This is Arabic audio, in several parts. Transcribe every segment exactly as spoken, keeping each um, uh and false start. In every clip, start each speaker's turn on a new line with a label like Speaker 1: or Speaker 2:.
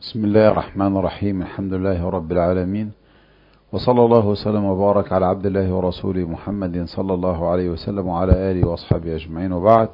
Speaker 1: بسم الله الرحمن الرحيم. الحمد لله رب العالمين، وصلى الله وسلم وبارك على عبد الله ورسوله محمد صلى الله عليه وسلم وعلى آله وأصحابه أجمعين، وبعد.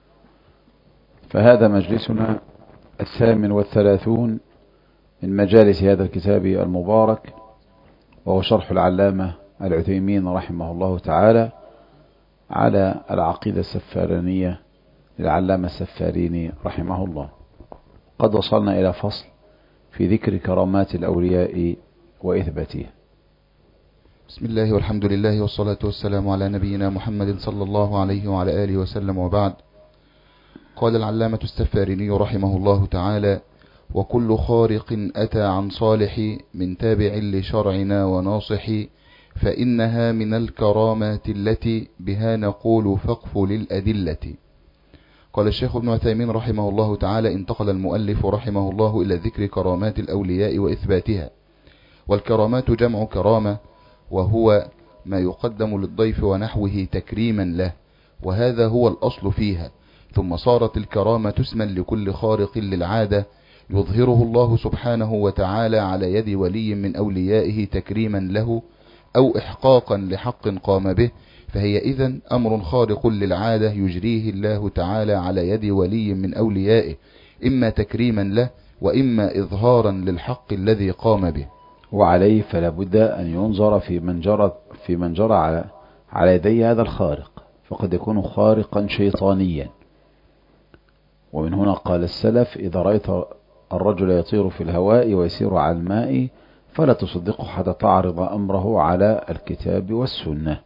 Speaker 1: فهذا مجلسنا الثامن والثلاثون من مجالس هذا الكتاب المبارك، وهو شرح العلامة العثيمين رحمه الله تعالى على العقيدة السفارينية للعلامة السفاريني رحمه الله. قد وصلنا إلى فصل في ذكر كرامات الأولياء وإثباتها.
Speaker 2: بسم الله والحمد لله والصلاة والسلام على نبينا محمد صلى الله عليه وعلى آله وسلم، وبعد. قال العلامة السفاريني رحمه الله تعالى: وكل خارق أتى عن صالح من تابع لشرعنا وناصح، فإنها من الكرامات التي بها نقول فقف للأدلة. قال الشيخ ابن عثيمين رحمه الله تعالى: انتقل المؤلف رحمه الله إلى ذكر كرامات الأولياء وإثباتها. والكرامات جمع كرامة، وهو ما يقدم للضيف ونحوه تكريما له، وهذا هو الأصل فيها. ثم صارت الكرامة اسما لكل خارق للعادة يظهره الله سبحانه وتعالى على يد ولي من أوليائه تكريما له أو إحقاقا لحق قام به، فهي إذن أمر خارق للعادة يجريه الله تعالى على يد ولي من أوليائه، إما تكريما له وإما إظهارا للحق الذي قام به.
Speaker 1: وعليه فلا بد أن ينظر في من جرى في من جرى على على يدي هذا الخارق، فقد يكون خارقا شيطانيا. ومن هنا قال السلف: إذا رأيت الرجل يطير في الهواء ويسير على الماء فلا تصدقه حتى تعرض أمره على الكتاب والسنة.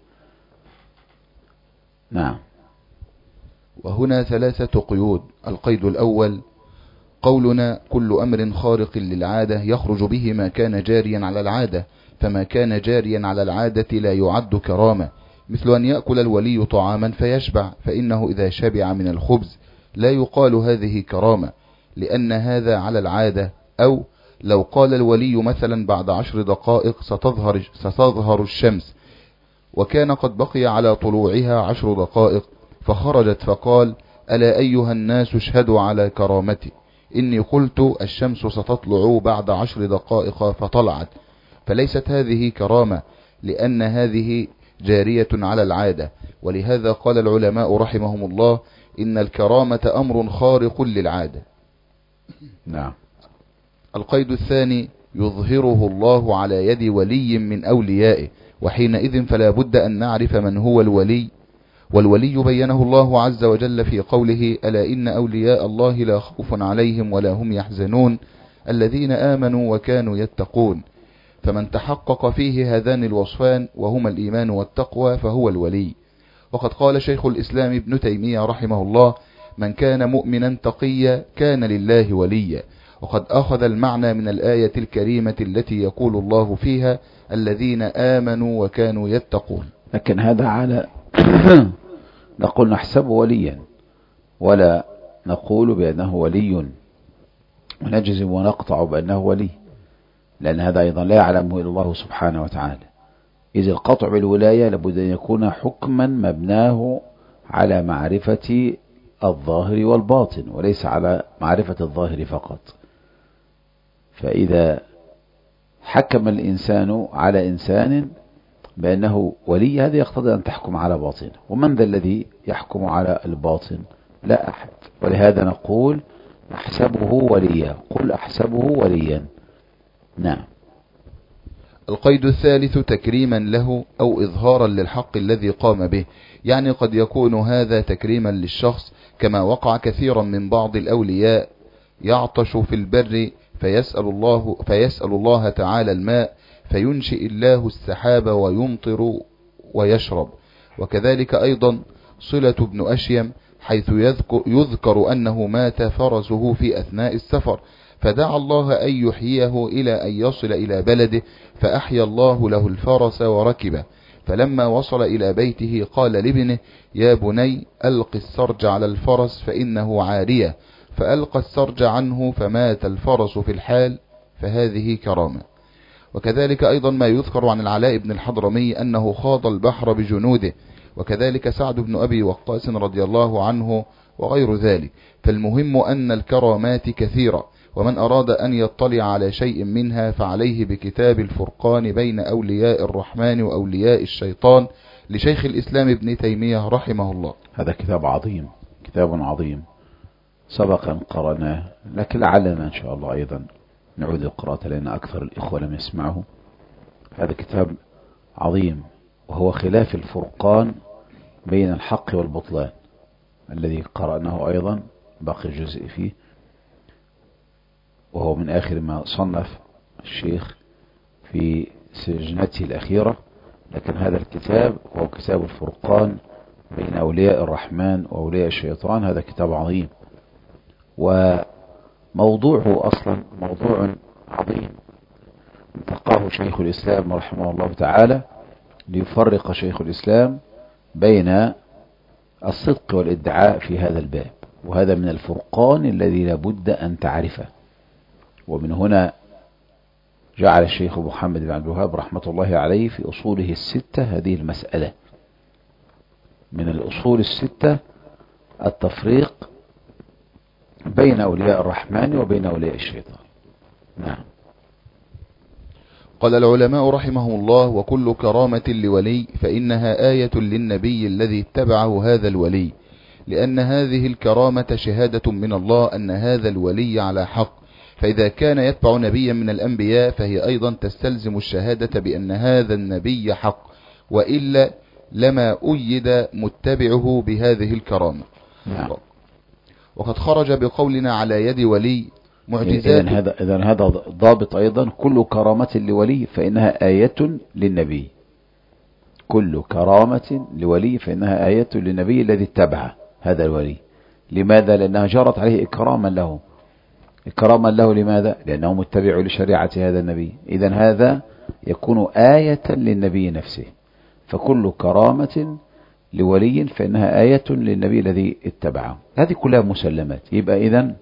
Speaker 1: نعم.
Speaker 2: وهنا ثلاثة قيود. القيد الأول: قولنا كل أمر خارق للعادة يخرج به ما كان جاريا على العادة، فما كان جاريا على العادة لا يعد كرامة، مثل أن يأكل الولي طعاما فيشبع، فإنه إذا شبع من الخبز لا يقال هذه كرامة لأن هذا على العادة. أو لو قال الولي مثلا بعد عشر دقائق ستظهر, ستظهر الشمس، وكان قد بقي على طلوعها عشر دقائق فخرجت فقال: ألا أيها الناس اشهدوا على كرامتي إني قلت الشمس ستطلع بعد عشر دقائق فطلعت، فليست هذه كرامة لأن هذه جارية على العادة. ولهذا قال العلماء رحمهم الله: إن الكرامة أمر خارق للعادة.
Speaker 1: نعم.
Speaker 2: القيد الثاني: يظهره الله على يد ولي من أوليائه، وحينئذ فلا بد أن نعرف من هو الولي. والولي بينه الله عز وجل في قوله: ألا إن أولياء الله لا خوف عليهم ولا هم يحزنون الذين آمنوا وكانوا يتقون. فمن تحقق فيه هذان الوصفان وهما الإيمان والتقوى فهو الولي. وقد قال شيخ الإسلام ابن تيمية رحمه الله: من كان مؤمنا تقيا كان لله وليا. وقد أخذ المعنى من الآية الكريمة التي يقول الله فيها: الذين آمنوا وكانوا يتقون.
Speaker 1: لكن هذا على نقول نحسبه وليا، ولا نقول بأنه ولي ونجزم ونقطع بأنه ولي، لأن هذا أيضا لا يعلمه إلا الله سبحانه وتعالى. إذ القطع بالولاية لابد أن يكون حكما مبناه على معرفة الظاهر والباطن، وليس على معرفة الظاهر فقط. فإذا حكم الإنسان على إنسان بأنه ولي، هذا يقتضي أن تحكم على باطنه، ومن ذا الذي يحكم على الباطن؟ لا أحد. ولهذا نقول نحسبه وليا. قل أحسبه وليا. نعم.
Speaker 2: القيد الثالث: تكريما له أو إظهارا للحق الذي قام به، يعني قد يكون هذا تكريما للشخص، كما وقع كثيرا من بعض الأولياء يعطش في البر فيسأل الله, فيسأل الله تعالى الماء فينشئ الله السحاب ويمطر ويشرب. وكذلك أيضا صلة بن أشيم، حيث يذكر, يذكر أنه مات فرسه في أثناء السفر، فدعا الله أن يحييه إلى أن يصل إلى بلده، فأحيا الله له الفرس وركبه. فلما وصل إلى بيته قال لابنه: يا بني ألق السرج على الفرس فإنه عارية، فألقى السرج عنه فمات الفرس في الحال، فهذه كرامة. وكذلك أيضا ما يذكر عن العلاء بن الحضرمي أنه خاض البحر بجنوده، وكذلك سعد بن أبي وقاص رضي الله عنه وغير ذلك. فالمهم أن الكرامات كثيرة، ومن أراد أن يطلع على شيء منها فعليه بكتاب الفرقان بين أولياء الرحمن وأولياء الشيطان لشيخ الإسلام ابن تيمية رحمه الله.
Speaker 1: هذا كتاب عظيم، كتاب عظيم سبقا قرأناه، لكن لعلنا إن شاء الله أيضا نعود القراءة لأن أكثر الإخوة لم يسمعه. هذا كتاب عظيم وهو خلاف الفرقان بين الحق والبطلان الذي قرأناه أيضا، باقي الجزء فيه، وهو من آخر ما صنف الشيخ في سجنته الأخيرة. لكن هذا الكتاب هو كتاب الفرقان بين أولياء الرحمن وأولياء الشيطان. هذا كتاب عظيم وموضوعه أصلا موضوع عظيم انتقاه شيخ الإسلام رحمه الله تعالى ليفرق شيخ الإسلام بين الصدق والادعاء في هذا الباب، وهذا من الفرقان الذي لابد أن تعرفه. ومن هنا جعل الشيخ محمد بن عبد الوهاب رحمة الله عليه في أصوله الستة هذه المسألة، من الأصول الستة التفريق بين أولياء الرحمن وبين أولياء الشيطان. نعم.
Speaker 2: قال العلماء رحمهم الله: وكل كرامة لولي فإنها آية للنبي الذي اتبعه هذا الولي، لأن هذه الكرامة شهادة من الله أن هذا الولي على حق، فإذا كان يتبع نبيا من الأنبياء فهي أيضا تستلزم الشهادة بأن هذا النبي حق، وإلا لما أيد متبعه بهذه الكرامة.
Speaker 1: نعم.
Speaker 2: وقد خرج بقولنا على يد ولي معجزات.
Speaker 1: إذن هذا, إذن هذا ضابط أيضا: كل كرامة لولي فإنها آية للنبي. كل كرامة لولي فإنها آية للنبي الذي اتبع هذا الولي. لماذا؟ لأنها جرت عليه إكراما له. إكراما له لماذا؟ لأنه متبع لشريعة هذا النبي. إذن هذا يكون آية للنبي نفسه. فكل كرامة لولي فإنها آية للنبي الذي اتبعه. هذه كلها مسلمات. يبقى إذن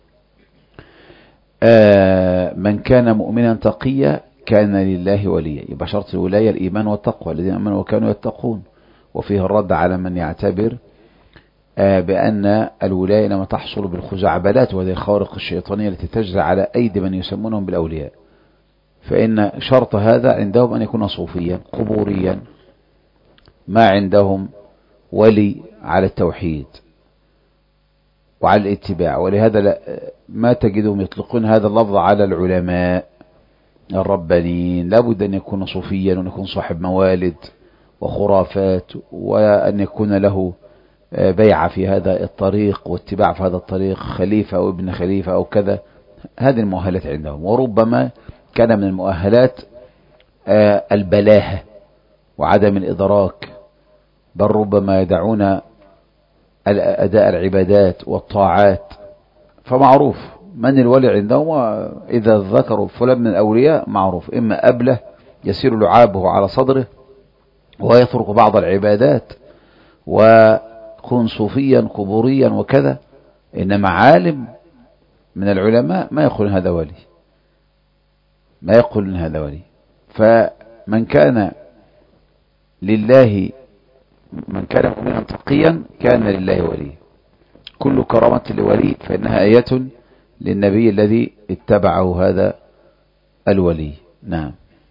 Speaker 1: آه من كان مؤمنا تقيا كان لله وليا. يبقى شرط الولاية الإيمان والتقوى، الذين آمنوا وكانوا يتقون. وفيه الرد على من يعتبر آه بأن الولاية لما تحصل بالخزعبلات وهذه الخوارق الشيطانية التي تجري على أيدي من يسمونهم بالأولياء، فإن شرط هذا عندهم أن يكون صوفيا قبوريا ما عندهم ولي على التوحيد وعلى الاتباع. ولهذا ما تجدهم يطلقون هذا اللفظ على العلماء الربانيين. لابد أن يكون صوفيا وأن يكون صاحب موالد وخرافات، وأن يكون له بيعة في هذا الطريق واتباع في هذا الطريق، خليفة أو ابن خليفة أو كذا. هذه المؤهلات عندهم. وربما كان من المؤهلات البلاهة وعدم الإدراك، بل ربما يدعون أداء العبادات والطاعات. فمعروف من الولي عندهم، إذا ذكروا فلان من الأولياء معروف إما أبله يسير لعابه على صدره ويترك بعض العبادات ويكون صوفيا قبوريا وكذا، إنما عالم من العلماء ما يقول هذا ولي، ما يقول هذا ولي. فمن كان لله من كان مؤمنا تقيا كان لله ولي. كل كرامة لولي فإنها آية للنبي الذي اتبعه هذا الولي. نعم.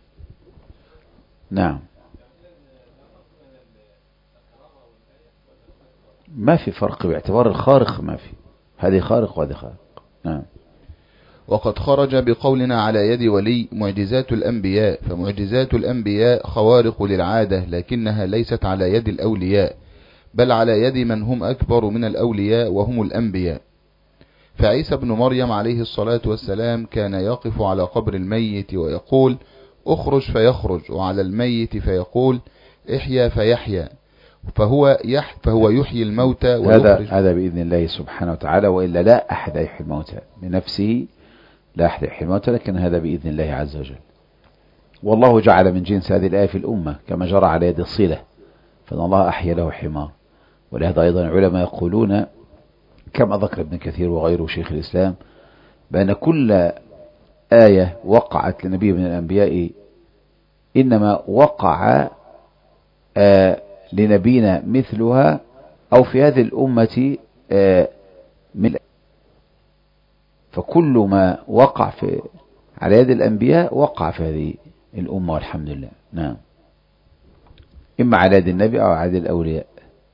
Speaker 1: نعم. ما في فرق باعتبار الخارق، ما في. هذه خارق وهذه خارق. نعم.
Speaker 2: وقد خرج بقولنا على يد ولي معجزات الأنبياء، فمعجزات الأنبياء خوارق للعادة، لكنها ليست على يد الأولياء، بل على يد من هم أكبر من الأولياء وهم الأنبياء. فعيسى بن مريم عليه الصلاة والسلام كان يقف على قبر الميت ويقول: اخرج فيخرج، وعلى الميت فيقول: احيا فيحيا، فهو يح فهو يحيي الموتى
Speaker 1: هذا هذا بإذن الله سبحانه وتعالى، وإلا لا أحد يحيي الموتى بنفسه، لا أحد يحيي الموتى، لكن هذا بإذن الله عز وجل. والله جعل من جنس هذه الآية في الأمة كما جرى على يد الصلة، فإن الله أحيا له حمار. ولهذا أيضا العلماء يقولون كما ذكر ابن كثير وغيره شيخ الإسلام بأن كل آية وقعت لنبي من الأنبياء إنما وقع آه لنبينا مثلها أو في هذه الأمة آه من فكل ما وقع في على يد الأنبياء وقع في هذه الأمة والحمد لله. نعم، إما على يد النبي أو على يد الأولياء.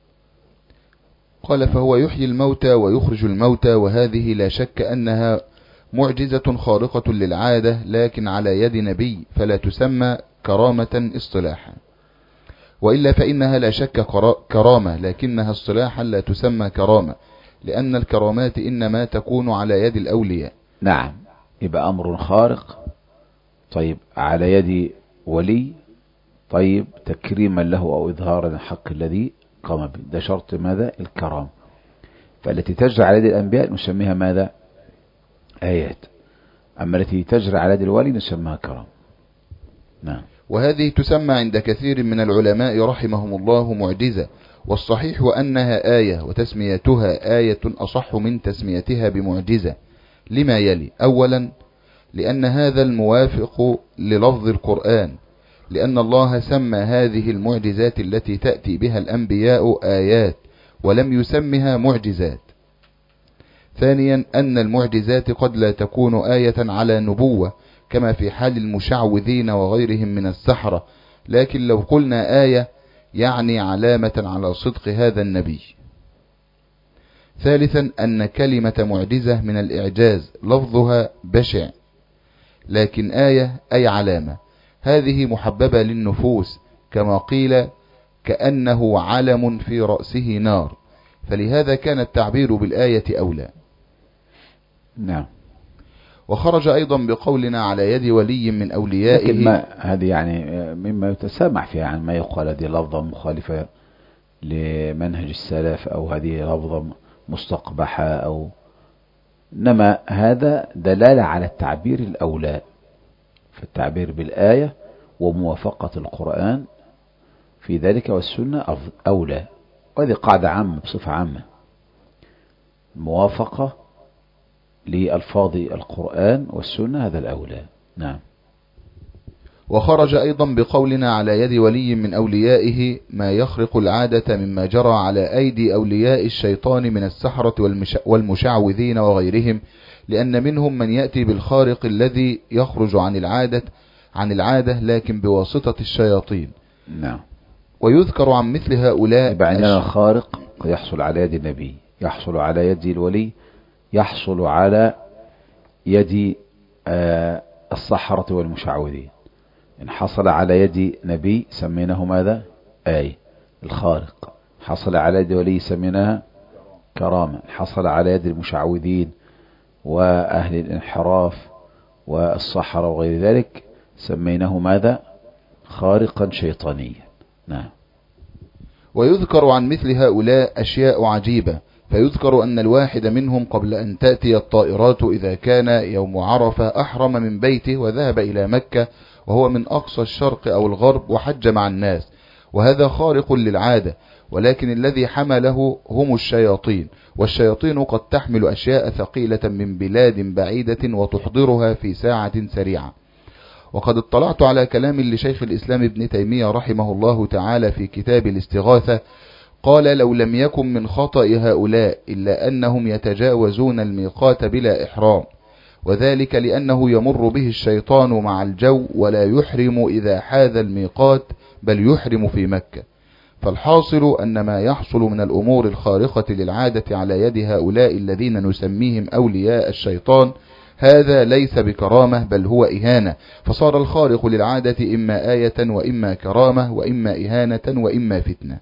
Speaker 2: قال فهو يحيي الموتى ويخرج الموتى، وهذه لا شك أنها معجزة خارقة للعادة، لكن على يد نبي فلا تسمى كرامة اصطلاحا، وإلا فإنها لا شك كرامة، لكنها اصطلاحا لا تسمى كرامة، لأن الكرامات إنما تكون على يد الأولياء.
Speaker 1: نعم، يبقى أمر خارق طيب على يد ولي، طيب تكريما له أو إظهارا الحق الذي قام به، ده شرط ماذا؟ الكرام. فالتي تجري على يد الأنبياء نسميها ماذا؟ آيات. أما التي تجري على يد الولي نسميها كرام. نعم.
Speaker 2: وهذه تسمى عند كثير من العلماء رحمهم الله معجزة، والصحيح أنها آية، وتسميتها آية أصح من تسميتها بمعجزة لما يلي: أولا، لأن هذا الموافق للفظ القرآن، لأن الله سمى هذه المعجزات التي تأتي بها الأنبياء آيات ولم يسمها معجزات. ثانيا، أن المعجزات قد لا تكون آية على نبوة كما في حال المشعوذين وغيرهم من السحرة، لكن لو قلنا آية يعني علامة على صدق هذا النبي. ثالثا، أن كلمة معجزة من الإعجاز لفظها بشع، لكن آية أي علامة، هذه محببة للنفوس، كما قيل كأنه علم في رأسه نار، فلهذا كان التعبير بالآية أولى.
Speaker 1: نعم.
Speaker 2: وخرج أيضا بقولنا على يد ولي من أوليائه،
Speaker 1: لكن ما هذه يعني مما يتسامح فيها عن ما يقال هذه لفظة مخالفة لمنهج السلف، أو هذه لفظة مستقبحة، أو إنما هذا دلالة على التعبير الأولى، فالتعبير بالآية وموافقة القرآن في ذلك والسنة أولى. وهذه قاعدة عامة بصفة عامة، الموافقة لألفاظ القرآن والسنة هذا الأولى. نعم.
Speaker 2: وخرج أيضا بقولنا على يد ولي من أوليائه ما يخرق العادة مما جرى على أيدي أولياء الشيطان من السحرة والمشعوذين وغيرهم، لأن منهم من يأتي بالخارق الذي يخرج عن العادة عن العادة لكن بواسطة الشياطين.
Speaker 1: نعم.
Speaker 2: ويذكر عن مثل هؤلاء
Speaker 1: بعنى الخارق يحصل على يد النبي، يحصل على يد الولي، يحصل على يد آه السحرة والمشعوذين. إن حصل على يد نبي سميناه ماذا؟ آية الخارق. حصل على يد ولي سميناها كرامة. حصل على يد المشعوذين وأهل الانحراف والسحرة وغير ذلك سميناه ماذا؟ خارقا شيطانيا. نعم.
Speaker 2: ويذكر عن مثل هؤلاء أشياء عجيبة، فيذكر أن الواحد منهم قبل أن تأتي الطائرات إذا كان يوم عرفة أحرم من بيته وذهب إلى مكة، وهو من أقصى الشرق أو الغرب، وحج مع الناس، وهذا خارق للعادة، ولكن الذي حمله هم الشياطين، والشياطين قد تحمل أشياء ثقيلة من بلاد بعيدة وتحضرها في ساعة سريعة. وقد اطلعت على كلام لشيخ الإسلام ابن تيمية رحمه الله تعالى في كتاب الاستغاثة، قال: لو لم يكن من خطأ هؤلاء إلا أنهم يتجاوزون الميقات بلا إحرام، وذلك لأنه يمر به الشيطان مع الجو ولا يحرم إذا حاذ الميقات، بل يحرم في مكة. فالحاصل أن ما يحصل من الأمور الخارقة للعادة على يد هؤلاء الذين نسميهم أولياء الشيطان هذا ليس بكرامة، بل هو إهانة، فصار الخارق للعادة إما آية وإما كرامة وإما إهانة وإما فتنة.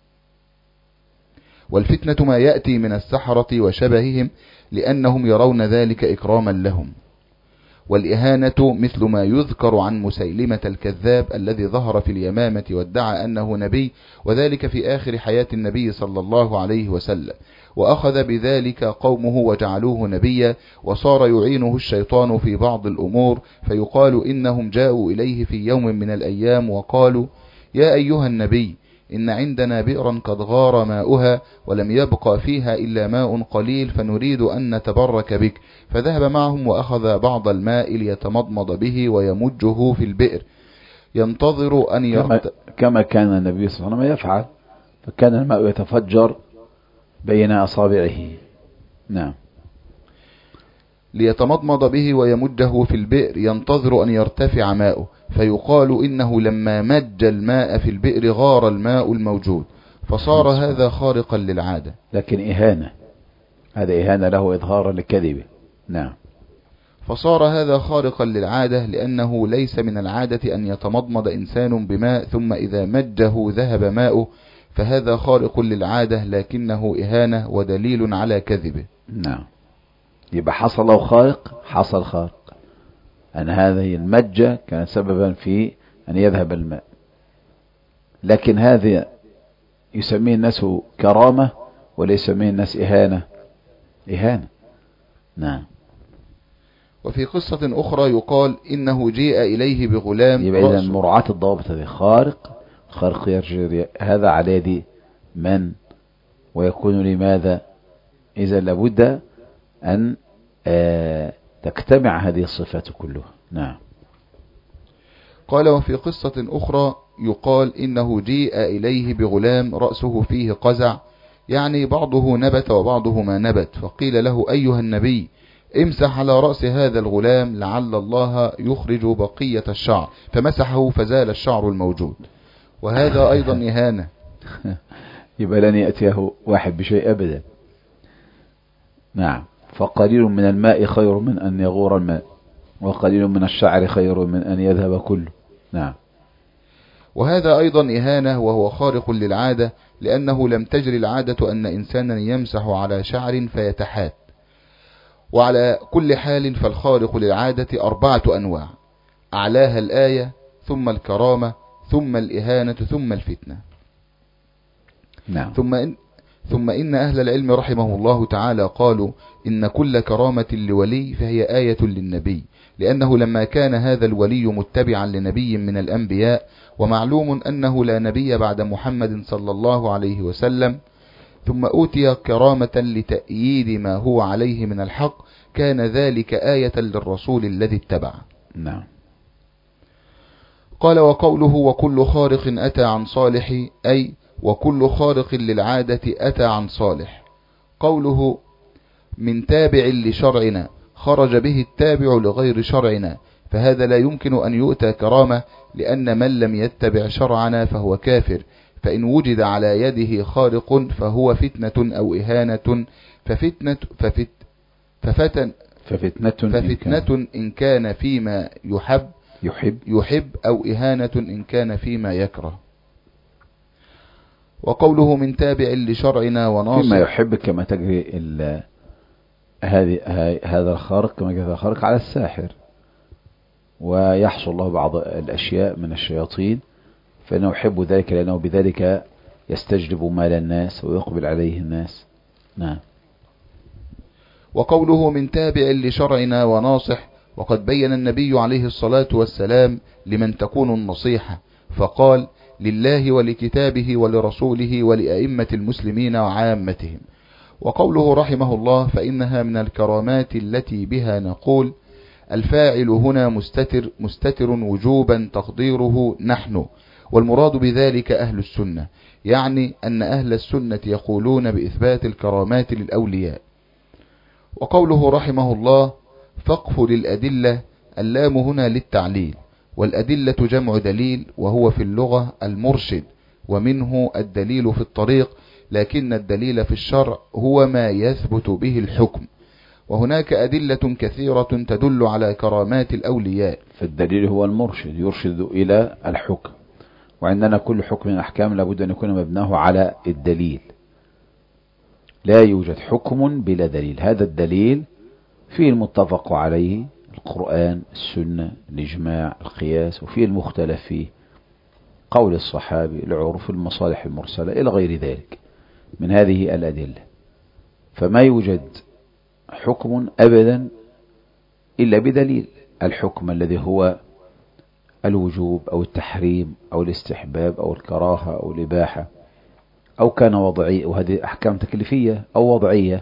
Speaker 2: والفتنة ما يأتي من السحرة وشبههم لأنهم يرون ذلك إكراما لهم، والإهانة مثل ما يذكر عن مسيلمة الكذاب الذي ظهر في اليمامة وادعى أنه نبي، وذلك في آخر حياة النبي صلى الله عليه وسلم، وأخذ بذلك قومه وجعلوه نبيا، وصار يعينه الشيطان في بعض الأمور، فيقال إنهم جاءوا إليه في يوم من الأيام وقالوا: يا أيها النبي، إن عندنا بئرا قد غار ماؤها ولم يبقى فيها إلا ماء قليل، فنريد أن نتبرك بك. فذهب معهم وأخذ بعض الماء ليتمضمض به ويمجه في البئر ينتظر أن يرت...
Speaker 1: كما كان النبي صلى الله عليه وسلم يفعل، فكان الماء يتفجر بين أصابعه. نعم.
Speaker 2: ليتمضمض به ويمده في البئر ينتظر أن يرتفع ماؤه، فيقال إنه لما مج الماء في البئر غار الماء الموجود، فصار هذا خارقا للعادة.
Speaker 1: لكن إهانة، هذا إهانة له إظهارا لكذبه. نعم.
Speaker 2: فصار هذا خارقا للعادة لأنه ليس من العادة أن يتمضمض إنسان بماء ثم إذا مجه ذهب ماؤه، فهذا خارق للعادة لكنه إهانة ودليل على كذبه.
Speaker 1: نعم. يبقى حصل له خارق، حصل خارق أن هذه المجة كانت سببا في أن يذهب الماء، لكن هذا يسميه الناس كرامة ولا يسميه الناس إهانة؟ إهانة. نعم.
Speaker 2: وفي قصة أخرى يقال إنه جيء إليه بغلام.
Speaker 1: يبقى إذن مراعاة الضوابط هذه خارق، خارق يرجع هذا على يد من، ويكون لماذا؟ إذا لابد أن آه تجتمع هذه الصفات كلها. نعم.
Speaker 2: قال وفي قصة أخرى يقال إنه جيء إليه بغلام رأسه فيه قزع، يعني بعضه نبت وبعضه ما نبت، فقيل له أيها النبي امسح على رأس هذا الغلام لعل الله يخرج بقية الشعر، فمسحه فزال الشعر الموجود، وهذا أيضا إهانة.
Speaker 1: يبقى لن يأتيه واحد بشيء أبدا. نعم. فقليل من الماء خير من أن يغور الماء، وقليل من الشعر خير من أن يذهب كله. نعم.
Speaker 2: وهذا أيضا إهانة وهو خارق للعادة، لأنه لم تجري العادة أن إنسانا يمسح على شعر فيتحات. وعلى كل حال فالخارق للعادة أربعة أنواع، أعلاها الآية ثم الكرامة ثم الإهانة ثم الفتنة.
Speaker 1: نعم.
Speaker 2: ثم إن, ثم إن أهل العلم رحمه الله تعالى قالوا إن كل كرامة لولي فهي آية للنبي، لأنه لما كان هذا الولي متبعا لنبي من الأنبياء، ومعلوم أنه لا نبي بعد محمد صلى الله عليه وسلم، ثم أوتي كرامة لتأييد ما هو عليه من الحق، كان ذلك آية للرسول الذي اتبع.
Speaker 1: نعم.
Speaker 2: قال وقوله وكل خارق أتى عن صالح، أي وكل خارق للعادة أتى عن صالح. قوله من تابع لشرعنا خرج به التابع لغير شرعنا، فهذا لا يمكن أن يؤتى كرامة، لأن من لم يتبع شرعنا فهو كافر، فإن وجد على يده خارق فهو فتنة أو إهانة، ففتنة ففت ففتن
Speaker 1: ففتنة,
Speaker 2: ففتنة إن كان فيما يحب
Speaker 1: يحب
Speaker 2: يحب أو إهانة إن كان فيما يكره. وقوله من تابع لشرعنا وناصر
Speaker 1: فيما يحب كما تجري هذه هذا الخارق كما جاء الخارق على الساحر، ويحصل له بعض الأشياء من الشياطين فإنه يحب ذلك لأنه بذلك يستجلب مال الناس ويقبل عليه الناس. نعم.
Speaker 2: وقوله من تابع لشرعنا وناصح، وقد بين النبي عليه الصلاة والسلام لمن تكون النصيحة، فقال لله ولكتابه ولرسوله ولأئمة المسلمين وعامتهم. وقوله رحمه الله فإنها من الكرامات التي بها نقول الفاعل هنا مستتر, مستتر وجوبا تقديره نحن، والمراد بذلك أهل السنة، يعني أن أهل السنة يقولون بإثبات الكرامات للأولياء. وقوله رحمه الله فقه للأدلة، اللام هنا للتعليل، والأدلة جمع دليل، وهو في اللغة المرشد، ومنه الدليل في الطريق، لكن الدليل في الشرع هو ما يثبت به الحكم، وهناك أدلة كثيرة تدل على كرامات الأولياء.
Speaker 1: فالدليل هو المرشد يرشد إلى الحكم، وعندنا كل حكم من أحكام لابد أن يكون مبناه على الدليل، لا يوجد حكم بلا دليل. هذا الدليل فيه المتفق عليه القرآن السنة الإجماع القياس، وفيه المختلف فيه قول الصحابي العرف المصالح المرسلة إلى غير ذلك من هذه الأدلة. فما يوجد حكم أبدا إلا بدليل، الحكم الذي هو الوجوب أو التحريم أو الاستحباب أو الكراهة أو الإباحة، أو كان وضعي، وهذه أحكام تكليفية أو وضعية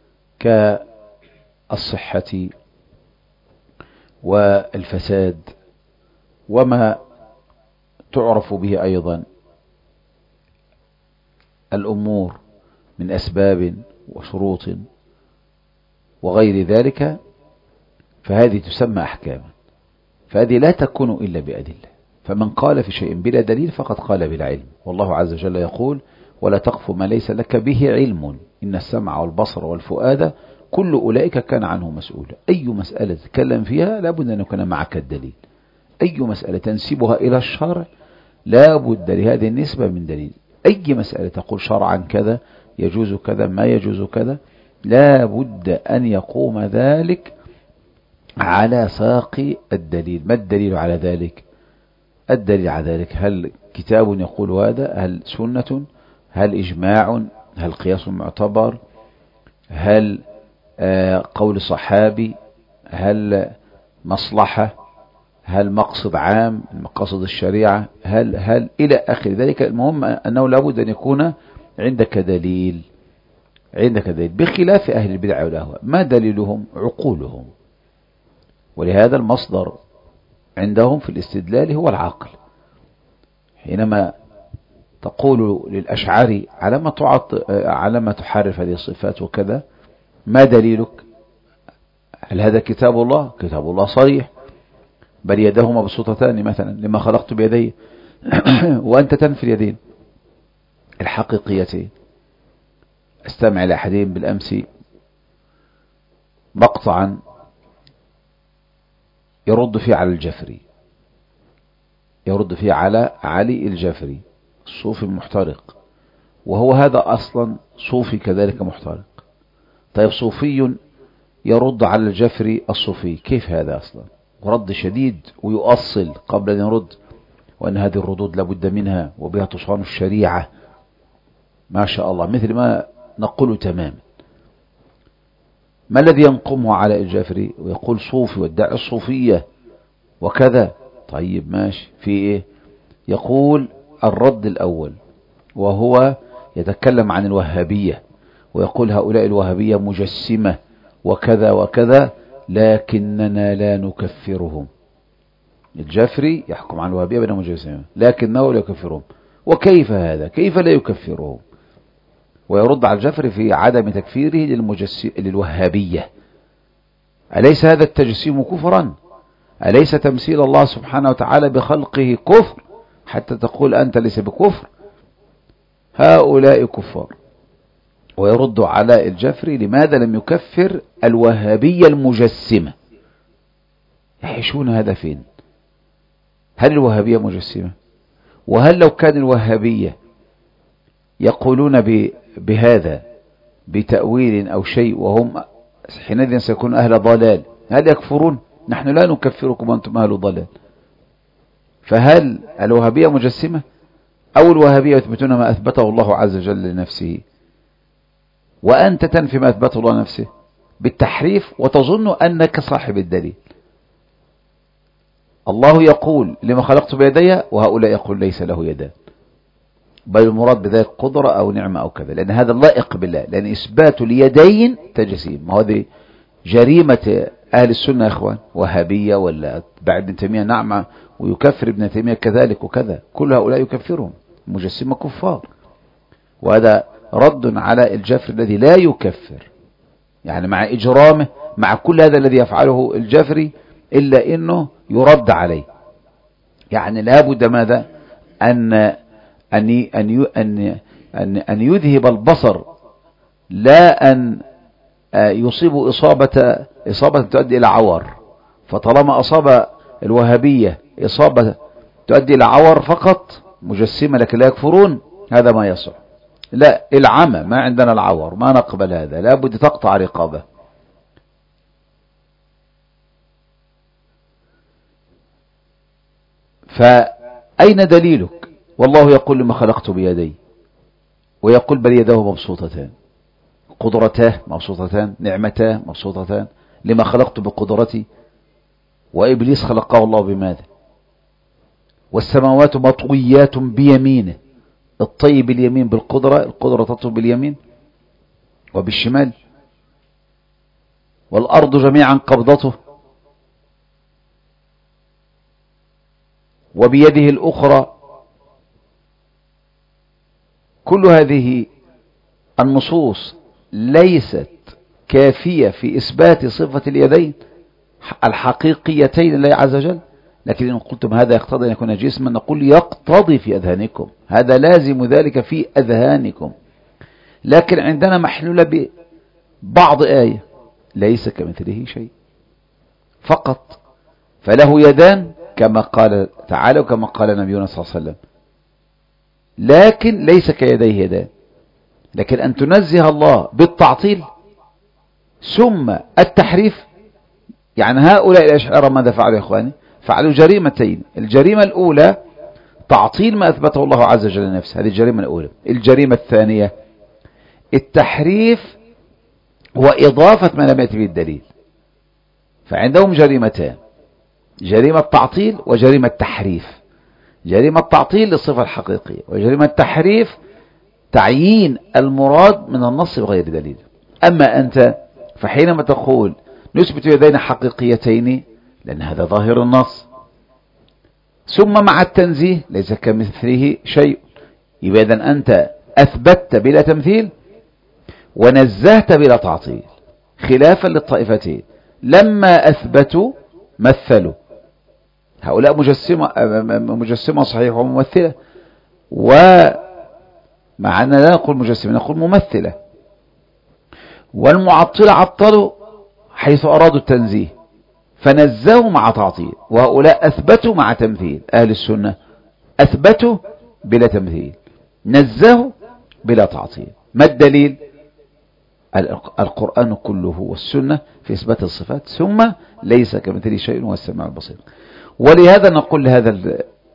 Speaker 1: كالصحة والفساد، وما تعرف به أيضا الأمور من أسباب وشروط وغير ذلك، فهذه تسمى أحكاما، فهذه لا تكون إلا بأدلة. فمن قال في شيء بلا دليل فقد قال بلا علم. والله عز وجل يقول: ولا تقف ما ليس لك به علم إن السمع والبصر والفؤاد كل أولئك كان عنه مسؤولا. أي مسألة تتكلم فيها لا بد أن يكون معك الدليل. أي مسألة تنسبها إلى الشرع لا بد لهذه النسبة من دليل. أي مسألة تقول شرعا كذا يجوز كذا ما يجوز كذا لا بد أن يقوم ذلك على ساق الدليل. ما الدليل على ذلك؟ الدليل على ذلك هل كتاب يقول هذا، هل سنة، هل إجماع، هل قياس معتبر، هل آه قول صحابي، هل مصلحة، هل مقصد عام من مقاصد الشريعة، هل هل إلى آخر ذلك. المهم أنه لابد أن يكون عندك دليل، عندك دليل، بخلاف أهل البدع والأهواء ما دليلهم؟ عقولهم. ولهذا المصدر عندهم في الاستدلال هو العقل. حينما تقول للأشعري على ما تعط على ما تحرف هذه الصفات وكذا، ما دليلك؟ هل هذا كتاب الله؟ كتاب الله صريح، بل يداه مبسوطتان مثلا لما خلقت بيدي وأنت تنفي اليدين الحقيقيتين. استمع إلى أحدهم بالأمس مقطعا يرد فيه على الجفري، يرد فيه على علي الجفري الصوفي المحترق، وهو هذا أصلا صوفي كذلك محترق. طيب صوفي يرد على الجفري الصوفي، كيف هذا أصلا؟ ورد شديد ويؤصل قبل أن يرد، وأن هذه الردود لابد منها وبها تصان الشريعة ما شاء الله، مثل ما نقول تماما. ما الذي ينقمه على الجفري ويقول صوفي وادعي الصوفية وكذا؟ طيب ماشي، في ايه؟ يقول الرد الأول وهو يتكلم عن الوهابية ويقول هؤلاء الوهابية مجسمة وكذا وكذا لكننا لا نكفرهم. الجفري يحكم عن الوهابية بأنهم مجسمة لكنه لا يكفرهم. وكيف هذا؟ كيف لا يكفرهم؟ ويرد على الجفري في عدم تكفيره للمجسم للوهابية. أليس هذا التجسيم كفرا؟ أليس تمثيل الله سبحانه وتعالى بخلقه كفر حتى تقول أنت ليس بكفر؟ هؤلاء كفار. ويرد على الجفري لماذا لم يكفر الوهابية المجسمة؟ يحشون هذا فين؟ هل الوهابية مجسمة؟ وهل لو كان الوهابية يقولون بهذا بتأويل أو شيء وهم حينئذ سيكون أهل ضلال، هل يكفرون؟ نحن لا نكفركم وأنتم أهل ضلال. فهل الوهابية مجسمة أو الوهابية يثبتون ما أثبته الله عز وجل لنفسه وأنت تنفي ما أثبته الله نفسه بالتحريف وتظن أنك صاحب الدليل؟ الله يقول لما خلقت بيدي وهؤلاء يقول ليس له يدان، بل المراد بذلك قدرة أو نعمة أو كذا، لأن هذا اللائق بالله، لأن إثبات اليدين تجسيم. ما هذه جريمة أهل السنة يا إخوان، وهابية ولا بعد ابن تيمية نعمة ويكفر ابن تيمية كذلك وكذا، كل هؤلاء يكفرهم، مجسمة كفار. وهذا رد على الجفر الذي لا يكفر، يعني مع إجرامه مع كل هذا الذي يفعله الجفري إلا إنه يرد عليه. يعني لابد ماذا أن أن أن أن أن يذهب البصر لا أن يصيب إصابة إصابة تؤدي إلى عور. فطالما أصاب الوهابية إصابة تؤدي إلى عور فقط مجسمة لكن لا يكفرون، هذا ما يصح. لا، العمى ما عندنا العور، ما نقبل هذا، لابد تقطع رقابه. فأين دليلك؟ والله يقول لما خلقت بيدي، ويقول بل يداه مبسوطتان، قدرتاه مبسوطتان، نعمتاه مبسوطتان، لما خلقت بقدرتي. وإبليس خلقه الله بماذا؟ والسماوات مطويات بيمينه، الطي باليمين بالقدرة، القدرة تطوي باليمين وبالشمال، والأرض جميعا قبضته وبيده الأخرى. كل هذه النصوص ليست كافية في إثبات صفة اليدين. الحقيقيتين لله عز وجل. لكن إن قلتم هذا يقتضي أن يكون جسما، نقول يقتضي في أذهانكم، هذا لازم ذلك في أذهانكم. لكن عندنا محلولة ببعض آية ليس كمثله شيء فقط، فله يدان كما قال تعالى وكما قال نبينا صلى الله عليه وسلم، لكن ليس كيديه يدان. لكن أن تنزه الله بالتعطيل ثم التحريف، يعني هؤلاء الأشاعرة ماذا فعلوا يا إخواني؟ فعلوا جريمتين. الجريمة الأولى تعطيل ما أثبته الله عز وجل لنفسه، هذه الجريمة الأولى. الجريمة الثانية التحريف وإضافة ما لم يأتي به الدليل. فعندهم جريمتان، جريمة تعطيل وجريمة تحريف. جريمة تعطيل للصفة الحقيقية، وجريمة تحريف تعيين المراد من النص بغير دليل. أما أنت فحينما تقول نثبت يدين حقيقيتين لأن هذا ظاهر النص، ثم مع التنزيه ليس كمثله شيء، يبقى إذن أنت أثبتت بلا تمثيل ونزهت بلا تعطيل، خلافا للطائفتين لما أثبتوا مثلوا. هؤلاء مجسمة مجسمة صحيح وممثلة، ومع أننا لا نقول مجسمة نقول ممثلة. والمعطلة عطلوا حيث أرادوا التنزيه فنزهوا مع تعطيل، وهؤلاء أثبتوا مع تمثيل. أهل السنة أثبتوا بلا تمثيل، نزهوا بلا تعطيل. ما الدليل؟ القرآن كله والسنة في إثبات الصفات، ثم ليس كمثله شيء هو السميع البصير. ولهذا نقول لهذا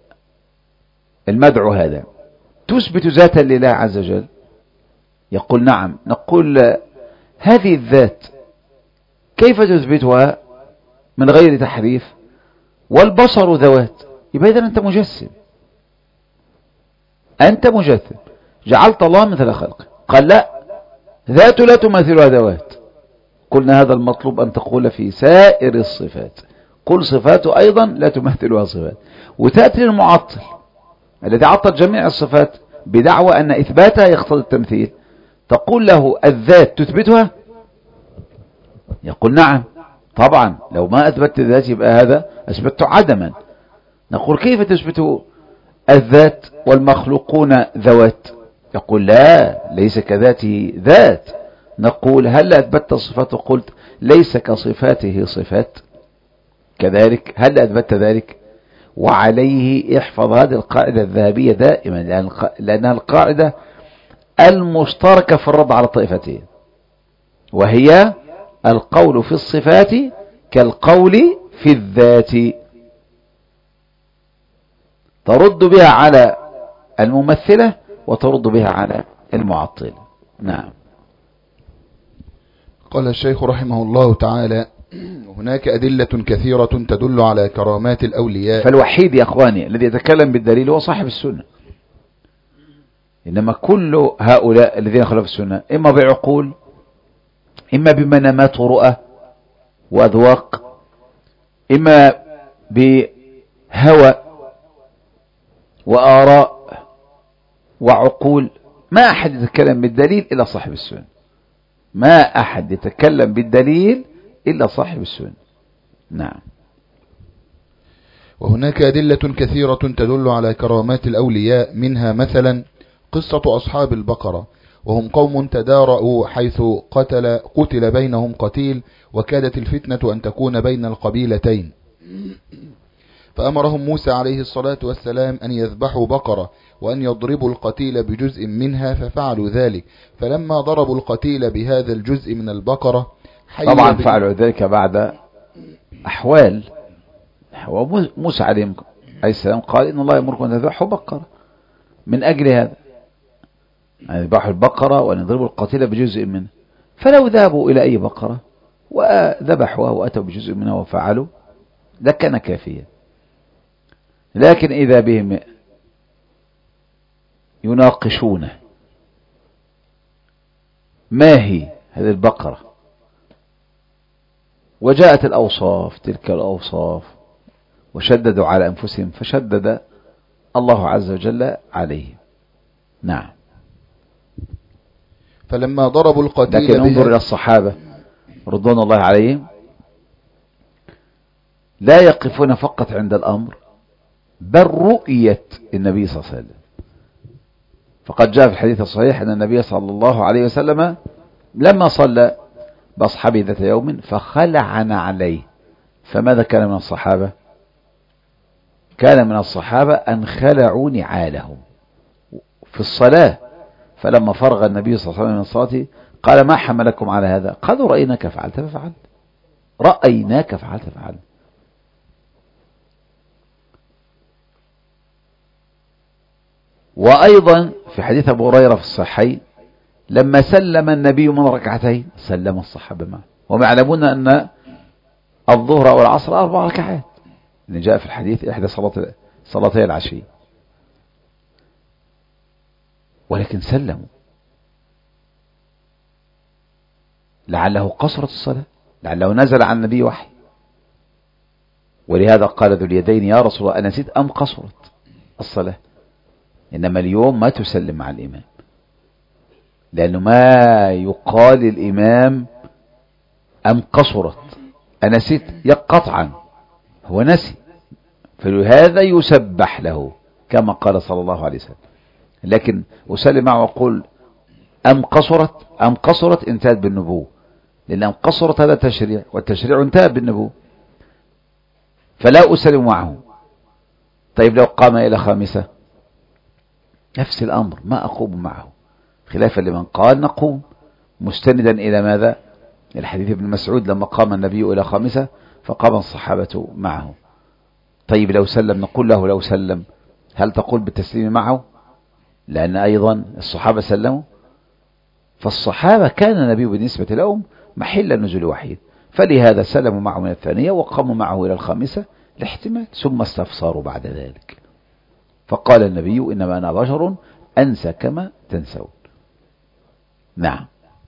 Speaker 1: المدعو هذا تثبت ذاتا لله عز وجل؟ يقول نعم. نقول هذه الذات كيف تثبتها من غير تحريف؟ والبصر ذوات، يبقى إذن أنت مجسم، أنت مجسم، جعلت الله مثل خلقه. قال لا، ذات لا تماثلها ذوات. قلنا هذا المطلوب أن تقول في سائر الصفات، كل صفاته أيضا لا تماثلها صفات. وتأتي المعطل الذي عطل جميع الصفات بدعوى أن إثباتها يقتضي التمثيل، تقول له الذات تثبتها؟ يقول نعم طبعا، لو ما أثبت الذات يبقى هذا أثبت عدما. نقول كيف تثبت الذات والمخلوقون ذوات؟ يقول لا، ليس كذاته ذات. نقول هل أثبتت الصفات وقلت ليس كصفاته صفات؟ كذلك هل أثبتت ذلك؟ وعليه احفظ هذه القاعدة الذهبية دائما، لأنها القاعدة المشتركة في الرد على الطائفتين، وهي القول في الصفات كالقول في الذات. ترد بها على الممثلة وترد بها على المعطلة. نعم.
Speaker 2: قال الشيخ رحمه الله تعالى: هناك أدلة كثيرة تدل على كرامات الأولياء.
Speaker 1: فالوحيد يا أخواني الذي يتكلم بالدليل هو صاحب السنة، إنما كل هؤلاء الذين خلفوا السنة إما بعقول، إما بمنامات ورؤى وأذواق، إما بهوى وآراء وعقول. ما أحد يتكلم بالدليل إلا صاحب السنة، ما أحد يتكلم بالدليل إلا صاحب السنة. نعم.
Speaker 2: وهناك أدلة كثيرة تدل على كرامات الأولياء، منها مثلا قصة أصحاب البقرة، وهم قوم تدارأوا حيث قتل, قتل بينهم قتيل، وكادت الفتنة أن تكون بين القبيلتين، فأمرهم موسى عليه الصلاة والسلام أن يذبحوا بقرة وأن يضربوا القتيل بجزء منها، ففعلوا ذلك. فلما ضربوا القتيل بهذا الجزء من البقرة
Speaker 1: طبعا فعلوا ذلك بعد أحوال. موسى عليه السلام قال إن الله يأمركم أن تذبحوا بقرة، من أجل هذا أن يذبحوا البقرة وأن يضربوا القتيل بجزء منها. فلو ذهبوا إلى أي بقرة وذبحوها وأتوا بجزء منها وفعلوا لكان كافيا. لكن إذا بهم يناقشون ما هي هذه البقرة، وجاءت الأوصاف تلك الأوصاف وشددوا على أنفسهم فشدد الله عز وجل عليهم. نعم.
Speaker 2: فلما ضربوا القتيل،
Speaker 1: لكن انظر إلى الصحابة رضوان الله عليهم، لا يقفون فقط عند الأمر بل رؤية النبي صلى الله عليه وسلم. فقد جاء في الحديث الصحيح أن النبي صلى الله عليه وسلم لما صلى بأصحابه ذات يوم فخلع نعليه. فماذا كان من الصحابة؟ كان من الصحابة أن خلعوا نعالهم في الصلاة. فلما فرغ النبي صلى الله عليه وسلم من صلاته قال ما حملكم على هذا؟ قالوا رأيناك فعلت ففعلت، رأيناك فعلت ففعلت. وأيضا في حديث أبو هريرة في الصحيحين لما سلم النبي من ركعتين سلم الصحابة معه، وهم يعلمون أن الظهر أو العصر أربع ركعات، اللي جاء في الحديث إحدى صلاتي العشي، ولكن سلموا لعله قصرت الصلاة، لعله نزل عن النبي وحي. ولهذا قال ذو اليدين يا رسول الله أنسيت أم قصرت الصلاة؟ إنما اليوم ما تسلم مع الإمام، لأنه ما يقال الإمام أم قصرت أنسيت قطعا، هو نسي، فلهذا يسبح له كما قال صلى الله عليه وسلم. لكن أسلم معه وأقول أم قصرت أم قصرت انتهت بالنبوة، لأن أم قصرت هذا تشريع، والتشريع انتهى بالنبوة، فلا أسلم معه. طيب لو قام إلى خامسة نفس الأمر ما أقوم معه، خلافا لمن قال نقوم مستندا إلى ماذا؟ الحديث ابن مسعود لما قام النبي إلى خامسة فقام الصحابة معه. طيب لو سلم نقول له لو سلم هل تقول بالتسليم معه؟ لأن أيضا الصحابة سلموا، فالصحابة كان النبي بالنسبة لهم محل النزول وحيد، فلهذا سلموا معه من الثانية وقاموا معه إلى الخامسة لاحتمال، ثم استفسروا بعد ذلك، فقال النبي إنما أنا بشر أنسى كما تنسون. نعم.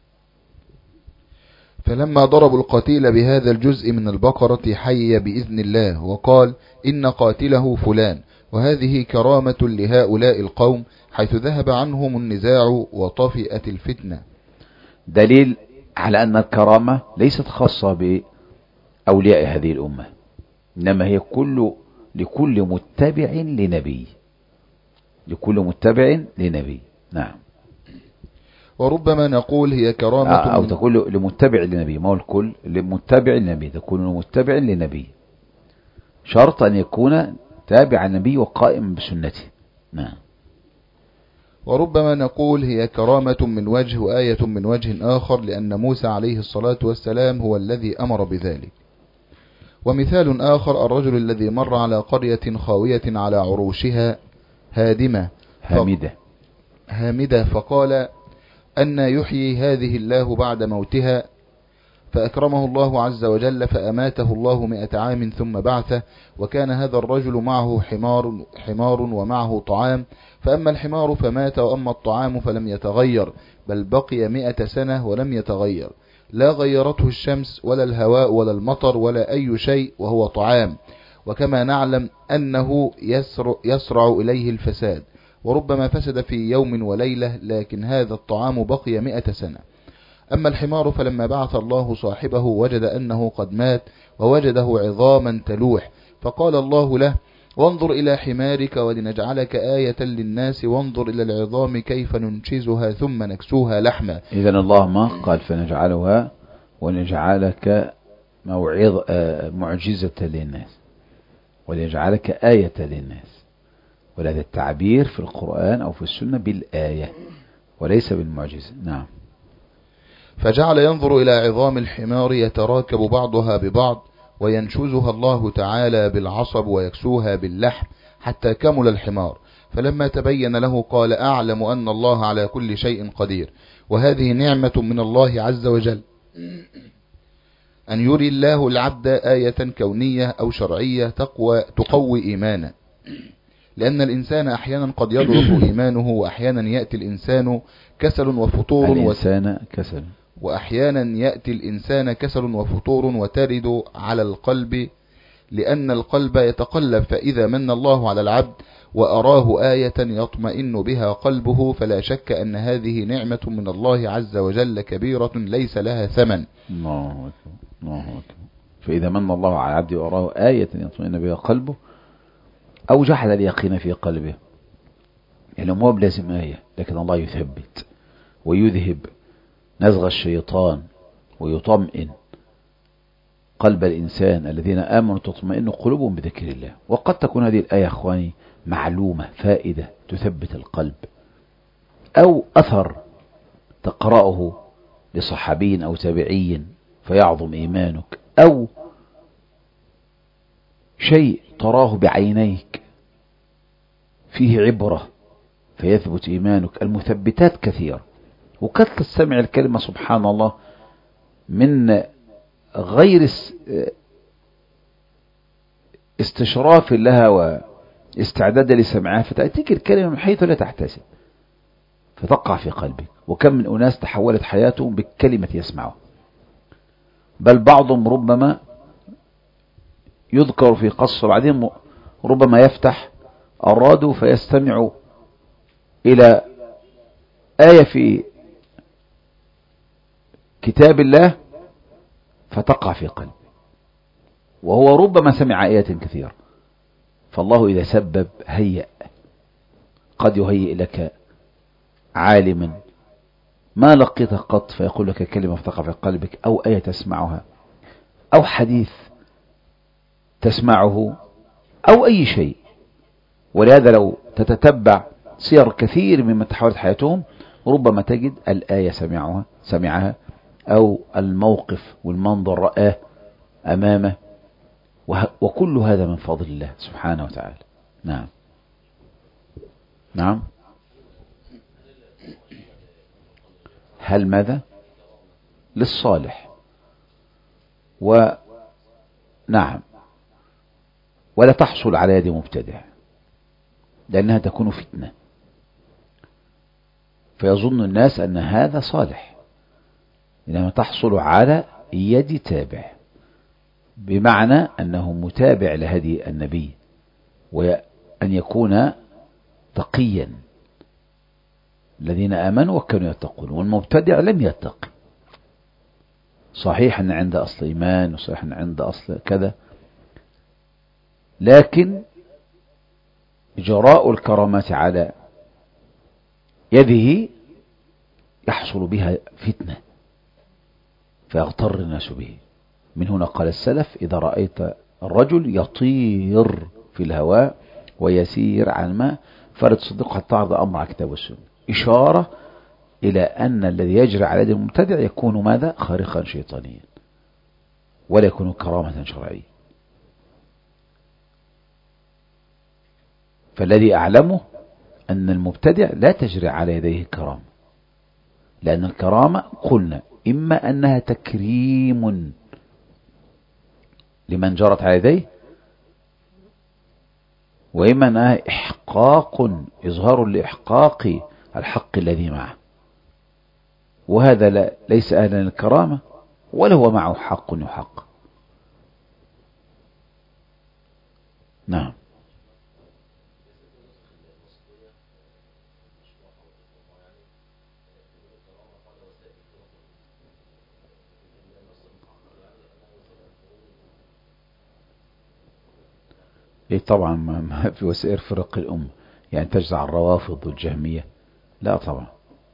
Speaker 2: فلما ضربوا القتيل بهذا الجزء من البقرة حي بإذن الله وقال إن قاتله فلان، وهذه كرامة لهؤلاء القوم حيث ذهب عنهم النزاع وطفئت الفتنة.
Speaker 1: دليل على أن الكرامة ليست خاصة بأولياء هذه الأمة، إنما هي كل لكل متبع لنبي، لكل متبع لنبي. نعم.
Speaker 2: وربما نقول هي كرامة
Speaker 1: أو تقول لمتبع لنبي، ما هو الكل لمتبع لنبي، تكون لمتبع لنبي، شرط أن يكون تابع النبي وقائم بسنته. نعم.
Speaker 2: وربما نقول هي كرامة من وجه وآية من وجه آخر، لأن موسى عليه الصلاة والسلام هو الذي أمر بذلك. ومثال آخر الرجل الذي مر على قرية خاوية على عروشها هادمة
Speaker 1: هامدة
Speaker 2: هامدة فقال أن يحيي هذه الله بعد موتها، فأكرمه الله عز وجل فأماته الله مئة عام ثم بعثه، وكان هذا الرجل معه حمار, حمار ومعه طعام، فأما الحمار فمات وأما الطعام فلم يتغير، بل بقي مئة سنة ولم يتغير، لا غيرته الشمس ولا الهواء ولا المطر ولا أي شيء، وهو طعام. وكما نعلم أنه يسرع, يسرع إليه الفساد، وربما فسد في يوم وليلة، لكن هذا الطعام بقي مئة سنة. أما الحمار فلما بعث الله صاحبه وجد أنه قد مات، ووجده عظاما تلوح، فقال الله له وانظر إلى حمارك ولنجعلك آية للناس، وانظر إلى العظام كيف ننشزها ثم نكسوها لحما.
Speaker 1: إذن الله ما قال فنجعلها ونجعلك موعظ معجزة للناس ولنجعلك آية للناس، وهذا التعبير في القرآن أو في السنة بالآية وليس بالمعجزة. نعم.
Speaker 2: فجعل ينظر إلى عظام الحمار يتراكب بعضها ببعض، وينشزها الله تعالى بالعصب ويكسوها باللحم حتى كمل الحمار، فلما تبين له قال أعلم أن الله على كل شيء قدير. وهذه نعمة من الله عز وجل، أن يري الله العبد آية كونية أو شرعية تقوى تقوي إيمانه، لأن الإنسان أحيانا قد يضعف إيمانه، وأحيانا يأتي الإنسان كسل وفطور
Speaker 1: الإنسان كسل
Speaker 2: وأحيانا يأتي الإنسان كسل وفطور وترد على القلب، لأن القلب يتقلب، فإذا من الله على العبد وأراه آية يطمئن بها قلبه، فلا شك أن هذه نعمة من الله عز وجل كبيرة ليس لها ثمن.
Speaker 1: الله أكبر الله أكبر. فإذا من الله على عبده وأراه آية يطمئن بها قلبه أو جحد اليقين في قلبه، يعني هو بلازم آية، لكن الله يثبت ويذهب نزغ الشيطان ويطمئن قلب الإنسان. الذين آمنوا تطمئن قلوبهم بذكر الله. وقد تكون هذه الآية أخواني معلومة فائدة تثبت القلب، أو أثر تقرأه لصحابي أو تابعي فيعظم إيمانك، أو شيء تراه بعينيك فيه عبرة فيثبت إيمانك. المثبتات كثيرة، وقد تستمع الكلمة سبحان الله من غير استشراف لها واستعداد لسمعها، فتأتيك الكلمة من حيث لا تحتسب فتقع في قلبك. وكم من أناس تحولت حياتهم بالكلمة يسمعها، بل بعضهم ربما يذكر في قصة، بعدين ربما يفتح الراديو فيستمع إلى آية في كتاب الله فتقع في قلبه، وهو ربما سمع آيات كثيرة. فالله إذا سبب هيأ، قد يهيئ لك عالما ما لقيته قط فيقول لك كلمة فتقع في قلبك، أو آية تسمعها، أو حديث تسمعه، أو أي شيء. ولهذا لو تتتبع سير كثير ممن تحولت حياتهم ربما تجد الآية سمعها سمعها أو الموقف والمنظر رآه أمامه، وكل هذا من فضل الله سبحانه وتعالى. نعم نعم. هل ماذا؟ للصالح، ونعم، ولا تحصل على يد مبتدع لأنها تكون فتنة، فيظن الناس أن هذا صالح، إنما تحصل على يد تابع، بمعنى أنه متابع لهدي النبي، وأن يكون تقيا. الذين آمنوا وكانوا يتقون، والمبتدع لم يتق. صحيح أن عنده أصل إيمان، وصحيح أن عنده أصل كذا، لكن جراء الكرامات على يده يحصل بها فتنة فيغتر الناس به. من هنا قال السلف: إذا رأيت الرجل يطير في الهواء ويسير على الماء فلا تصدقه حتى تعرض أمر على كتاب والسنة، إشارة إلى أن الذي يجري على يد المبتدع يكون ماذا؟ خارقا شيطانيا، ولا يكون كرامة شرعية. فالذي أعلمه أن المبتدع لا تجري على يديه كرامة، لأن الكرامة قلنا إما أنها تكريم لمن جرت على يديه، وإما أنها إحقاق، إظهار لإحقاق الحق الذي معه، وهذا لا ليس أهلا للكرامة ولا هو معه حق يحق. نعم. إيه طبعا ما في وسائر فرق الأمة، يعني تجزع الروافض والجهمية، لا طبعا.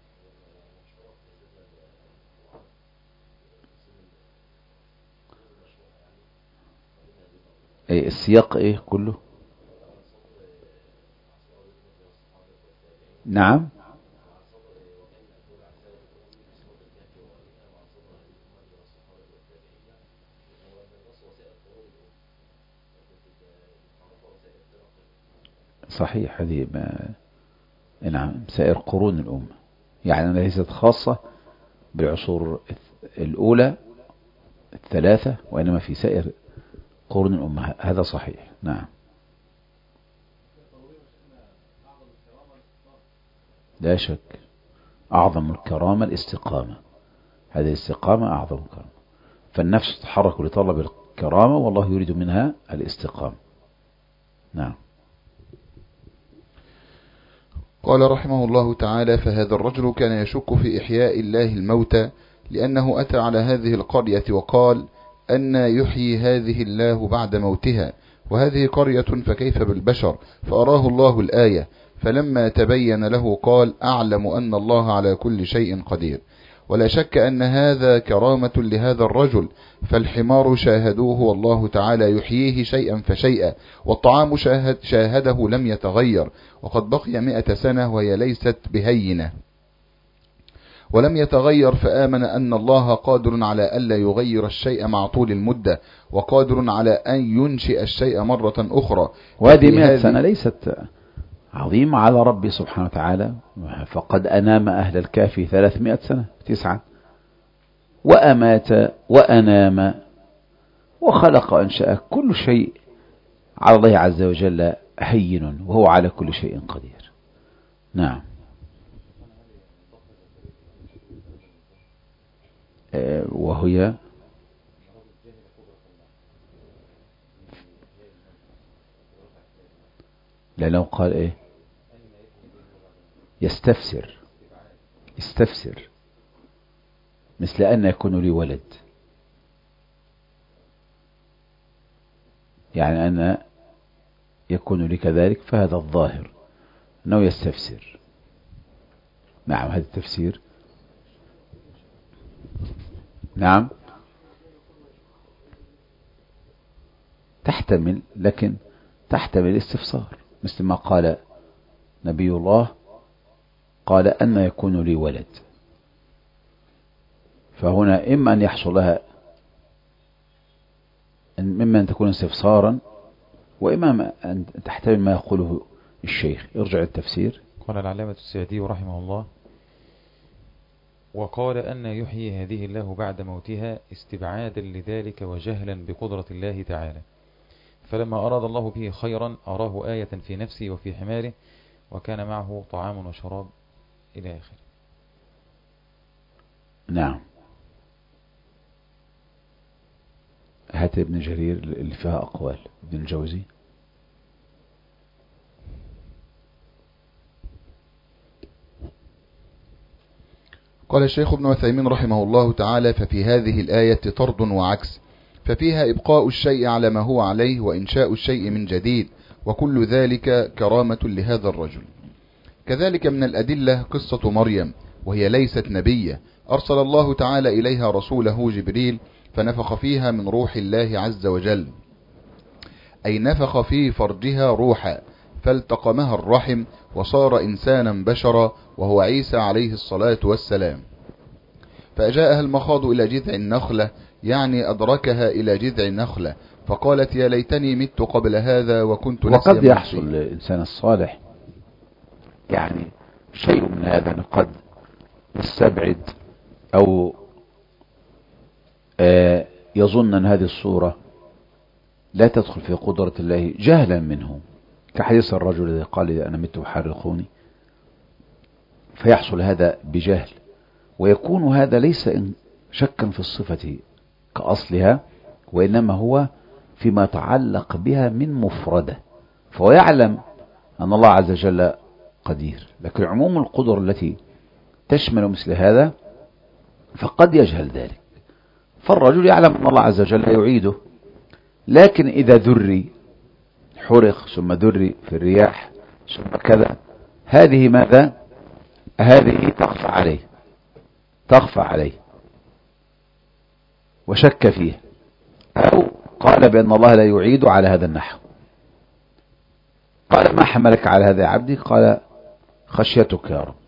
Speaker 1: إيه السياق إيه كله؟ نعم. صحيح، هذه ما نعم سائر قرون الأمة، يعني ليست خاصة بالعصور الأولى الثلاثة، وإنما في سائر قرون الأمة، هذا صحيح. نعم. لا شك، أعظم الكرامة الاستقامة، هذه الاستقامة أعظم الكرامة، فالنفس تتحرك لطلب الكرامة والله يريد منها الاستقامة. نعم.
Speaker 2: قال رحمه الله تعالى: فهذا الرجل كان يشك في إحياء الله الموتى، لأنه أتى على هذه القرية وقال: أن يحيي هذه الله بعد موتها، وهذه قرية فكيف بالبشر؟ فأراه الله الآية، فلما تبين له قال أعلم أن الله على كل شيء قدير. ولا شك أن هذا كرامة لهذا الرجل، فالحمار شاهدوه والله تعالى يحييه شيئا فشيئا، والطعام شاهد شاهده لم يتغير، وقد بقي مئة سنة وهي ليست بهينة ولم يتغير، فآمن أن الله قادر على ألا يغير الشيء مع طول المدة، وقادر على أن ينشئ الشيء مرة أخرى.
Speaker 1: وهذه مئة سنة ليست عظيمة على ربي سبحانه وتعالى، فقد أنام أهل الكافي ثلاثمائة سنة تسعة، وأمات وأنام وخلق وأنشأ، كل شيء على الله عز وجل هين، وهو على كل شيء قدير. نعم. وهي لأنه قال إيه؟ يستفسر يستفسر مثل أن يكون لي ولد، يعني أن يكون لي كذلك، فهذا الظاهر أنه يستفسر. نعم، هذا التفسير. نعم، تحتمل، لكن تحتمل استفسار، مثل ما قال نبي الله قال أن يكون لي ولد، فهنا إما أن يحصل لها مما أن تكون استفسارا، وإما أن تحتمل ما يقوله الشيخ. يرجع التفسير.
Speaker 3: قال العلامة السعدي رحمه الله: وقال أن يحيي هذه الله بعد موتها استبعادا لذلك وجهلا بقدرة الله تعالى، فلما أراد الله به خيرا أراه آية في نفسه وفي حماره، وكان معه طعام وشراب إلى آخره.
Speaker 1: نعم. هات ابن جرير اللي فيها أقوال، ابن الجوزي.
Speaker 2: قال الشيخ ابن عثيمين رحمه الله تعالى: ففي هذه الآية طرد وعكس، ففيها إبقاء الشيء على ما هو عليه وإنشاء الشيء من جديد، وكل ذلك كرامة لهذا الرجل. كذلك من الأدلة قصة مريم، وهي ليست نبية، أرسل الله تعالى إليها رسوله جبريل فنفخ فيها من روح الله عز وجل، أي نفخ في فرجها روحا، فالتقمها الرحم وصار إنسانا بشرا، وهو عيسى عليه الصلاة والسلام. فأجاءها المخاض إلى جذع النخلة، يعني أدركها إلى جذع النخلة، فقالت يا ليتني مت قبل هذا وكنت نسيا منسيا.
Speaker 1: وقد يحصل للإنسان الصالح يعني شيء من هذا، قد يستبعد أو آه يظن أن هذه الصورة لا تدخل في قدرة الله جهلا منه، كحديث الرجل الذي قال إذا أنا مت حرقوني، فيحصل هذا بجهل، ويكون هذا ليس شكا في الصفة كأصلها، وإنما هو فيما يتعلق بها من مفردة، فهو يعلم أن الله عز وجل قدير، لكن عموم القدر التي تشمل مثل هذا فقد يجهل ذلك. فالرجل يعلم أن الله عز وجل يعيده، لكن إذا ذري حرق ثم ذري في الرياح ثم كذا، هذه ماذا؟ هذه تخفى عليه تخفى عليه وشك فيه، أو قال بأن الله لا يعيد على هذا النحو. قال ما حملك على هذا يا عبدي؟ قال خشيتك يا رب.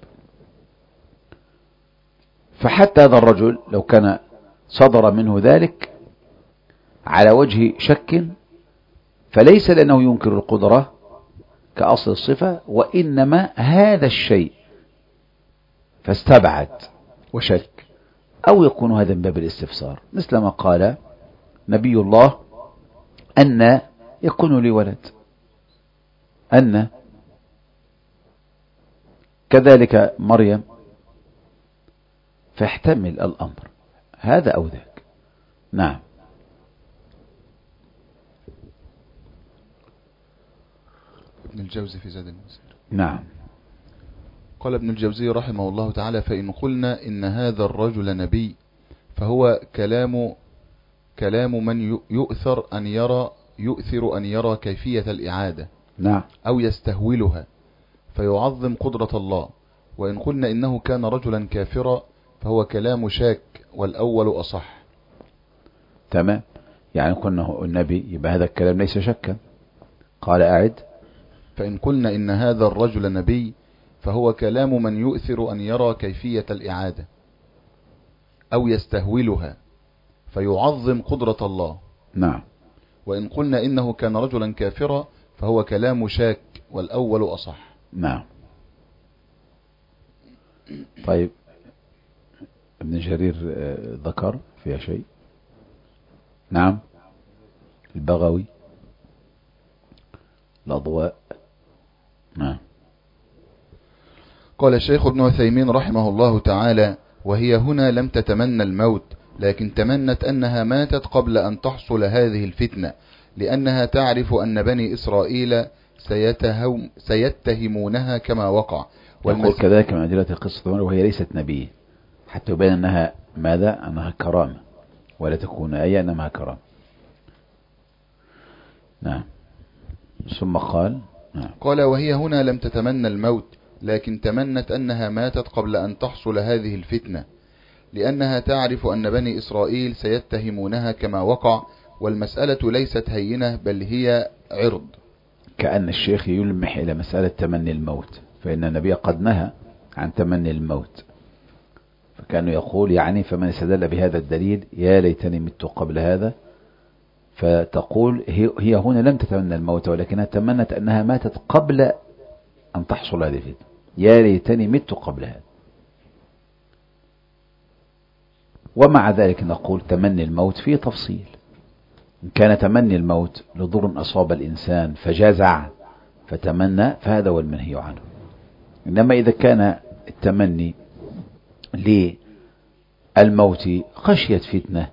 Speaker 1: فحتى هذا الرجل لو كان صدر منه ذلك على وجه شك، فليس لأنه ينكر القدرة كأصل الصفة، وإنما هذا الشيء فاستبعد وشك، أو يكون هذا من باب الاستفسار، مثل ما قال نبي الله أن يكون لي ولد، أن كذلك مريم، فاحتمل الأمر هذا أو ذاك. نعم.
Speaker 2: ابن الجوزي في زاد المسير.
Speaker 1: نعم.
Speaker 2: قال ابن الجوزي رحمه الله تعالى: فإن قلنا إن هذا الرجل نبي، فهو كلام كلام من يؤثر أن يرى يؤثر أن يرى كيفية الإعادة
Speaker 1: نعم.
Speaker 2: أو يستهولها فيعظم قدرة الله. وإن قلنا إنه كان رجلا كافرا فهو كلام شاك والأول أصح.
Speaker 1: تمام. يعني قلنا النبي يبقى هذا الكلام ليس شكا. قال أعد.
Speaker 2: فإن قلنا إن هذا الرجل نبي فهو كلام من يؤثر أن يرى كيفية الإعادة أو يستهولها فيعظم قدرة الله.
Speaker 1: نعم.
Speaker 2: وإن قلنا إنه كان رجلا كافرا فهو كلام شاك والأول أصح.
Speaker 1: نعم. طيب ابن جرير ذكر فيها شيء. نعم. البغوي، الأضواء. نعم.
Speaker 2: قال الشيخ ابن عثيمين رحمه الله تعالى: وهي هنا لم تتمنى الموت، لكن تمنت أنها ماتت قبل أن تحصل هذه الفتنة، لأنها تعرف أن بني إسرائيل سيتهم سيتهمونها كما وقع.
Speaker 1: يقول كذلك من أدلة قصة عمر وهي ليست نبي، حتى يبين أنها ماذا؟ أنها كرامة، ولا تكون آية أنها كرامة. نعم. ثم قال نعم.
Speaker 2: قال: وهي هنا لم تتمنى الموت، لكن تمنت أنها ماتت قبل أن تحصل هذه الفتنة، لأنها تعرف أن بني إسرائيل سيتهمونها كما وقع، والمسألة ليست هينة بل هي عرض.
Speaker 1: كأن الشيخ يلمح إلى مسألة تمني الموت، فإن النبي قد نهى عن تمني الموت، فكانوا يقول يعني فمن استدل بهذا الدليل يا ليتني مت قبل هذا، فتقول هي هنا لم تتمنى الموت ولكنها تمنت أنها ماتت قبل أن تحصل هذه الفتنة، يا ليتني مت قبل هذا. ومع ذلك نقول تمني الموت فيه تفصيل. إن كان تمني الموت لضر أصاب الإنسان فجزع فتمنى فهذا هو المنهي عنه. إنما إذا كان التمني للموت خشية فتنة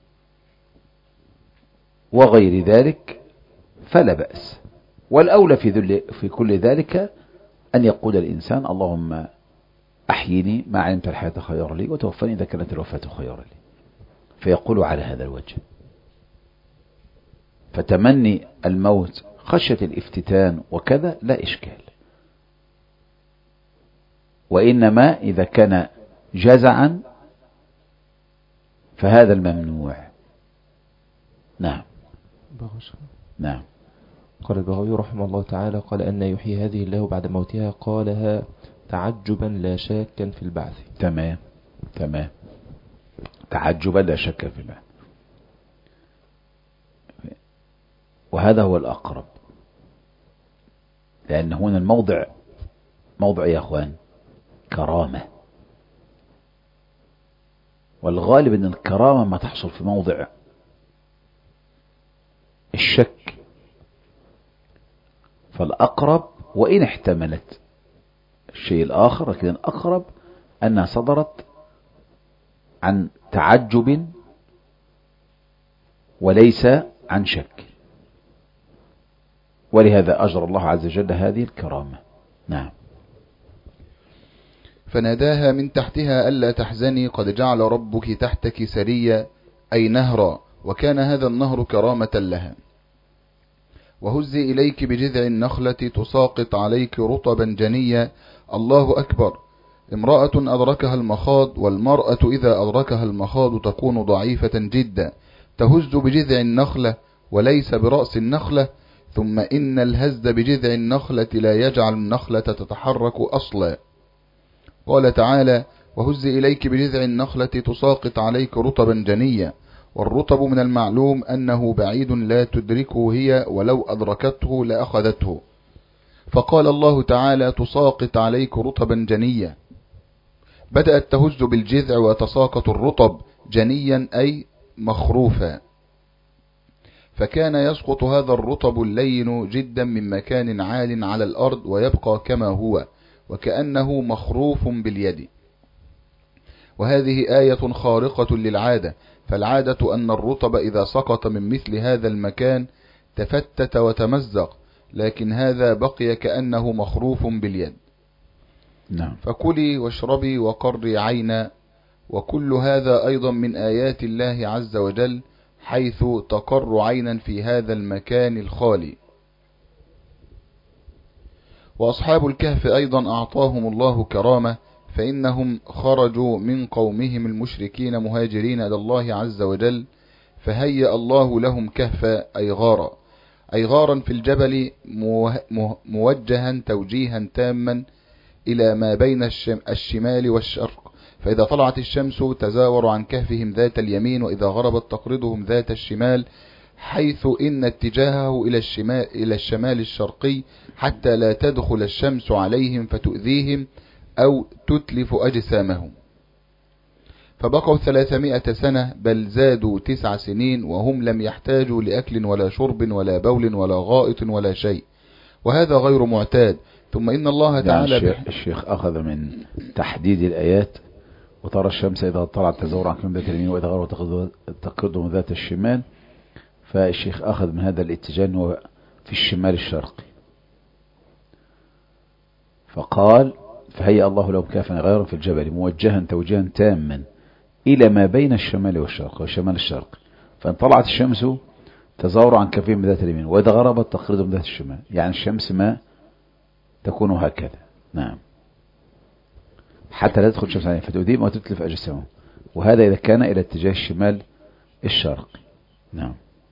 Speaker 1: وغير ذلك فلا بأس. والأولى في, ذل في كل ذلك أن يقول الإنسان اللهم أحيني ما علمت الحياة خير لي وتوفني إذا كانت الوفاة خير لي، فيقول على هذا الوجه. فتمني الموت خشية الافتتان وكذا لا إشكال، وإنما إذا كان جزعا فهذا الممنوع. نعم. نعم.
Speaker 4: قال البغوي رحمه الله تعالى: قال أن يحيي هذه الله بعد موتها، قالها تعجبا لا شاكا في البعث.
Speaker 1: تمام تمام. تعجبا لا شك في البعث، وهذا هو الأقرب، لأن هنا الموضع موضع يا أخوان كرامة، والغالب أن الكرامة ما تحصل في موضع الشك، فالأقرب وإن احتملت الشيء الآخر لكن الأقرب أنها صدرت عن تعجب وليس عن شك، ولهذا أجرى الله عز وجل هذه الكرامة. نعم.
Speaker 2: فناداها من تحتها ألا تحزني قد جعل ربك تحتك سريا، أي نهرا، وكان هذا النهر كرامة لها. وهزي إليك بجذع النخلة تساقط عليك رطبا جنيا. الله أكبر. امرأة أدركها المخاض، والمرأة إذا أدركها المخاض تكون ضعيفة جدا، تهز بجذع النخلة وليس برأس النخلة، ثم إن الهز بجذع النخلة لا يجعل النخلة تتحرك أصلا. قال تعالى: وهز إليك بجذع النخلة تساقط عليك رطبا جنيا. والرطب من المعلوم أنه بعيد لا تدركه هي، ولو أدركته لأخذته. فقال الله تعالى: تساقط عليك رطبا جنيا. بدأت تهز بالجذع وتساقط الرطب جنيا أي مخروفا، فكان يسقط هذا الرطب اللين جدا من مكان عال على الأرض ويبقى كما هو وكأنه مخروف باليد. وهذه آية خارقة للعادة، فالعادة أن الرطب إذا سقط من مثل هذا المكان تفتت وتمزق، لكن هذا بقي كأنه مخروف باليد.
Speaker 1: نعم.
Speaker 2: فكلي واشربي وقري عينا. وكل هذا أيضا من آيات الله عز وجل، حيث تقر عينا في هذا المكان الخالي. وأصحاب الكهف أيضا أعطاهم الله كرامة، فإنهم خرجوا من قومهم المشركين مهاجرين إلى الله عز وجل، فهيأ الله لهم كهفا أي غارا أي غارا في الجبل موجها توجيها تاما إلى ما بين الشمال والشرق، فإذا طلعت الشمس تزاوروا عن كهفهم ذات اليمين، وإذا غربت تقرضهم ذات الشمال، حيث إن اتجاهه إلى الشمال, إلى الشمال الشرقي، حتى لا تدخل الشمس عليهم فتؤذيهم أو تتلف أجسامهم. فبقوا ثلاثمائة سنة، بل زادوا تسع سنين، وهم لم يحتاجوا لأكل ولا شرب ولا بول ولا غائط ولا شيء، وهذا غير معتاد. ثم إن الله تعالى
Speaker 1: الشيخ, الشيخ أخذ من تحديد الآيات: وترى الشمس إذا طلعت تزور عن كهفهم ذات اليمين وإذا غربت تقرضهم ذات الشمال. فالشيخ أخذ من هذا الاتجاه أنه في الشمال الشرقي، فقال: فهيأ الله لهم كهفا غيرا في الجبل موجها توجيها تاما إلى ما بين الشمال والشرق والشمال الشرقي، فإن طلعت الشمس تزاور عن كهفهم ذات اليمين وإذا غربت تقرضهم ذات الشمال، يعني الشمس ما تكون هكذا. نعم، حتى لا تدخل الشمس عليهم فتؤذيهم وتتلف أجسامهم، وهذا إذا كان إلى اتجاه الشمال الشرقي. نعم.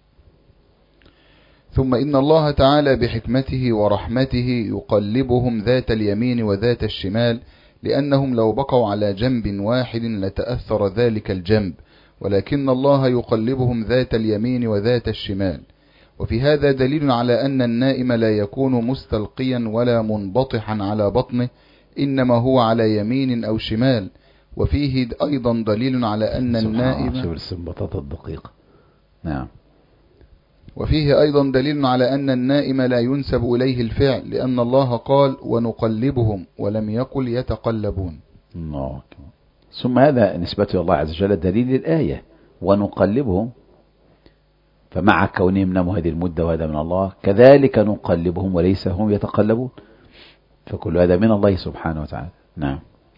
Speaker 2: ثم إن الله تعالى بحكمته ورحمته يقلبهم ذات اليمين وذات الشمال، لأنهم لو بقوا على جنب واحد لتأثر ذلك الجنب، ولكن الله يقلبهم ذات اليمين وذات الشمال. وفي هذا دليل على أن النائم لا يكون مستلقيا ولا منبطحا على بطنه، إنما هو على يمين أو شمال. وفيه أيضا دليل على أن النائم
Speaker 1: شوف الاستنباطات الدقيقة. نعم.
Speaker 2: وفيه أيضا دليل على أن النائم لا ينسب إليه الفعل، لأن الله قال: ونقلبهم، ولم يقل يتقلبون.
Speaker 1: الله. ثم هذا نسبته إلى الله عز وجل دليل الآية: ونقلبهم، فمع كونهم ناموا هذه المدة وهذا من الله، كذلك نقلبهم وليس هم يتقلبون، فكل هذا من الله سبحانه وتعالى. نعم.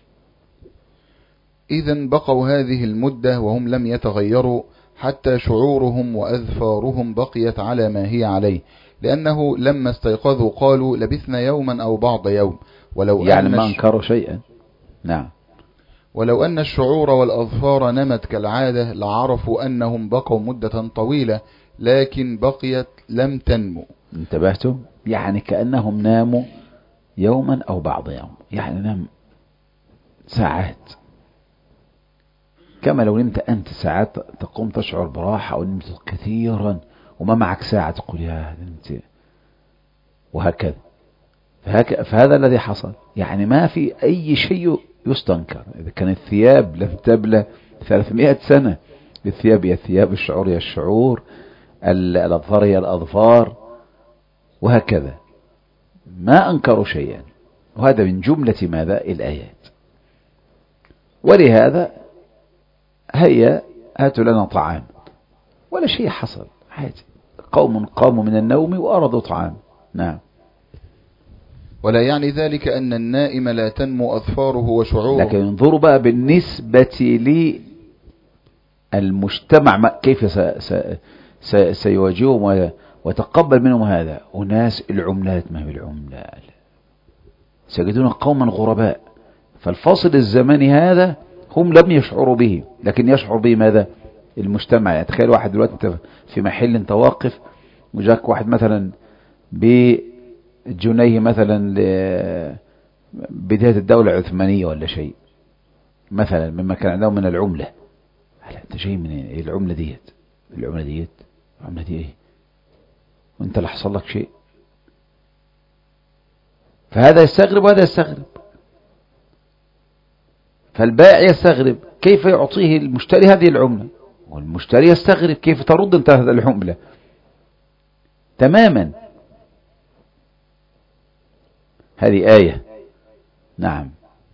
Speaker 2: إذن بقوا هذه المدة وهم لم يتغيروا، حتى شعورهم وأذفارهم بقيت على ما هي عليه، لأنه لما استيقظوا قالوا: لبثنا يوما أو بعض يوم. ولو
Speaker 1: يعني
Speaker 2: أن
Speaker 1: ما انكروا شيئا. نعم.
Speaker 2: ولو أن الشعور والأظفار نمت كالعادة لعرفوا أنهم بقوا مدة طويلة، لكن بقيت لم تنمو.
Speaker 1: انتبهتم؟ يعني كأنهم ناموا يوما أو بعض يوم، يعني نام ساعات، كما لو نمت أنت ساعات تقوم تشعر براحة، أو نمت كثيرا وما معك ساعة تقول يا نمت، وهكذا. فهك... فهذا الذي حصل، يعني ما في أي شيء يستنكر. إذا كان الثياب لم تبلى ثلاثمائة سنة، الثياب هي الثياب، الشعور هي الشعور، الأظفار هي الأظفار، وهكذا، ما أنكروا شيئا. وهذا من جملة ماذا؟ الآيات. ولهذا هيا هاتوا لنا طعام، ولا شيء حصل، عادي، قوم قاموا من النوم وأرادوا طعام. نعم.
Speaker 2: ولا يعني ذلك أن النائم لا تنمو أظفاره وشعوره،
Speaker 1: لكن انظروا بقى بالنسبة للمجتمع كيف سيواجههم وتقبل منهم هذا. أناس العملات، ما هي العملة، سيجدون قوما غرباء، فالفاصل الزمني هذا هم لم يشعروا به، لكن يشعر به ماذا؟ المجتمع. يعني تخيل واحد دلوقتي انت في محل انت واقف، وجاك واحد مثلا بجنيه مثلا لبداية الدولة العثمانية ولا شيء مثلا، مما كان عندهم من العملة. هلا انت جاي منين؟ ايه العملة ديت؟ العملة ديت العملة دي ايه؟ وانت لا حصل لك شيء. فهذا يستغرب وهذا يستغرب، فالبائع يستغرب كيف يعطيه المشتري هذه العملة، والمشتري يستغرب كيف ترد انت هذه العملة تماما. هذه آية. نعم.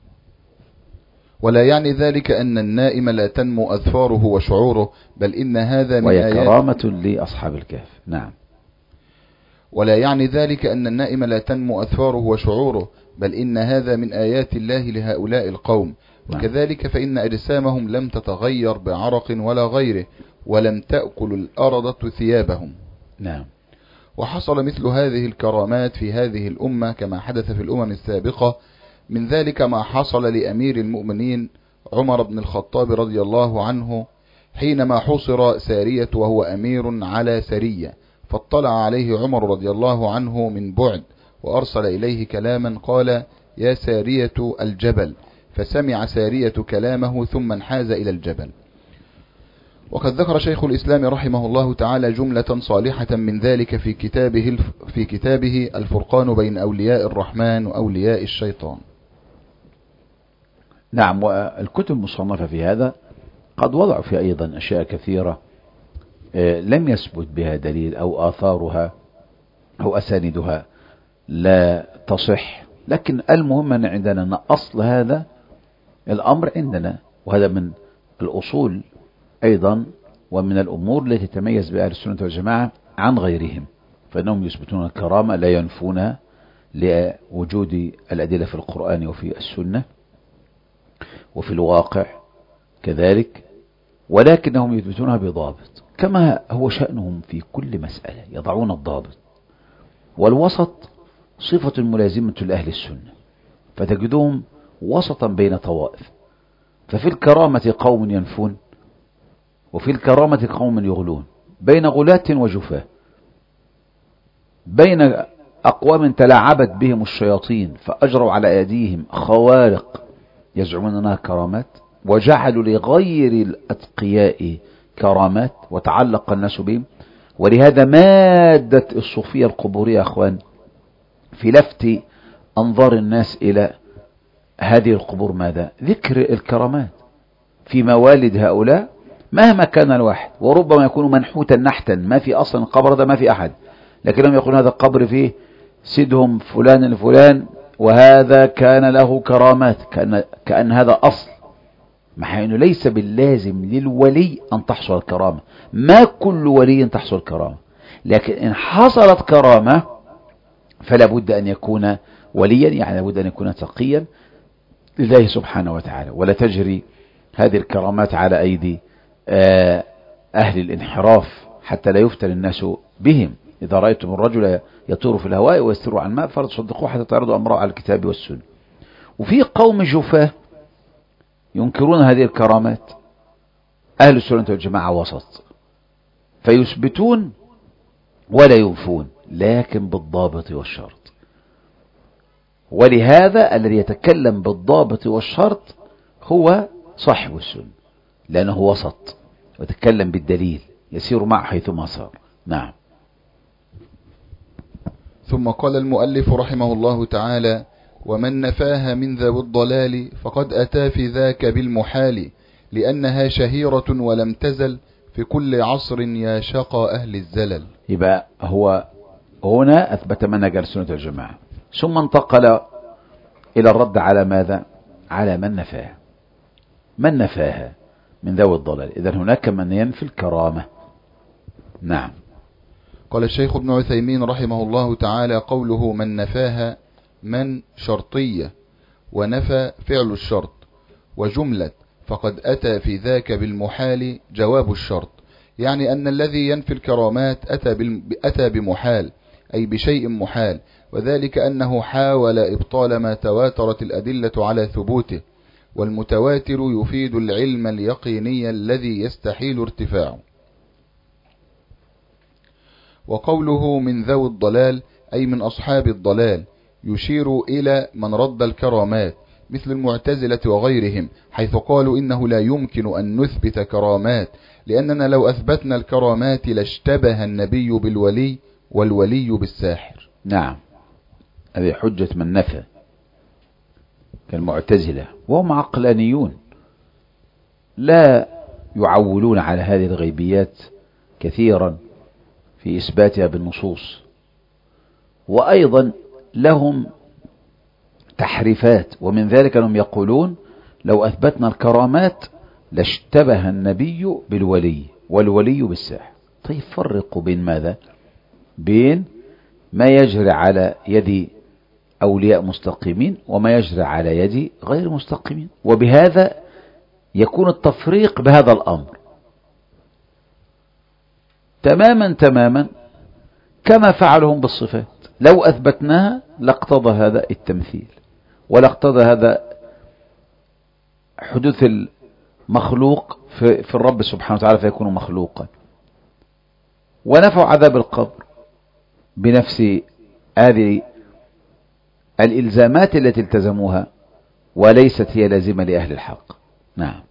Speaker 2: ولا يعني ذلك أن النائم لا تنمو أظفاره وشعوره، بل إن هذا من
Speaker 1: وهي
Speaker 2: آيات
Speaker 1: كرامة لأصحاب الكهف. نعم.
Speaker 2: ولا يعني ذلك أن النائم لا تنمو أظفاره وشعوره، بل إن هذا من آيات الله لهؤلاء القوم. وكذلك فإن أجسامهم لم تتغير بعرق ولا غيره، ولم تأكل الأرض ثيابهم.
Speaker 1: نعم.
Speaker 2: وحصل مثل هذه الكرامات في هذه الأمة كما حدث في الأمم السابقة، من ذلك ما حصل لأمير المؤمنين عمر بن الخطاب رضي الله عنه حينما حصر سارية وهو أمير على سرية، فاطلع عليه عمر رضي الله عنه من بعد وأرسل إليه كلاما قال: يا سارية الجبل، فسمع سارية كلامه ثم انحاز إلى الجبل. وقد ذكر شيخ الإسلام رحمه الله تعالى جملة صالحة من ذلك في كتابه في كتابه الفرقان بين أولياء الرحمن وأولياء الشيطان.
Speaker 1: نعم. والكتب المصنفة في هذا قد وضعوا في أيضا أشياء كثيرة لم يثبت بها دليل أو آثارها أو أساندها لا تصح، لكن المهم أن عندنا أن أصل هذا الأمر عندنا، وهذا من الأصول أيضا ومن الأمور التي تتميز بها أهل السنة والجماعة عن غيرهم، فإنهم يثبتون الكرامة لا ينفونها لوجود الأدلة في القرآن وفي السنة وفي الواقع كذلك، ولكنهم يثبتونها بضابط كما هو شأنهم في كل مسألة، يضعون الضابط. والوسط صفة ملازمة لأهل السنة، فتجدهم وسطا بين طوائف، ففي الكرامة قوم ينفون وفي الكرامة قوم يغلون، بين غلاة وجفاة، بين أقوام تلاعبت بهم الشياطين فأجروا على أيديهم خوارق يزعمون أنها كرامات، وجعلوا لغير الأتقياء كرامات وتعلق الناس بهم. ولهذا مادة الصوفية القبورية أخوان في لفت أنظار الناس إلى هذه القبور ماذا؟ ذكر الكرامات في موالد هؤلاء مهما كان الواحد، وربما يكون منحوتا نحتا، ما في أصلا القبر ده ما في أحد، لكنهم يقولون هذا القبر فيه سيدهم فلان الفلان وهذا كان له كرامات، كأن, كأن هذا أصل، مع أنه ليس باللازم للولي أن تحصل الكرامة، ما كل ولي تحصل الكرامة، لكن إن حصلت كرامة فلا بد أن يكون وليا، يعني لا بد أن يكون تقيا لله سبحانه وتعالى، ولا تجري هذه الكرامات على أيدي أهل الانحراف حتى لا يفتن الناس بهم. إذا رأيتم الرجل يطير في الهواء ويستر عن الماء فتصدقوه حتى تعرضوا أمره على الكتاب والسنة. وفي قوم جفاه ينكرون هذه الكرامات، أهل السنة والجماعة وسط، فيثبتون ولا ينفون، لكن بالضابط والشرط. ولهذا الذي يتكلم بالضابط والشرط هو صاحب السنة، لأنه وسط ويتكلم بالدليل يسير معه حيثما صار. نعم.
Speaker 2: ثم قال المؤلف رحمه الله تعالى: ومن نفاها من ذوي الضلال فقد أتى في ذاك بالمحال، لأنها شهيرة ولم تزل في كل عصر يا شقى أهل الزلل.
Speaker 1: يبقى هو هنا أثبت منهج السنة والجماعة، ثم انتقل إلى الرد على ماذا؟ على من نفاها. من نفاها من ذوي الضلال، إذن هناك من ينفي الكرامة. نعم.
Speaker 2: قال الشيخ ابن عثيمين رحمه الله تعالى: قوله من نفاها من شرطية، ونفى فعل الشرط، وجملة فقد أتى في ذاك بالمحال جواب الشرط، يعني أن الذي ينفي الكرامات أتى, بال... أتى بمحال، أي بشيء محال، وذلك أنه حاول إبطال ما تواترت الأدلة على ثبوته، والمتواتر يفيد العلم اليقيني الذي يستحيل ارتفاعه. وقوله من ذوي الضلال أي من أصحاب الضلال، يشير إلى من رد الكرامات مثل المعتزلة وغيرهم، حيث قالوا إنه لا يمكن أن نثبت كرامات، لأننا لو أثبتنا الكرامات لاشتبه النبي بالولي والولي بالساحر.
Speaker 1: نعم، هذه حجة من نفى كالمعتزلة، وهم عقلانيون لا يعولون على هذه الغيبيات كثيرا في إثباتها بالنصوص، وأيضا لهم تحريفات، ومن ذلك أنهم يقولون لو أثبتنا الكرامات لاشتبه النبي بالولي والولي بالساحر. طيب فرقوا بين ماذا؟ بين ما يجري على يد أولياء مستقيمين وما يجري على يد غير مستقيمين، وبهذا يكون التفريق بهذا الأمر. تماما تماما كما فعلهم بالصفات. لو أثبتناها لاقتضى هذا التمثيل، ولا اقتضى هذا حدوث المخلوق في, في الرب سبحانه وتعالى فيكون مخلوقا. ونفوا عذاب القبر بنفس هذه الإلزامات التي التزموها، وليست هي لازمة لأهل الحق. نعم.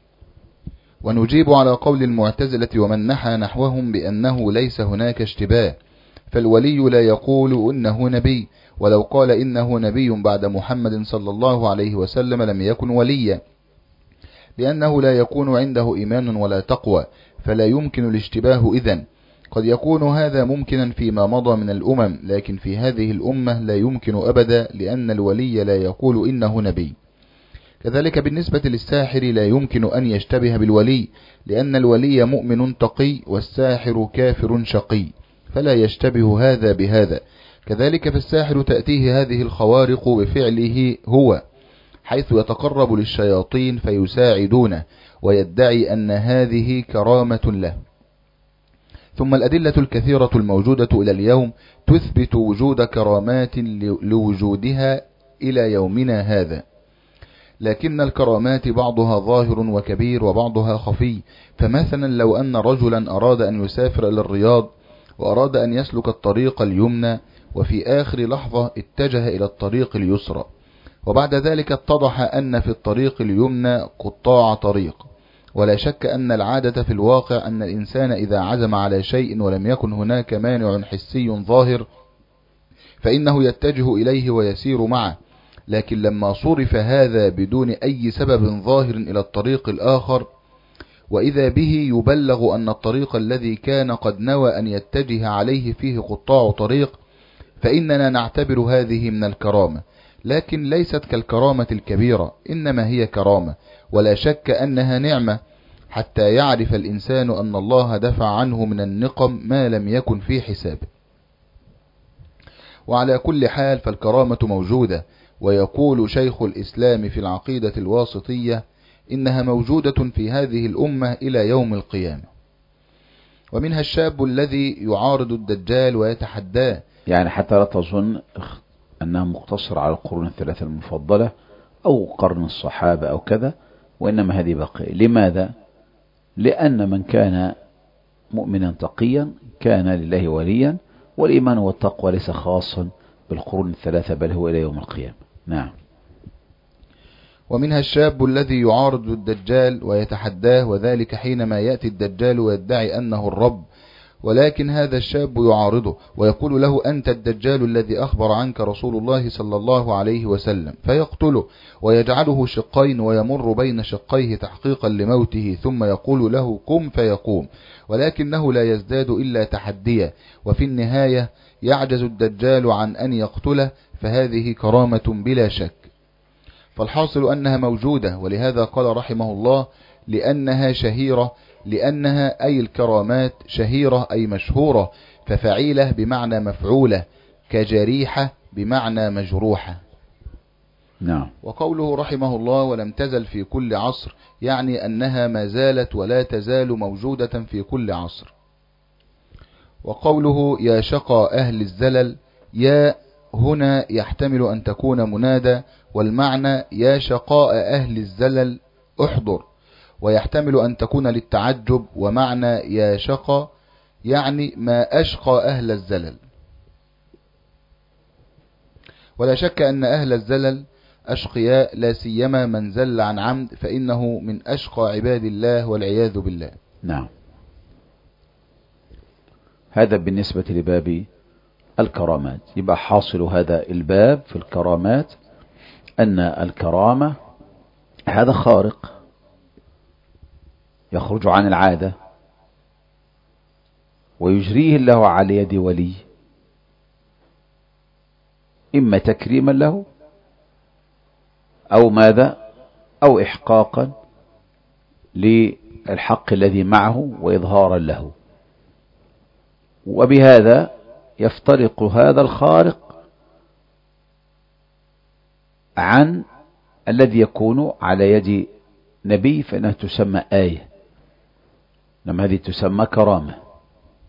Speaker 2: ونجيب على قول المعتزلة ومن نحى نحوهم بأنه ليس هناك اشتباه، فالولي لا يقول إنه نبي، ولو قال إنه نبي بعد محمد صلى الله عليه وسلم لم يكن وليا، لأنه لا يكون عنده إيمان ولا تقوى، فلا يمكن الاشتباه إذن. قد يكون هذا ممكنا فيما مضى من الأمم، لكن في هذه الأمة لا يمكن أبدا، لأن الولي لا يقول إنه نبي. كذلك بالنسبة للساحر لا يمكن أن يشتبه بالولي، لأن الولي مؤمن تقي والساحر كافر شقي، فلا يشتبه هذا بهذا. كذلك فالساحر تأتيه هذه الخوارق بفعله هو، حيث يتقرب للشياطين فيساعدونه ويدعي أن هذه كرامة له. ثم الأدلة الكثيرة الموجودة إلى اليوم تثبت وجود كرامات لوجودها إلى يومنا هذا، لكن الكرامات بعضها ظاهر وكبير وبعضها خفي. فمثلا لو أن رجلا أراد أن يسافر إلى الرياض وأراد أن يسلك الطريق اليمنى، وفي آخر لحظة اتجه إلى الطريق اليسرى، وبعد ذلك اتضح أن في الطريق اليمنى قطاع طريق. ولا شك أن العادة في الواقع أن الإنسان إذا عزم على شيء ولم يكن هناك مانع حسي ظاهر فإنه يتجه إليه ويسير معه، لكن لما صرف هذا بدون أي سبب ظاهر إلى الطريق الآخر، وإذا به يبلغ أن الطريق الذي كان قد نوى أن يتجه عليه فيه قطاع طريق، فإننا نعتبر هذه من الكرامة، لكن ليست كالكرامة الكبيرة، إنما هي كرامة، ولا شك أنها نعمة، حتى يعرف الإنسان أن الله دفع عنه من النقم ما لم يكن في حسابه. وعلى كل حال فالكرامة موجودة، ويقول شيخ الإسلام في العقيدة الواسطية إنها موجودة في هذه الأمة إلى يوم القيامة. ومنها الشاب الذي يعارض الدجال ويتحداه،
Speaker 1: يعني حتى لا تظن أنها مقتصرة على القرون الثلاثة المفضلة أو قرن الصحابة أو كذا، وإنما هذه باقية. لماذا؟ لأن من كان مؤمنا تقيا كان لله وليا، والإيمان والتقوى ليس خاصا بالقرون الثلاثة بل هو إلى يوم القيامة. نعم.
Speaker 2: ومنها الشاب الذي يعارض الدجال ويتحداه، وذلك حينما يأتي الدجال ويدعي أنه الرب، ولكن هذا الشاب يعارضه ويقول له أنت الدجال الذي أخبر عنك رسول الله صلى الله عليه وسلم، فيقتله ويجعله شقين ويمر بين شقيه تحقيقا لموته، ثم يقول له قم فيقوم، ولكنه لا يزداد إلا تحديا، وفي النهاية يعجز الدجال عن أن يقتله، فهذه كرامة بلا شك. فالحاصل أنها موجودة، ولهذا قال رحمه الله لأنها شهيرة، لأنها أي الكرامات شهيرة أي مشهورة، ففعيلة بمعنى مفعولة، كجريحة بمعنى مجروحة.
Speaker 1: نعم.
Speaker 2: وقوله رحمه الله ولم تزل في كل عصر، يعني أنها ما زالت ولا تزال موجودة في كل عصر. وقوله يا شقى أهل الزلل، يا هنا يحتمل أن تكون منادى، والمعنى يا شقاء أهل الزلل احضر، ويحتمل أن تكون للتعجب، ومعنى يا شقى يعني ما أشقى أهل الزلل. ولا شك أن أهل الزلل أشقياء، لا سيما من زل عن عمد، فإنه من أشقى عباد الله والعياذ بالله.
Speaker 1: نعم. هذا بالنسبة لباب الكرامات. يبقى حاصل هذا الباب في الكرامات أن الكرامة هذا خارق يخرج عن العادة ويجريه الله على يد ولي، إما تكريما له أو ماذا أو إحقاقا للحق الذي معه وإظهارا له. وبهذا يفترق هذا الخارق عن الذي يكون على يد نبي، فإنها تسمى آية، لما هذه تسمى كرامة.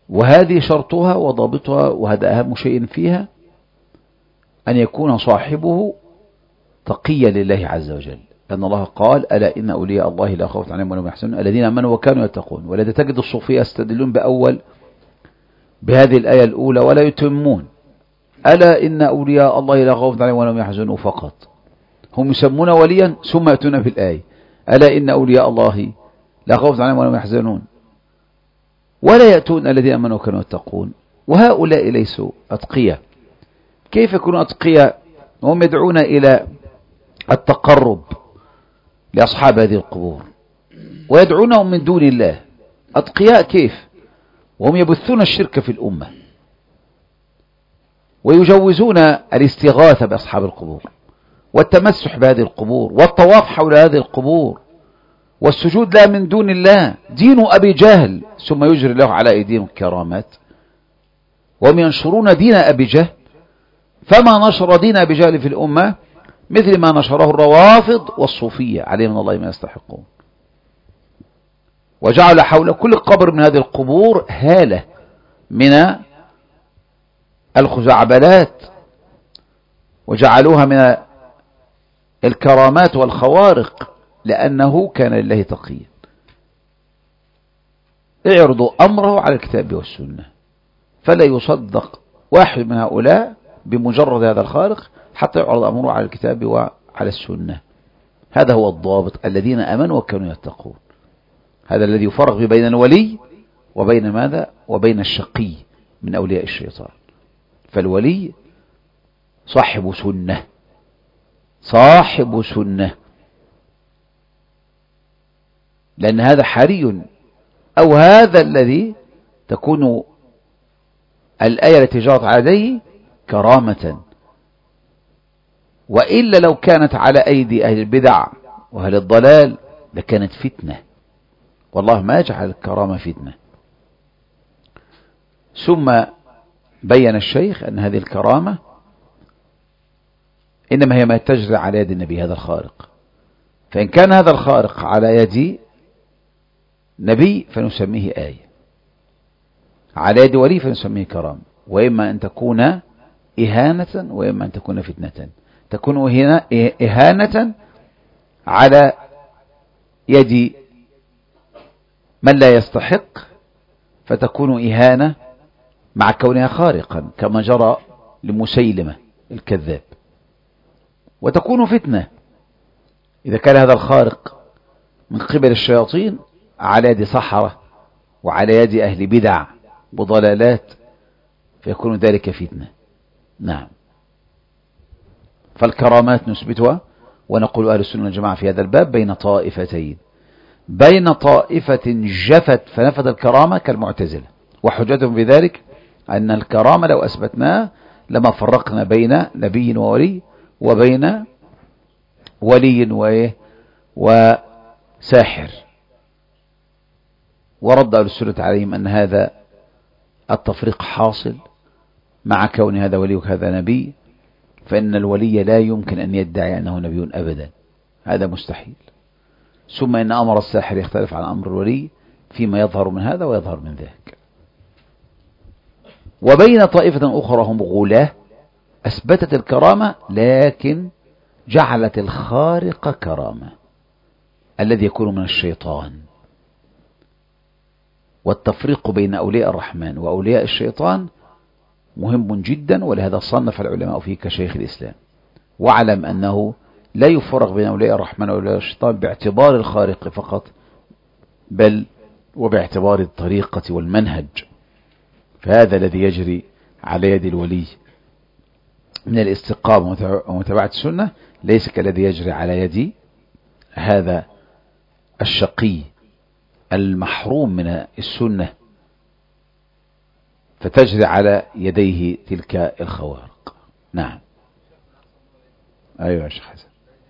Speaker 1: وهذه شرطها وضابطها، وهذا أهم شيء فيها، أن يكون صاحبه تقيا لله عز وجل، لأن الله قال ألا إن أولياء الله لا خوف عليهم ولا هم يحزنون الذين آمنوا وكانوا يتقون. ولذا تجد الصوفية يستدلون بأول بهذه الآية الأولى ولا يتمون ألا إن أولياء الله لا خوف عليهم ولا هم يحزنون فقط. هم يسمون وليا ثم يأتون بالآية ألا إن أولياء الله لا خوف عليهم ولا هم يحزنون، ولا يأتون الذين آمنوا وكانوا يتقون. وهؤلاء ليسوا أتقياء. كيف يكونوا أتقياء وهم يدعون إلى التقرب لأصحاب هذه القبور ويدعونهم من دون الله؟ أتقياء كيف وهم يبثون الشرك في الأمة ويجوزون الاستغاثة بأصحاب القبور والتمسح بهذه القبور والطواف حول هذه القبور والسجود لها من دون الله؟ دين أبي جهل، ثم يجري له على أيديهم الكرامات وهم ينشرون دين أبي جهل. فما نشر دين أبي جهل في الأمة مثل ما نشره الروافض والصوفية عليهم من الله ما يستحقون، وجعل حول كل قبر من هذه القبور هالة من الخزعبلات وجعلوها من الكرامات والخوارق لأنه كان لله تقيا. اعرضوا أمره على الكتاب والسنة، فلا يصدق واحد من هؤلاء بمجرد هذا الخارق حتى يعرض أمره على الكتاب وعلى السنة. هذا هو الضابط، الذين آمنوا وكانوا يتقون. هذا الذي يفرق بين الولي وبين ماذا؟ وبين الشقي من أولياء الشيطان. فالولي صاحب سنة، صاحب سنة، لأن هذا حري، أو هذا الذي تكون الآية التي جرت عليه كرامة، وإلا لو كانت على أيدي أهل البدع وأهل الضلال لكانت فتنة، والله ما يجعل الكرامة فتنة. ثم بين الشيخ أن هذه الكرامة إنما هي ما تجري على يد النبي، هذا الخارق. فإن كان هذا الخارق على يد نبي فنسميه آية، على يد ولي فنسميه كرامة. وإما أن تكون إهانة وإما أن تكون فتنة. تكون إهانة على يد من لا يستحق فتكون إهانة مع كونها خارقا كما جرى لمسيلمة الكذاب، وتكون فتنة إذا كان هذا الخارق من قبل الشياطين على يد سحرة وعلى يد أهل بدع وضلالات فيكون ذلك فتنة. نعم. فالكرامات نثبتها ونقول أهل السنة والجماعة في هذا الباب بين طائفتين، بين طائفة جفت فنفذ الكرامة كالمعتزلة، وحجتهم بذلك أن الكرامة لو أثبتناه لما فرقنا بين نبي وولي وبين ولي وإيه وساحر. ورد أهل السنة عليهم أن هذا التفريق حاصل مع كون هذا ولي وهذا نبي، فإن الولي لا يمكن أن يدعي أنه نبي أبدا، هذا مستحيل. ثم إن أمر الساحر يختلف عن أمر الولي فيما يظهر من هذا ويظهر من ذاك. وبين طائفة أخرى هم غلاة أثبتت الكرامة لكن جعلت الخارق كرامة الذي يكون من الشيطان. والتفريق بين أولياء الرحمن وأولياء الشيطان مهم جدا، ولهذا صنف العلماء فيه كشيخ الإسلام. واعلم أنه لا يفرق بين أولياء الرحمن وأولياء الشيطان باعتبار الخارق فقط، بل وباعتبار الطريقة والمنهج. فهذا الذي يجري على يد الولي من الاستقامة ومتابعة السنة ليس كالذي يجري على يد هذا الشقي المحروم من السنة فتجري على يديه تلك الخوارق. نعم. أيوة يا شيخ حسن.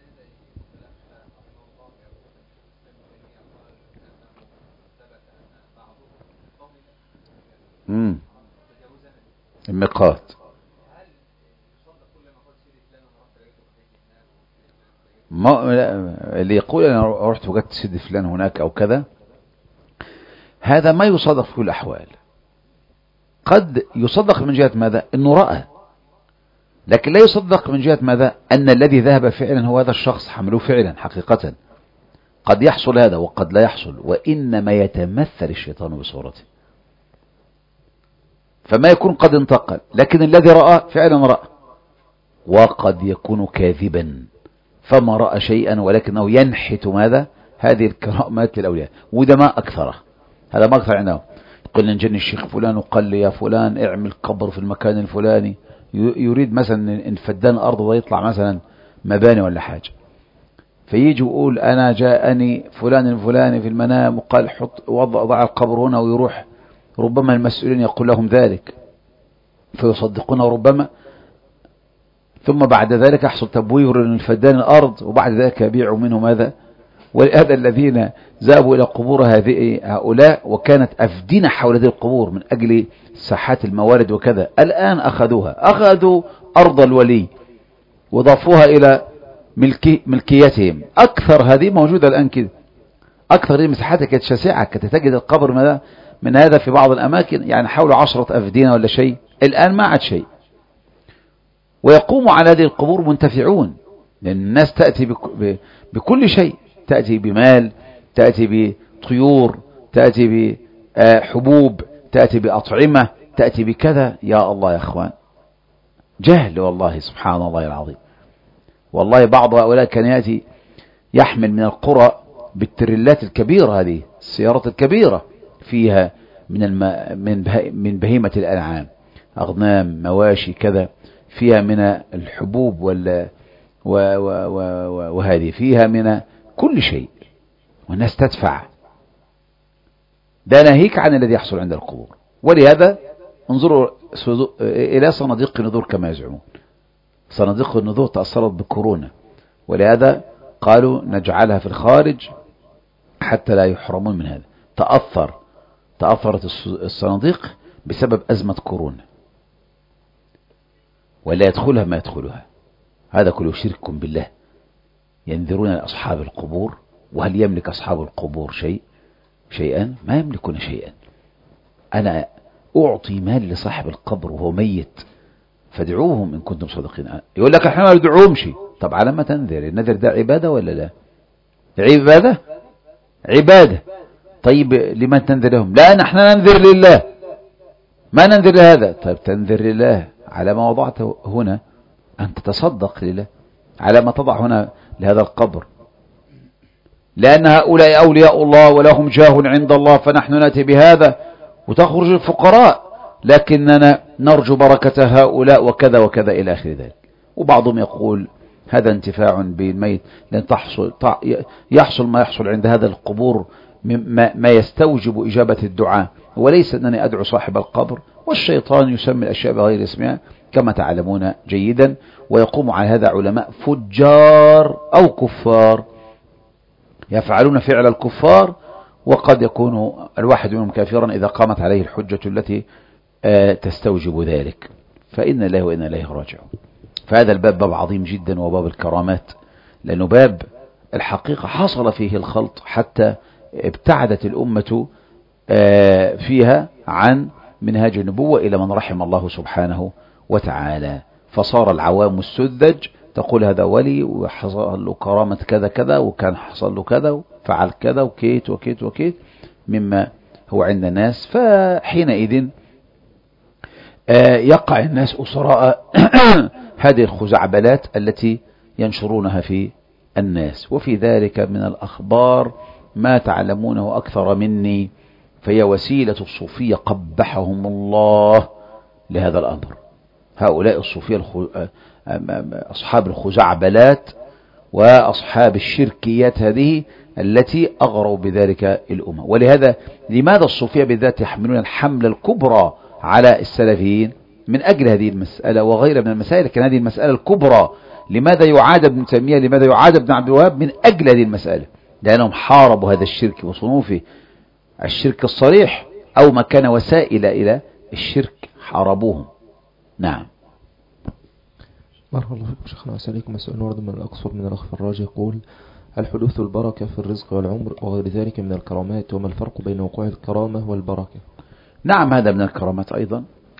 Speaker 1: امم الميقات ما اللي يقول أنا رحت وجدت سيد فلان هناك أو كذا، هذا ما يصادق في كل الأحوال. قد يصدق من جهة ماذا؟ أنه رأى، لكن لا يصدق من جهة ماذا؟ أن الذي ذهب فعلا هو هذا الشخص حمله فعلا حقيقة. قد يحصل هذا وقد لا يحصل، وإنما يتمثل الشيطان بصورته، فما يكون قد انتقل، لكن الذي رأى فعلا رأى. وقد يكون كاذبا فما رأى شيئا، ولكنه ينحت ماذا؟ هذه الكرامات للأولياء. وده ما أكثره، هذا ما أكثر عنده. يقول لنجني الشيخ فلان وقال لي يا فلان اعمل قبر في المكان الفلاني، يريد مثلا ان فدان الأرض ويطلع مثلا مباني ولا حاجة، فيجي يقول أنا جاءني فلان الفلاني في المنام وقال حط وضع ضع القبر هنا، ويروح ربما المسؤولين يقول لهم ذلك فيصدقونه ربما، ثم بعد ذلك يحصل تبوير للفدان الأرض، وبعد ذلك يبيعوا منه ماذا؟ ولهذا الذين ذهبوا إلى قبور هذه هؤلاء وكانت أفدنة حول هذه القبور من أجل ساحات الموارد وكذا، الآن أخذوها، أخذوا أرض الولي وضافوها إلى ملكي ملكيتهم. أكثر هذه موجودة الآن كده، أكثر هذه مساحاتها كانت شاسعة، كانت تجد القبر من, من هذا في بعض الأماكن يعني حول عشرة أفدنة ولا شيء، الآن ما عاد شيء. ويقوم على هذه القبور منتفعون، لأن الناس تأتي بك بكل شيء، تأتي بمال، تأتي بطيور، تأتي بحبوب، تأتي بأطعمة، تأتي بكذا. يا الله يا أخوان، جهل والله، سبحان الله العظيم. والله بعض هؤلاء كان يأتي يحمل من القرى بالتريلات الكبيرة، هذه السيارات الكبيرة فيها من الم... من به... من بهيمة الأنعام، أغنام، مواشي، كذا، فيها من الحبوب وال و... و... و... وهذه فيها من كل شيء، والناس تدفع. ده ناهيك عن الذي يحصل عند القبور. ولهذا انظروا إلى صناديق النذور كما يزعمون. صناديق النذور تأثرت بكورونا، ولهذا قالوا نجعلها في الخارج حتى لا يحرمون من هذا. تأثر تأثرت الصناديق بسبب أزمة كورونا، ولا يدخلها ما يدخلها. هذا كله شرك بالله. ينذرون أصحاب القبور، وهل يملك أصحاب القبور شيء شيئا؟ ما يملكون شيئا. أنا أعطي مال لصاحب القبر وهو ميت، فادعوهم إن كنتم صادقين. يقول لك احنا ما ندعوهمش. طب على ما تنذر؟ النذر ده عبادة ولا لا؟ عبادة عبادة. طيب لمن تنذر لهم؟ لا نحن ننذر لله، ما ننذر لهذا. طيب تنذر لله على ما وضعته هنا، أن تتصدق لله على ما تضع هنا لهذا القبر، لأن هؤلاء أولياء الله ولهم جاه عند الله، فنحن نأتي بهذا وتخرج الفقراء، لكننا نرجو بركة هؤلاء وكذا وكذا إلى آخر ذلك. وبعضهم يقول هذا انتفاع بالميت، لأن تحصل يحصل ما يحصل عند هذا القبور ما يستوجب إجابة الدعاء، وليس أنني أدعو صاحب القبر. والشيطان يسمي الأشياء بغير اسمها كما تعلمون جيدا، ويقوم على هذا علماء فجار أو كفار يفعلون فعل الكفار، وقد يكون الواحد منهم كافرا إذا قامت عليه الحجة التي تستوجب ذلك. فإن الله وإن إليه راجعون. فهذا الباب باب عظيم جدا، وباب الكرامات، لأنه باب الحقيقة حصل فيه الخلط حتى ابتعدت الأمة فيها عن منهاج النبوة إلى من رحم الله سبحانه وتعالى، فصار العوام السذج تقول هذا ولي وحصل له كرامة كذا كذا، وكان حصل له كذا وفعل كذا وكيت وكيت وكيت مما هو عند الناس. فحينئذ يقع الناس أسراء هذه الخزعبلات التي ينشرونها في الناس. وفي ذلك من الأخبار ما تعلمونه أكثر مني، فهي وسيلة الصوفية قبحهم الله لهذا الأمر. هؤلاء الصوفية أصحاب الخزعبلات وأصحاب الشركيات هذه التي أغروا بذلك الأمة. ولهذا لماذا الصوفية بالذات يحملون الحملة الكبرى على السلفيين من أجل هذه المسألة وغيرها من المسائل؟ لكن هذه المسألة الكبرى لماذا يعاد ابن تيمية، لماذا يعاد ابن عبد الوهاب؟ من أجل هذه المسألة، لأنهم حاربوا هذا الشرك وصنوفه، الشرك الصريح أو ما كان وسائل إلى الشرك حاربوهم. نعم.
Speaker 4: بارك الله فيكم شيخنا. وسأليكم مسؤول ورد من الأقصر من الأخ فراج يقول: الحدوث البركة في الرزق والعمر وغير ذلك من الكرامات، وما الفرق بين وقوع الكرامة والبركة؟
Speaker 1: نعم، هذا من الكرامات أيضا،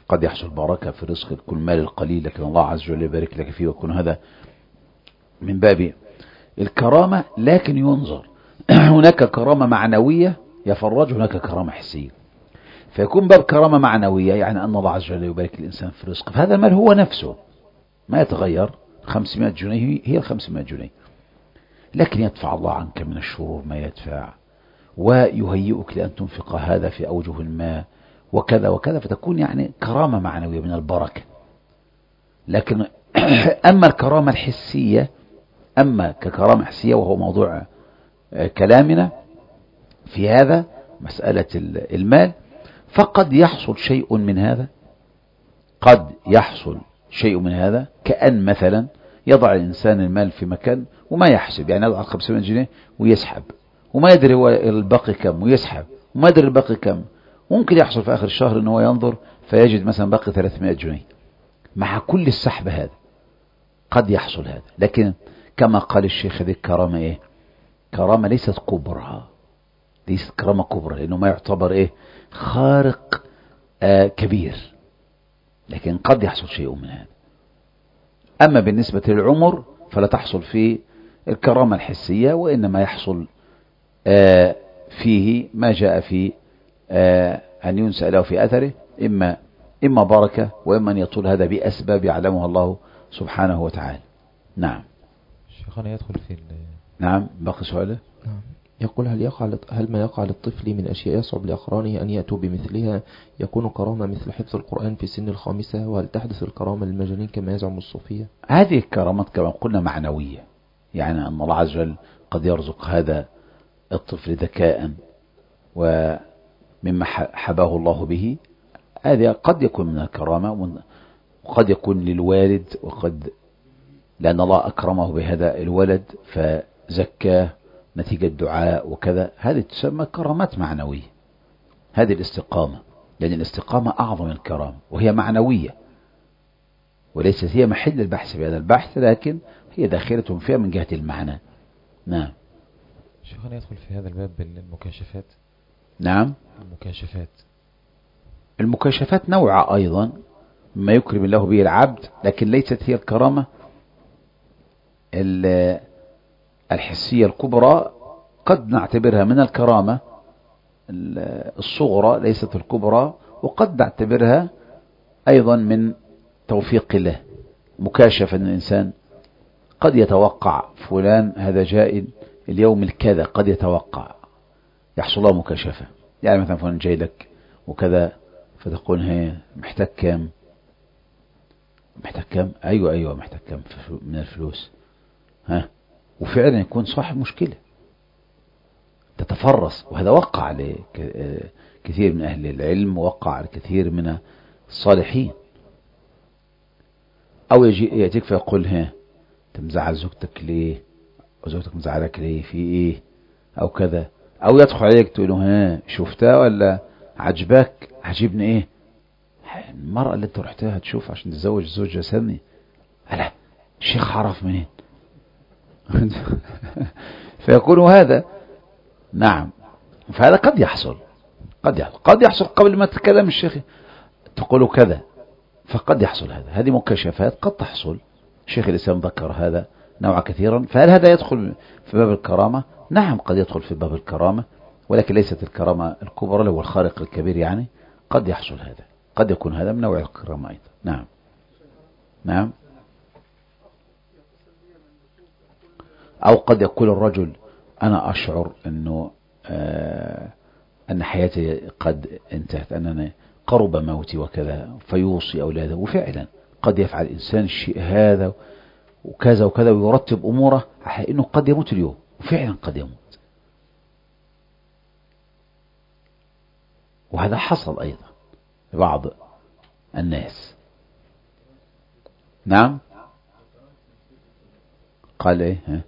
Speaker 1: قد يحصل بركة في رزق كل مال القليل لكن الله عز وجل يبارك لك فيه، ويكون هذا من باب الكرامة. لكن ينظر هناك كرامة معنوية يفرج، هناك كرامة حسية. فيكون باب كرامة معنوية يعني أن الله عز وجل يبارك الإنسان في رزق، فهذا المال هو نفسه ما يتغير، خمسمائة جنيه هي خمسمائة جنيه، لكن يدفع الله عنك من الشرور ما يدفع، ويهيئك لأن تنفق هذا في أوجه ما وكذا وكذا، فتكون يعني كرامة معنوية من البركة. لكن أما الكرامة الحسية، أما ككرامة حسية وهو موضوع كلامنا في هذا مسألة المال، فقد يحصل شيء من هذا، قد يحصل شيء من هذا كأن مثلا يضع الإنسان المال في مكان وما يحسب، يعني يضع خمسمائة جنيه ويسحب وما يدري هو الباقي كم، ويسحب وما يدري الباقي كم. ممكن يحصل في آخر الشهر أنه ينظر فيجد مثلا باقي ثلاثمائة جنيه مع كل السحب هذا، قد يحصل هذا. لكن كما قال الشيخ هذه الكرامة إيه؟ كرامة ليست كبرى، ليست كرامة كبرى، لأنه ما يعتبر إيه؟ خارق آه كبير، لكن قد يحصل شيء من هذا. أما بالنسبة للعمر فلا تحصل فيه الكرامة الحسية، وإنما يحصل آه فيه ما جاء في آه أن ينسى له في أثره، إما إما بركة وإما أن يطول هذا بأسباب يعلمها الله سبحانه وتعالى. نعم.
Speaker 3: شيخنا يدخل في
Speaker 1: نعم. باقي سؤاله.
Speaker 4: نعم. يقول هل يقع هل ما يقع للطفل من أشياء يصعب لأقرانه أن يأتوا بمثلها يكون كرامة مثل حفظ القرآن في سن الخامسة؟ وهل تحدث الكرامة للمجانين كما يزعم الصوفية؟
Speaker 1: هذه الكرامات كما قلنا معنوية، يعني أن الله عز وجل قد يرزق هذا الطفل ذكاء ومما حباه الله به، هذا قد يكون من الكرامة، وقد يكون للوالد، وقد لأن الله أكرمه بهذا الولد فزكاه نتيجة دعاء وكذا، هذه تسمى كرامات معنوية. هذه الاستقامة، لأن الاستقامة أعظم الكرامة وهي معنوية، وليست هي محل البحث في هذا البحث، لكن هي داخلة فيها من جهة المعنى. نعم.
Speaker 3: شيخنا يدخل في هذا الباب المكاشفات.
Speaker 1: نعم.
Speaker 3: المكاشفات
Speaker 1: المكاشفات نوع أيضا ما يكرم الله به العبد، لكن ليست هي الكرامة الحسية الكبرى. قد نعتبرها من الكرامة الصغرى ليست الكبرى، وقد نعتبرها أيضا من توفيق الله. مكاشفة أن الإنسان قد يتوقع فلان هذا جاء اليوم الكذا، قد يتوقع يحصل له مكاشفة، يعني مثلا فلان جاي لك وكذا، فتقول هي محتاج كام؟ محتاج كام؟ أيوة أيوة محتاج كام من الفلوس؟ ها؟ وفعلا يكون صاحب مشكلة تتفرس، وهذا وقع لكثير من أهل العلم، ووقع لكثير من الصالحين. أو يجي يأتيك فيقول ها تمزعل زوجتك ليه؟ وزوجتك مزعلك ليه؟ في إيه؟ أو كذا. أو يدخل عليك تقول له ها شفتها ولا عجبك؟ عجبني إيه؟ المرأة اللي أنت رحتها تشوف عشان تتزوج زوجة سني. ألا الشيخ عرف منين؟ فيكون هذا. نعم. فهذا قد يحصل قد يحصل قد يحصل قبل ما تتكلم الشيخ تقول كذا، فقد يحصل هذا. هذه مكاشفات قد تحصل. شيخ الإسلام ذكر هذا نوع كثيرا. فهل هذا يدخل في باب الكرامة؟ نعم قد يدخل في باب الكرامة، ولكن ليست الكرامة الكبرى اللي هو الخارق الكبير. يعني قد يحصل هذا، قد يكون هذا من نوع الكرامة أيضا. نعم. نعم. أو قد يقول الرجل أنا أشعر أنه آه أن حياتي قد انتهت، أنني قرب موتي وكذا، فيوصي أولاده. وفعلا قد يفعل الإنسان الشيء هذا وكذا وكذا، ويرتب أموره أنه قد يموت اليوم، وفعلا قد يموت. وهذا حصل أيضا لبعض الناس. نعم. قال إيه؟ ها؟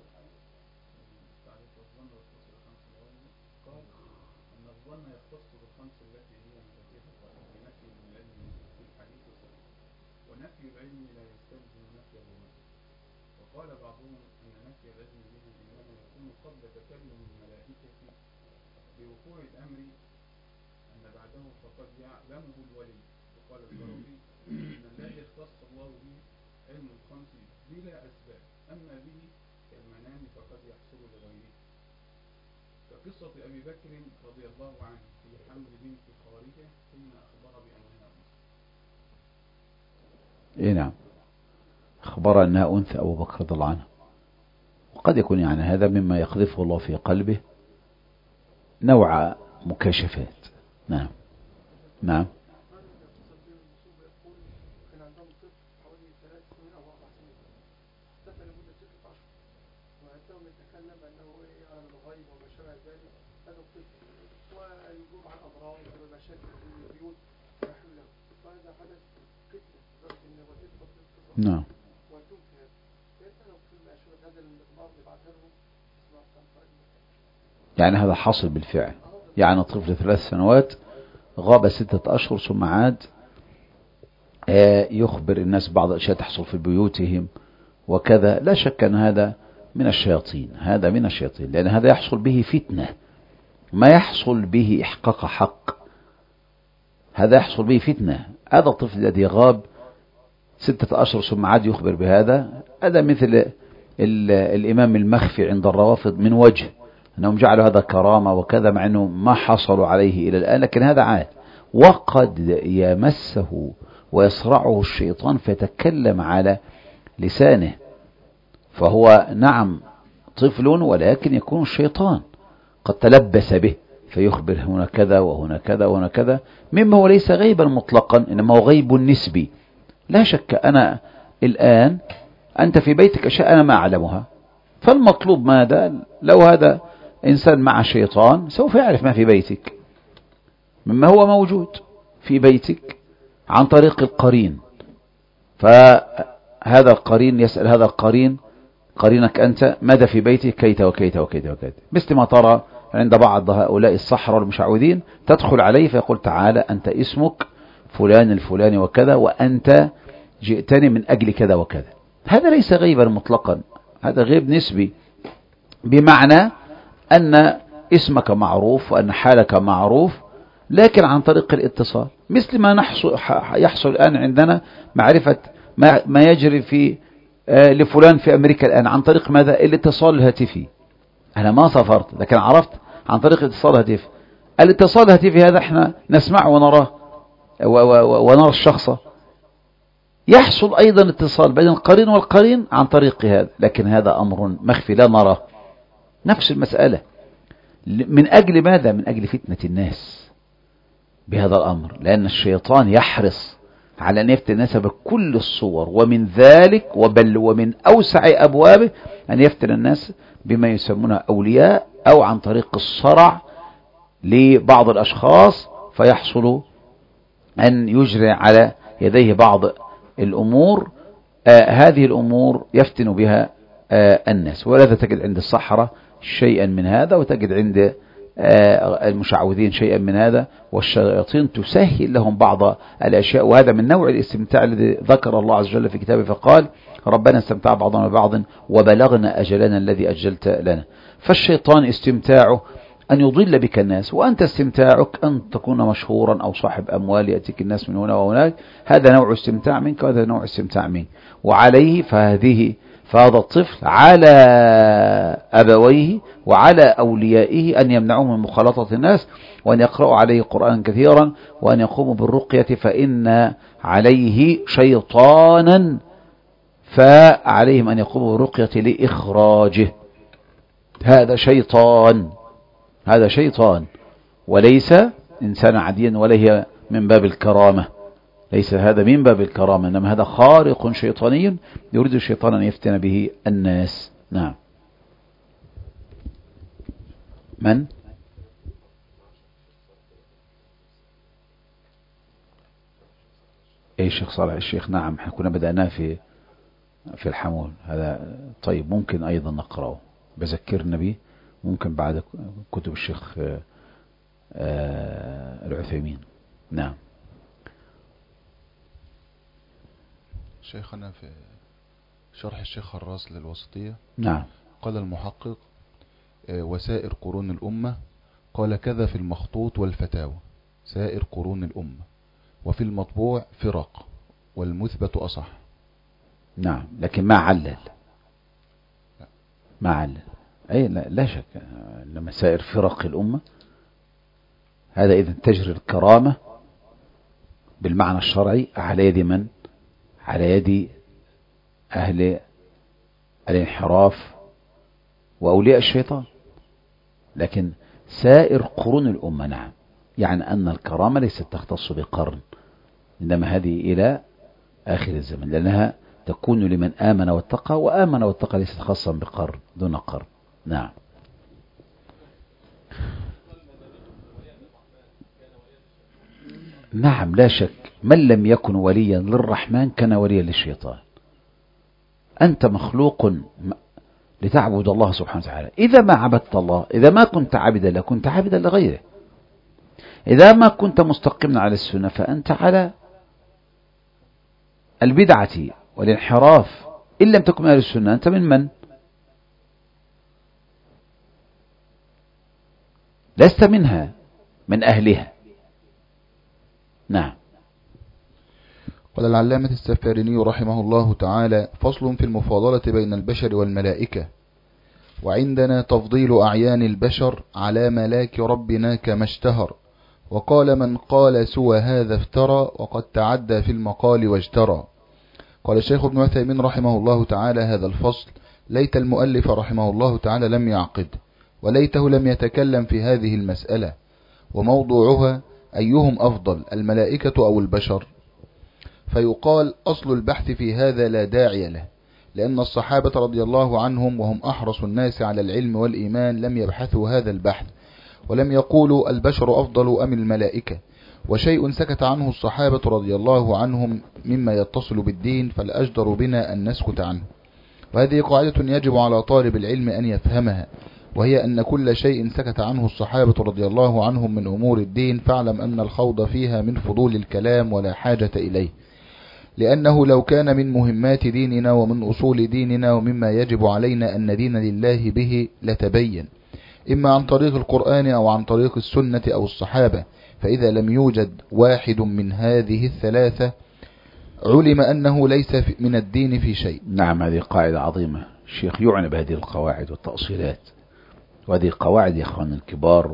Speaker 5: قال القرآن إن الذي اختص الله به علم الخمس بلا أسباب، أما به كالمنام فقد يحصل لغيره، كقصة أبي بكر رضي الله عنه في حمل بنت خارجة ثم أخبر بأنها أنثى.
Speaker 1: إيه نعم، أخبر أنها أنثى أبو بكر رضي الله عنه، وقد يكون يعني هذا مما يقذفه الله في قلبه نوع مكاشفات. نعم نعم. نعم. يعني هذا حاصل بالفعل، يعني طفل ثلاث سنوات غاب ستة أشهر ثم عاد يخبر الناس بعض الأشياء تحصل في بيوتهم وكذا. لا شك أن هذا من الشياطين، هذا من الشياطين، لأن هذا يحصل به فتنة، ما يحصل به إحقاق حق، هذا يحصل به فتنة. هذا الطفل الذي غاب ستة أشهر ثم عاد يخبر بهذا، هذا مثل الإمام المخفي عند الروافض من وجه أنهم جعلوا هذا كرامة وكذا، مع أنه ما حصلوا عليه إلى الآن، لكن هذا عاد. وقد يمسه ويصرعه الشيطان فيتكلم على لسانه، فهو نعم طفل ولكن يكون الشيطان قد تلبس به فيخبر هنا كذا وهنا كذا وهنا كذا، مما هو ليس غيبا مطلقا، إنما هو غيب نسبي. لا شك أنا الآن أنت في بيتك أشياء أنا ما أعلمها، فالمطلوب ماذا؟ لو هذا إنسان مع شيطان سوف يعرف ما في بيتك مما هو موجود في بيتك عن طريق القرين، فهذا القرين يسأل هذا القرين قرينك أنت ماذا في بيتك كيت وكيت وكيت وكيت، مثل ما ترى عند بعض هؤلاء السحرة والمشعوذين، تدخل عليه فيقول تعالى أنت اسمك فلان الفلاني وكذا وأنت جئتني من أجل كذا وكذا. هذا ليس غيبا مطلقا، هذا غيب نسبي، بمعنى أن اسمك معروف وأن حالك معروف، لكن عن طريق الاتصال، مثل ما نحصل يحصل الآن عندنا معرفة ما, ما يجري في آه لفلان في أمريكا الآن عن طريق ماذا؟ الاتصال الهاتفي. أنا ما سافرت لكن عرفت عن طريق الاتصال الهاتفي. الاتصال الهاتفي هذا احنا نسمعه ونراه ونرى الشخص، يحصل أيضا اتصال بين القرين والقرين عن طريق هذا، لكن هذا أمر مخفي لا نراه. نفس المسألة، من أجل ماذا؟ من أجل فتنة الناس بهذا الأمر، لأن الشيطان يحرص على أن يفتن الناس بكل الصور، ومن ذلك وبل ومن أوسع أبوابه أن يفتن الناس بما يسمونه أولياء، أو عن طريق الصرع لبعض الأشخاص فيحصل أن يجري على يديه بعض الأمور. آه هذه الأمور يفتن بها آه الناس، ولذا تجد عند السحرة شيئا من هذا، وتجد عند آه المشعوذين شيئا من هذا، والشياطين تسهل لهم بعض الأشياء، وهذا من نوع الاستمتاع الذي ذكر الله عز وجل في كتابه فقال ربنا استمتع بعضنا ببعض وبلغنا أجلنا الذي أجلت لنا. فالشيطان استمتاعه أن يضل بك الناس، وأنت استمتاعك أن تكون مشهورا أو صاحب أموال يأتيك الناس من هنا وهناك، هذا نوع استمتاع منك وهذا نوع استمتاع منك. وعليه فهذه فهذا الطفل على أبويه وعلى أوليائه أن يمنعوه من مخالطة الناس، وأن يقرأوا عليه قرآن كثيرا، وأن يقوموا بالرقية، فإن عليه شيطانا فعليهم أن يقوموا بالرقية لإخراجه. هذا شيطان، هذا شيطان وليس إنسان عاديا، ولا هي من باب الكرامة، ليس هذا من باب الكرامة، إنما هذا خارق شيطاني يريد الشيطان أن يفتن به الناس. نعم. من؟ أي شيخ صالح الشيخ؟ نعم، احنا كنا بدأناه في في الحمول هذا. طيب ممكن أيضا نقرأه، بذكرنا به، ممكن بعد كتب الشيخ العثيمين. نعم.
Speaker 2: شيخنا في شرح الشيخ خراس للوسطية،
Speaker 1: نعم،
Speaker 2: قال المحقق وسائر قرون الأمة، قال كذا في المخطوط والفتاوى، سائر قرون الأمة، وفي المطبوع فرق، والمثبت أصح.
Speaker 1: نعم، لكن ما علل ما علل أي لا, لا شك أن سائر فرق الأمة هذا إذن تجري الكرامة بالمعنى الشرعي على يد من؟ على يد أهل الانحراف وأولياء الشيطان. لكن سائر قرون الأمة نعم، يعني أن الكرامة ليست تختص بقرن، إنما هذه إلى آخر الزمن، لأنها تكون لمن آمن واتقى، وآمن واتقى ليست خاصا بقرن دون قرن. نعم. نعم لا شك، من لم يكن وليا للرحمن كان وليا للشيطان. أنت مخلوق لتعبد الله سبحانه وتعالى، إذا ما عبدت الله، إذا ما كنت عابدا له كنت عابدا لغيره، إذا ما كنت مستقيما على السنة فأنت على البدعة والانحراف. إن لم تكن أهل السنة أنت من من؟ لست منها، من أهلها. نعم.
Speaker 2: قال العلامة السفاريني رحمه الله تعالى: فصل في المفاضلة بين البشر والملائكة. وعندنا تفضيل أعيان البشر على ملاك ربنا كما اشتهر، وقال من قال سوى هذا افترى، وقد تعدى في المقال واجترى. قال الشيخ ابن عثيمين رحمه الله تعالى: هذا الفصل ليت المؤلف رحمه الله تعالى لم يعقد، وليته لم يتكلم في هذه المسألة، وموضوعها أيهم أفضل، الملائكة أو البشر؟ فيقال: أصل البحث في هذا لا داعي له، لأن الصحابة رضي الله عنهم وهم أحرص الناس على العلم والإيمان لم يبحثوا هذا البحث، ولم يقولوا البشر أفضل أم الملائكة. وشيء سكت عنه الصحابة رضي الله عنهم مما يتصل بالدين فالأجدر بنا أن نسكت عنه. وهذه قاعدة يجب على طالب العلم أن يفهمها، وهي أن كل شيء سكت عنه الصحابة رضي الله عنهم من أمور الدين فاعلم أن الخوض فيها من فضول الكلام ولا حاجة إليه، لأنه لو كان من مهمات ديننا ومن أصول ديننا ومما يجب علينا أن ندين لله به لتبين، إما عن طريق القرآن أو عن طريق السنة أو الصحابة. فإذا لم يوجد واحد من هذه الثلاثة علم أنه ليس من الدين في شيء.
Speaker 1: نعم، هذه قاعدة عظيمة. الشيخ يعنى بهذه القواعد والتأصيلات، وهذه القواعد يا أخوان الكبار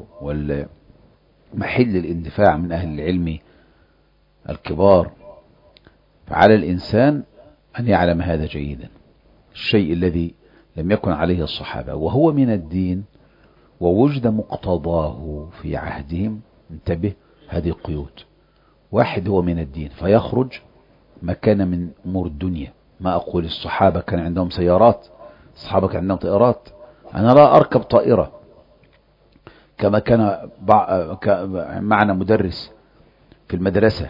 Speaker 1: والمحل الاندفاع من أهل العلم الكبار. فعلى الإنسان أن يعلم هذا جيدا، الشيء الذي لم يكن عليه الصحابة وهو من الدين ووجد مقتضاه في عهدهم، انتبه، هذه قيود. واحد هو من الدين فيخرج مكان من أمور الدنيا. ما أقول الصحابة كان عندهم سيارات، الصحابة كان عندهم طائرات، أنا لا أركب طائرة. كما كان معنا مدرس في المدرسة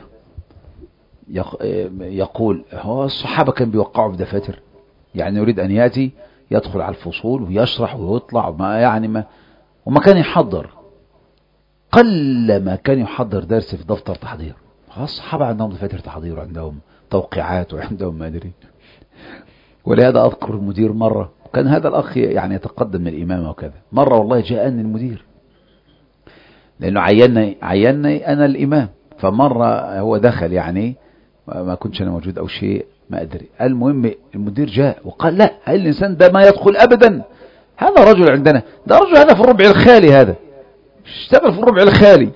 Speaker 1: يقول هو الصحابة كان بيوقعوا بدفاتر، يعني يريد أن يأتي يدخل على الفصول ويشرح ويطلع ما يعني ما وما كان يحضر، قل ما كان يحضر درس في دفتر تحضير. الصحابة عندهم دفاتر تحضير وعندهم توقيعات وعندهم ما أدري. ولهذا أذكر المدير مرة، كان هذا الأخ يعني يتقدم من الإمامة وكذا، مرة والله جاءني المدير لأنه عينني عينني أنا الإمام، فمرة هو دخل يعني ما كنتش أنا موجود أو شيء ما أدري. المهم المدير جاء وقال لا، هاي الإنسان ده ما يدخل أبدا، هذا رجل عندنا، ده رجل هذا في الربع الخالي، هذا اشتغل في الربع الخالي.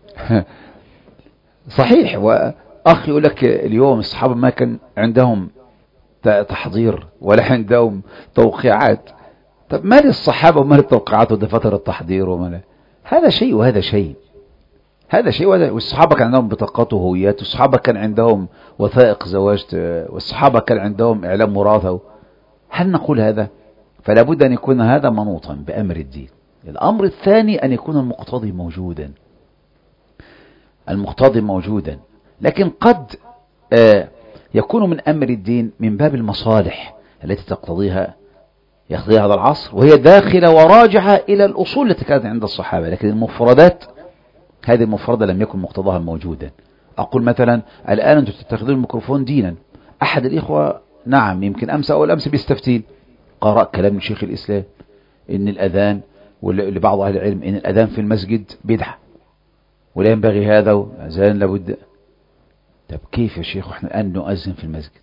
Speaker 1: صحيح. وأخي يقول لك اليوم الصحابة ما كان عندهم تحضير ولا عندهم توقيعات. طب ما للصحابة وما للتوقيعات ودفاتر التحضير وما، هذا شيء وهذا شيء، هذا شيء وهذا. والصحابة كان عندهم بطاقات وهويات، والصحابة كان عندهم وثائق زواج، والصحابة كان عندهم إعلام وراثة. هل نقول هذا؟ فلا بد أن يكون هذا منوطا بأمر الدين. الأمر الثاني أن يكون المقتضي موجودا، المقتضي موجودا. لكن قد آه يكون من أمر الدين من باب المصالح التي تقتضيها يقضيها هذا العصر، وهي داخلة وراجعة إلى الأصول التي كانت عند الصحابة. لكن المفردات هذه المفردة لم يكن مقتضاها موجودا. أقول مثلا الآن أنتم تتخذون الميكروفون دينا، أحد الإخوة نعم يمكن أمس أو الأمس بيستفتين قرأ كلام شيخ الإسلام إن الأذان، ولبعض أهل العلم إن الأذان في المسجد بدعة ولا ينبغي هذا، وأذان لابد. طب كيف يا شيخ احنا الآن نؤذن في المسجد؟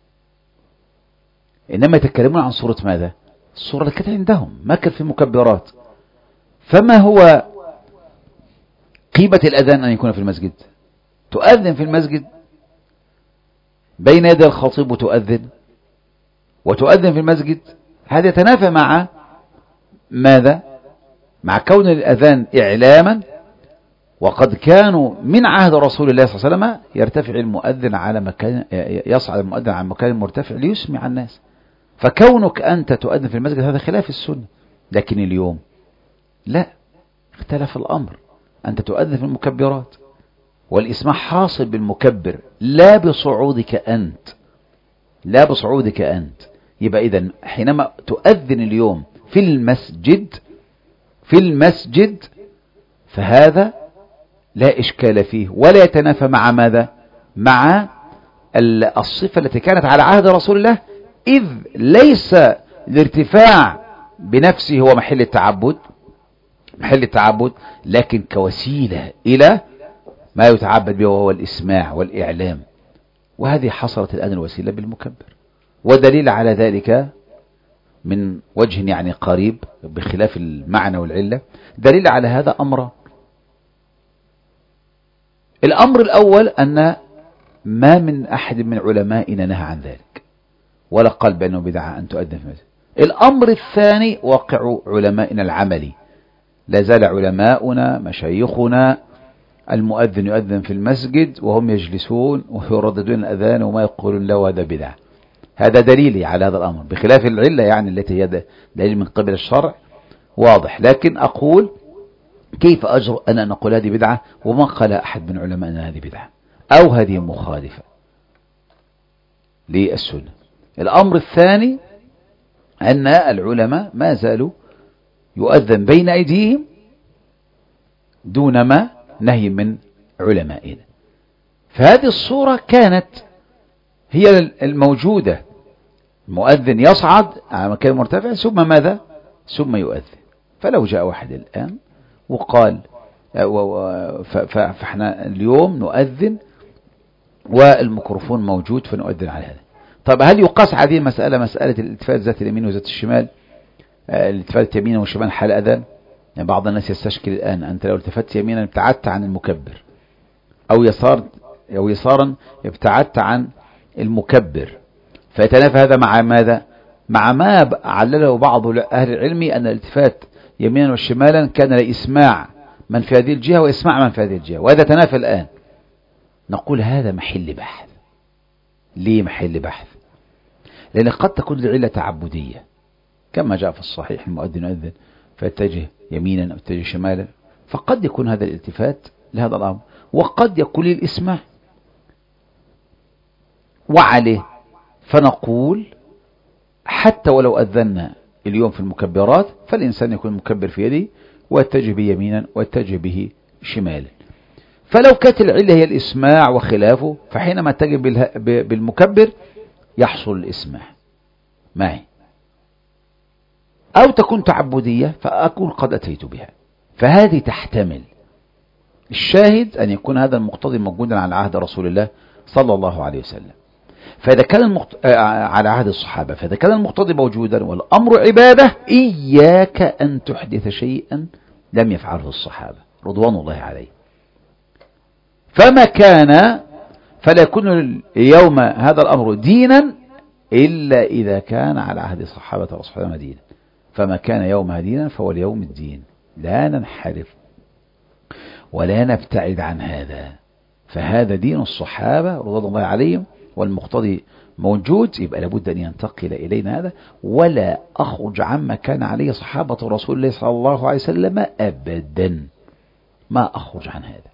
Speaker 1: إنما يتكلمون عن صورة ماذا؟ الصورة اللي كانت عندهم، ما كان في مكبرات. فما هو قيمة الأذان أن يكون في المسجد؟ تؤذن في المسجد بين يدي الخطيب وتؤذن، وتؤذن في المسجد، هذا يتنافى مع ماذا؟ مع كون الأذان إعلاما، وقد كانوا من عهد رسول الله صلى الله عليه وسلم يرتفع المؤذن على مكان، يصعد المؤذن على مكان مرتفع ليسمع الناس. فكونك أنت تؤذن في المسجد هذا خلاف السنة. لكن اليوم لا، اختلف الأمر، أنت تؤذن في المكبرات، والإسماع حاصل بالمكبر لا بصعودك أنت، لا بصعودك أنت. يبقى إذن حينما تؤذن اليوم في المسجد في المسجد فهذا لا إشكال فيه، ولا يتنافى مع ماذا؟ مع الصفة التي كانت على عهد رسول الله، إذ ليس الارتفاع بنفسه هو محل التعبد محل التعبد لكن كوسيلة إلى ما يتعبد به وهو الإسماع والإعلام. وهذه حصلت الآن الوسيلة بالمكبر. ودليل على ذلك من وجه يعني قريب بخلاف المعنى والعلة، دليل على هذا أمر. الأمر الأول أن ما من أحد من علمائنا نهى عن ذلك ولا قال بأنه بدعة أن تؤذن في المسجد. الأمر الثاني واقع علمائنا العملي، لا زال علماؤنا مشايخنا المؤذن يؤذن في المسجد وهم يجلسون ويرددون الأذان وما يقولون له هذا بدعة. هذا دليلي على هذا الأمر، بخلاف العلة يعني التي هي دليل من قبل الشرع واضح. لكن أقول كيف أجرؤ أن نقول هذه بدعة وما قال أحد من علمائنا هذه بدعة أو هذه مخالفة للسنة. الأمر الثاني أن العلماء ما زالوا يؤذن بين أيديهم دون ما نهي من علمائنا. فهذه الصورة كانت هي الموجودة، المؤذن يصعد على مكان مرتفع ثم ماذا؟ ثم يؤذن. فلو جاء واحد الآن وقال فاحنا اليوم نؤذن والميكروفون موجود فنؤذن على هذا. طب هل يقاس هذه المسألة مسألة الالتفات ذات اليمين وذات الشمال، الالتفات اليمين والشمال حال أذان؟ يعني بعض الناس يستشكل الآن أنت لو التفت يمينا ابتعدت عن المكبر، أو يسار أو يسارا ابتعدت عن المكبر، فيتنافى هذا مع ماذا؟ مع ما علله بعض أهل العلم أن الالتفات يمينا وشمالا كان لإسماع من في هذه الجهة وإسماع من في هذه الجهة، وهذا تنافى الآن. نقول هذا محل بحث. ليه محل بحث؟ لأن قد تكون العلة تعبدية كما جاء في الصحيح المؤذن يؤذن فيتجه يمينا أو يتجه شمالا، فقد يكون هذا الالتفات لهذا الأمر، وقد يكون للإسماع. وعليه فنقول حتى ولو أذنا اليوم في المكبرات فالإنسان يكون مكبر في يده ويتجه به يمينا ويتجه به شمالا. فلو كانت العلة هي الإسماع وخلافه فحينما تجه بالمكبر يحصل الإسماع معي، أو تكون تعبدية فأكون قد أتيت بها. فهذه تحتمل. الشاهد أن يكون هذا المقتضي موجودا على عهد رسول الله صلى الله عليه وسلم، فإذا كان المقت... على عهد الصحابة، فإذا كان المقتضي موجودا والأمر عبادة إياك أن تحدث شيئا لم يفعله الصحابة رضوان الله عليه. فما كان فلا يكون اليوم هذا الأمر دينا إلا إذا كان على عهد صحابة رسول الله دينا. فما كان يومها دينا فهو اليوم الدين، لا ننحرف ولا نبتعد عن هذا. فهذا دين الصحابة رضوان الله عليهم والمقتضي موجود، يبقى لابد أن ينتقل إلينا هذا، ولا أخرج عما كان عليه صحابة رسول الله صلى الله عليه وسلم أبدا، ما أخرج عن هذا.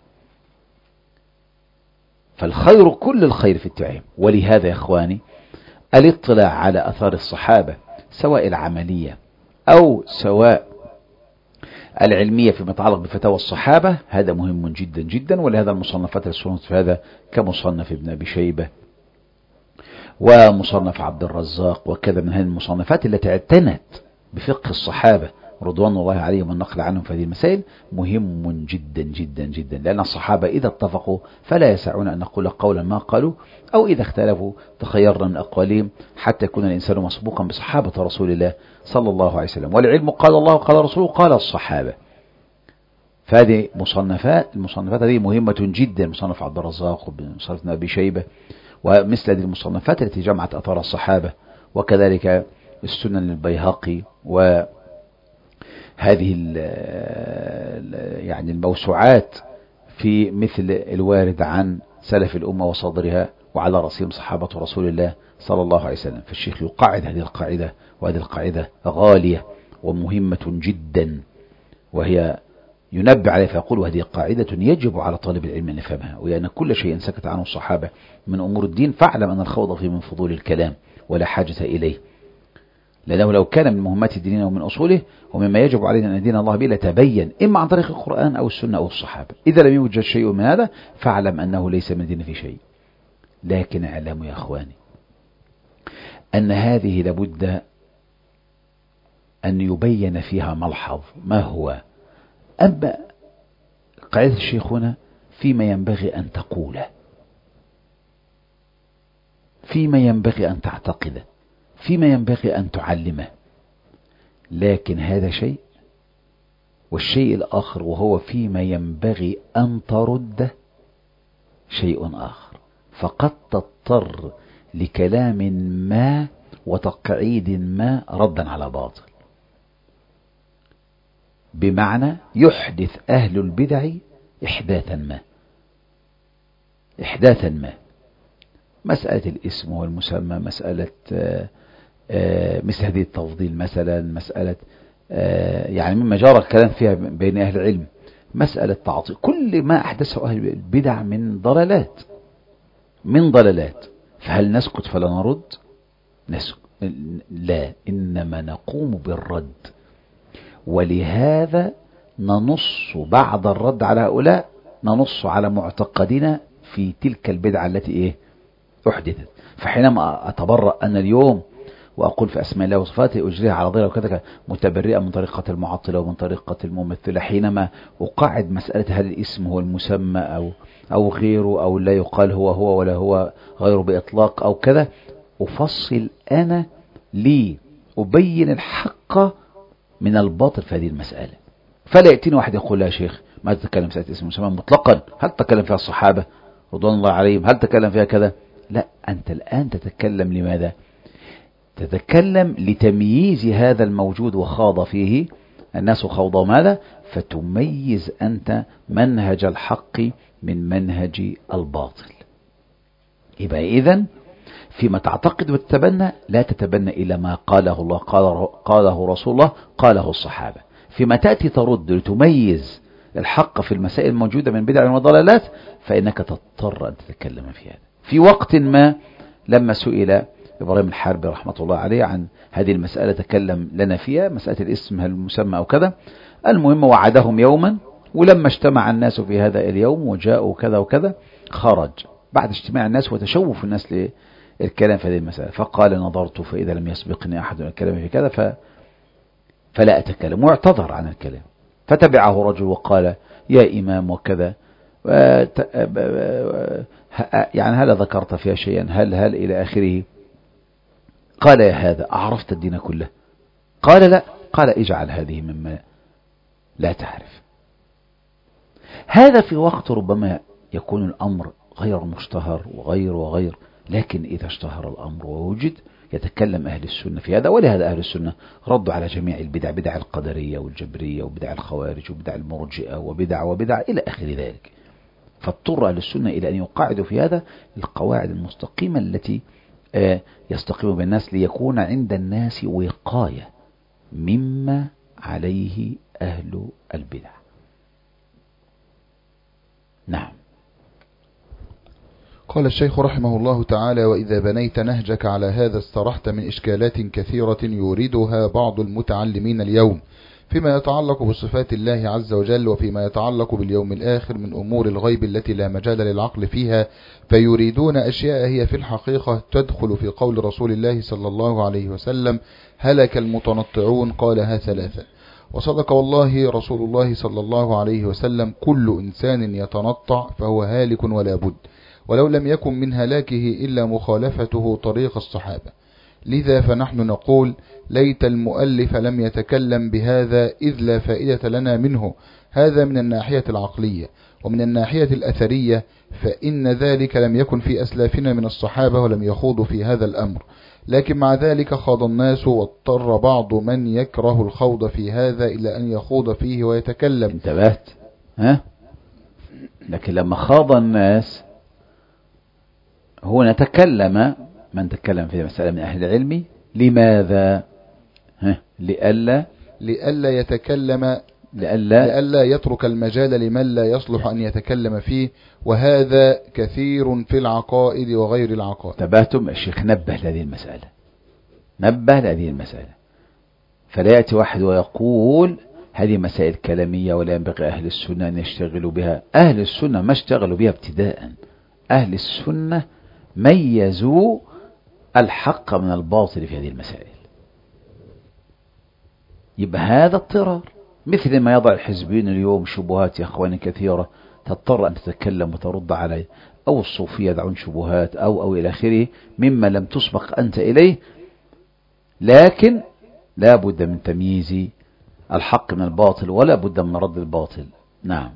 Speaker 1: فالخير كل الخير في اتباعهم. ولهذا يا إخواني الاطلاع على أثار الصحابة سواء العملية أو سواء العلمية فيما يتعلق بفتاوى الصحابة هذا مهم جدا جدا. ولهذا المصنفات السنة في هذا كمصنف ابن أبي شيبة ومصنف عبد الرزاق وكذا من هذه المصنفات التي اعتنت بفقه الصحابة رضوان الله عليهم والنقل عنهم في هذه المسائل مهم جدا جدا جدا، لأن الصحابة إذا اتفقوا فلا يسعون أن نقول قولا ما قالوا، أو إذا اختلفوا تخيرنا من أقوالهم حتى يكون الإنسان مسبوقا بصحابة رسول الله صلى الله عليه وسلم. والعلم قال الله قال رسوله قال الصحابة. فهذه مصنفات، المصنفات هذه مهمة جدا، مصنف عبد الرزاق ومصنف ابن أبي شيبة ومثل هذه المصنفات التي جمعت أثار الصحابة، وكذلك السنن للبيهقي وهذه يعني الموسوعات في مثل الوارد عن سلف الأمة وصدرها وعلى رأسهم صحابة رسول الله صلى الله عليه وسلم. فالشيخ يقاعد هذه القاعدة، وهذه القاعدة غالية ومهمة جدا، وهي ينبه عليه فيقول وهذه قاعدة يجب على طالب العلم أن يفهمها، وأن كل شيء سكت عنه الصحابة من أمور الدين فاعلم أن الخوض فيه من فضول الكلام ولا حاجة إليه، لأنه لو كان من مهمات الدين ومن أصوله ومما يجب علينا أن ندين الله به لتبين إما عن طريق القرآن أو السنة أو الصحابة. إذا لم يوجد شيء من هذا فاعلم أنه ليس من الدين في شيء. لكن اعلموا يا أخواني أن هذه لابد أن يبين فيها ملحظ. ما هو؟ أما قاعدة الشيخ هنا فيما ينبغي أن تقوله، فيما ينبغي أن تعتقده، فيما ينبغي أن تعلمه، لكن هذا شيء، والشيء الآخر وهو فيما ينبغي أن ترده شيء آخر، فقد تضطر لكلام ما وتقعيد ما ردا على باطل. بمعنى يحدث أهل البدع إحداثا ما إحداثا ما مسألة الاسم والمسمى، مسألة آآ آآ مثل هذه التفضيل مثلا، مسألة يعني مما جرى الكلام فيها بين أهل العلم، مسألة تعطيل، كل ما أحدثه أهل البدع من ضلالات من ضلالات. فهل نسكت فلا نرد؟ نسكت؟ لا، إنما نقوم بالرد. ولهذا ننص بعد الرد على هؤلاء ننص على معتقدنا في تلك البدعة التي إيه أحدثت. فحينما أتبرأ أن اليوم وأقول في أسماء الله وصفاته أجريها على ضيرة وكذا متبرئة من طريقة المعطلة ومن طريقة الممثلة، حينما أقاعد مسألة هل الاسم هو المسمى أو أو غيره، أو لا يقال هو هو ولا هو غيره بإطلاق أو كذا، أفصل أنا لي أبين الحق من الباطل في هذه المسألة. فلا يأتيني واحد يقول لا يا شيخ ما تتكلم مسألة اسم المسمى مطلقا، هل تتكلم فيها الصحابة رضوان الله عليهم، هل تتكلم فيها كذا؟ لا، أنت الآن تتكلم لماذا؟ تتكلم لتمييز هذا الموجود وخاض فيه الناس خوضا ماذا؟ فتميز أنت منهج الحق من منهج الباطل. يبقى إذن فيما تعتقد وتتبنى لا تتبنى إلى ما قاله الله قاله, قاله رسول الله قاله الصحابة. فيما تأتي ترد لتميز الحق في المسائل الموجودة من بدع وضلالات فإنك تضطر أن تتكلم في هذا. في وقت ما لما سئل إبراهيم الحاربي رحمة الله عليه عن هذه المسألة تكلم لنا فيها، مسألة الاسم هل المسمى أو كذا، المهم وعدهم يوما، ولما اجتمع الناس في هذا اليوم وجاءوا كذا وكذا خرج بعد اجتماع الناس وتشوف الناس للكلام في هذه المسألة، فقال نظرت فإذا لم يسبقني أحد الكلام في كذا ف... فلا أتكلم، واعتذر عن الكلام. فتبعه رجل وقال يا إمام وكذا يعني هل ذكرت فيها شيئا هل هل إلى آخره. قال يا هذا أعرفت الدين كله؟ قال لا. قال اجعل هذه مما لا تعرف. هذا في وقت ربما يكون الأمر غير مشتهر وغير وغير، لكن إذا اشتهر الأمر ووجد يتكلم أهل السنة في هذا. ولهذا أهل السنة ردوا على جميع البدع، بدع القدرية والجبرية وبدع الخوارج وبدع المرجئة وبدع وبدع إلى آخر ذلك. فاضطر أهل السنة إلى أن يقاعدوا في هذا القواعد المستقيمة التي يستقيم بالناس ليكون عند الناس وقاية مما عليه أهل البدع. نعم.
Speaker 2: قال الشيخ رحمه الله تعالى: وإذا بنيت نهجك على هذا استرحت من إشكالات كثيرة يوردها بعض المتعلمين اليوم فيما يتعلق بصفات الله عز وجل وفيما يتعلق باليوم الآخر من أمور الغيب التي لا مجال للعقل فيها، فيريدون أشياء هي في الحقيقة تدخل في قول رسول الله صلى الله عليه وسلم: هلك المتنطعون قالها ثلاثة. وصدق والله رسول الله صلى الله عليه وسلم: كل إنسان يتنطع فهو هالك ولا بد، ولو لم يكن من هلاكه إلا مخالفته طريق الصحابة. لذا فنحن نقول: ليت المؤلف لم يتكلم بهذا إذ لا فائدة لنا منه. هذا من الناحية العقلية. ومن الناحية الأثرية فإن ذلك لم يكن في أسلافنا من الصحابة ولم يخوضوا في هذا الأمر، لكن مع ذلك خاض الناس، واضطر بعض من يكره الخوض في هذا إلى أن يخوض فيه ويتكلم.
Speaker 1: انتبهت؟ ها؟ لكن لما خاض الناس هنا تكلم من تكلم في مسألة من أهل العلم. لماذا؟ ها؟ لئلا
Speaker 2: لئلا يتكلم
Speaker 1: لئلا
Speaker 2: لئلا يترك المجال لمن لا يصلح أن يتكلم فيه، وهذا كثير في العقائد وغير العقائد.
Speaker 1: تباتم الشيخ نبه لهذه المسألة، نبه لهذه المسألة. فلا يأتي واحد ويقول هذه مسائل كلامية ولا ينبغي أهل السنة أن يشتغلوا بها. أهل السنة ما اشتغلوا بها ابتداء. أهل السنة ميزوا الحق من الباطل في هذه المسائل. يبقى هذا اضطرار، مثل ما يضع الحزبين اليوم شبهات يا أخواني كثيرة تضطر أن تتكلم وترد عليه، أو الصوفية يدعون شبهات أو أو إلى آخره مما لم تسبق أنت إليه. لكن لا بد من تمييز الحق من الباطل ولا بد من رد الباطل. نعم.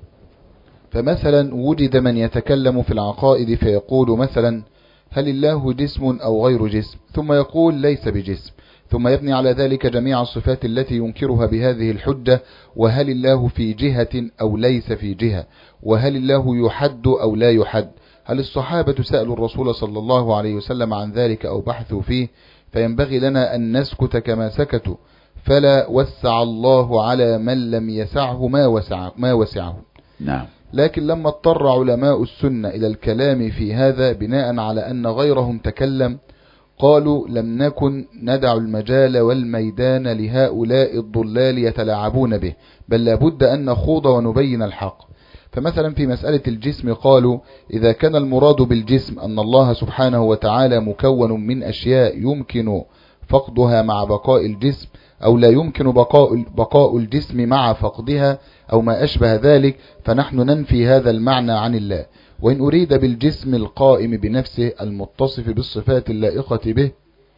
Speaker 2: فمثلا وجد من يتكلم في العقائد فيقول مثلا: هل الله جسم أو غير جسم؟ ثم يقول: ليس بجسم، ثم يبني على ذلك جميع الصفات التي ينكرها بهذه الحجة. وهل الله في جهة أو ليس في جهة؟ وهل الله يحد أو لا يحد؟ هل الصحابة سألوا الرسول صلى الله عليه وسلم عن ذلك أو بحثوا فيه؟ فينبغي لنا أن نسكت كما سكتوا، فلا وسع الله على من لم يسعه ما وسع ما وسعه.
Speaker 1: نعم.
Speaker 2: لكن لما اضطر علماء السنة إلى الكلام في هذا بناء على أن غيرهم تكلم، قالوا: لم نكن ندع المجال والميدان لهؤلاء الضلال يتلاعبون به، بل لابد أن نخوض ونبين الحق. فمثلا في مسألة الجسم قالوا: إذا كان المراد بالجسم أن الله سبحانه وتعالى مكون من أشياء يمكن فقدها مع بقاء الجسم، أو لا يمكن بقاء, بقاء الجسم مع فقدها، أو ما أشبه ذلك، فنحن ننفي هذا المعنى عن الله. وإن أريد بالجسم القائم بنفسه المتصف بالصفات اللائقة به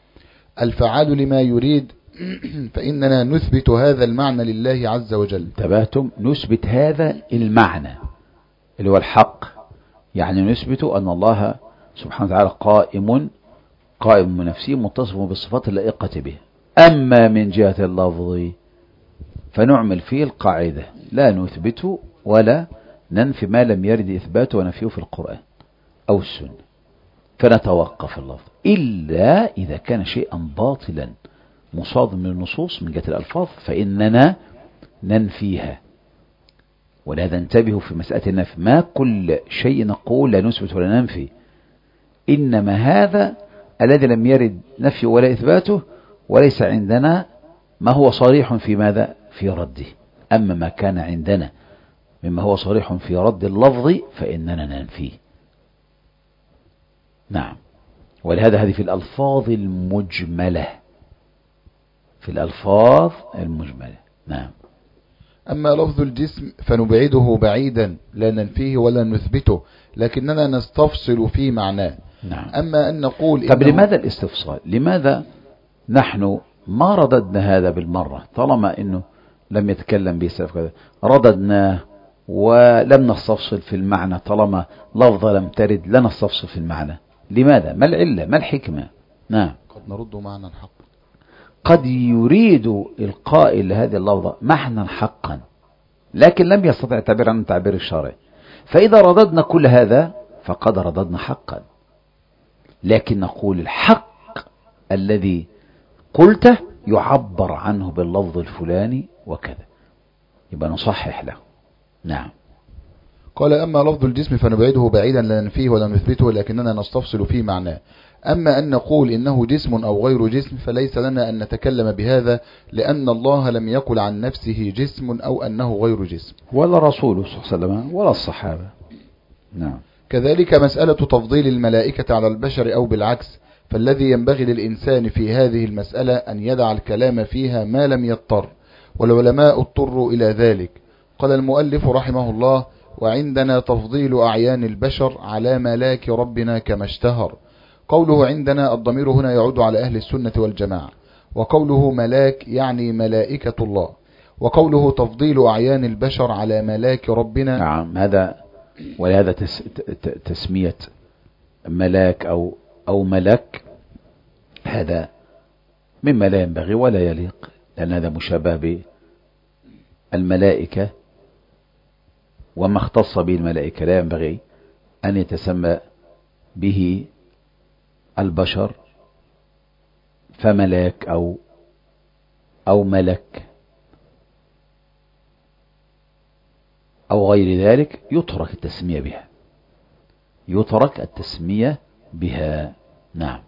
Speaker 2: الفعال لما يريد فإننا نثبت هذا المعنى لله عز وجل.
Speaker 1: تباتم نثبت هذا المعنى اللي هو الحق، يعني نثبت أن الله سبحانه وتعالى قائم قائم بنفسه متصف بالصفات اللائقة به. أما من جهة اللفظ فنعمل فيه القاعدة: لا نثبت ولا ننفي ما لم يرد إثباته ونفيه في القرآن أو السنة، فنتوقف اللفظ إلا إذا كان شيئا باطلا مصادم للنصوص من جهة الألفاظ فإننا ننفيها. ولهذا انتبهوا في مسألة النفي، ما كل شيء نقول لا نثبت ولا ننفي، إنما هذا الذي لم يرد نفيه ولا إثباته، وليس عندنا ما هو صريح في ماذا؟ في رده. أما ما كان عندنا مما هو صريح في رد اللفظ فإننا ننفيه. نعم. ولهذا هذه في الألفاظ المجملة، في الألفاظ المجملة. نعم.
Speaker 2: أما لفظ الجسم فنبعده بعيدا، لا ننفيه ولا نثبته، لكننا نستفصل في معناه.
Speaker 1: نعم.
Speaker 2: أما أن نقول
Speaker 1: طب لماذا الاستفصال؟ لماذا نحن ما رددنا هذا بالمرة طالما أنه لم يتكلم به السلف كذا؟ رددناه ولم نستفصل في المعنى طالما لفظة لم ترد، لا نستفصل في المعنى. لماذا؟ ما العلة؟ ما الحكمة؟ نعم.
Speaker 2: قد نرد معنى حق.
Speaker 1: قد يريد القائل لهذه اللفظة معنى حقا لكن لم يستطع التعبير عن التعبير الشرعي، فإذا رددنا كل هذا فقد رددنا حقا. لكن نقول الحق الذي قلته يعبر عنه باللفظ الفلاني وكذا، يبقى نصحح له. نعم.
Speaker 2: قال: أما لفظ الجسم فنبعده بعيدا لا ننفيه ولا نثبته، لكننا نستفصل في معناه. أما أن نقول إنه جسم أو غير جسم فليس لنا أن نتكلم بهذا، لأن الله لم يقل عن نفسه جسم أو أنه غير جسم،
Speaker 1: ولا رسوله صلى الله عليه وسلم ولا الصحابة. نعم.
Speaker 2: كذلك مسألة تفضيل الملائكة على البشر أو بالعكس، فالذي ينبغي للإنسان في هذه المسألة أن يدع الكلام فيها ما لم يضطر، والعلماء اضطروا إلى ذلك. قال المؤلف رحمه الله: وعندنا تفضيل أعيان البشر على ملاك ربنا كما اشتهر. قوله عندنا الضمير هنا يعود على أهل السنة والجماعة، وقوله ملاك يعني ملائكة الله، وقوله تفضيل أعيان البشر على ملاك ربنا.
Speaker 1: نعم، هذا ولهذا تس تسمية ملاك أو أو ملك هذا مما لا ينبغي ولا يليق، لأن هذا مشابه بالملائكة، وما اختص به الملائكة لا ينبغي أن يتسمى به البشر، فملاك أو أو ملك أو غير ذلك يترك التسمية بها، يترك التسمية بها. نعم.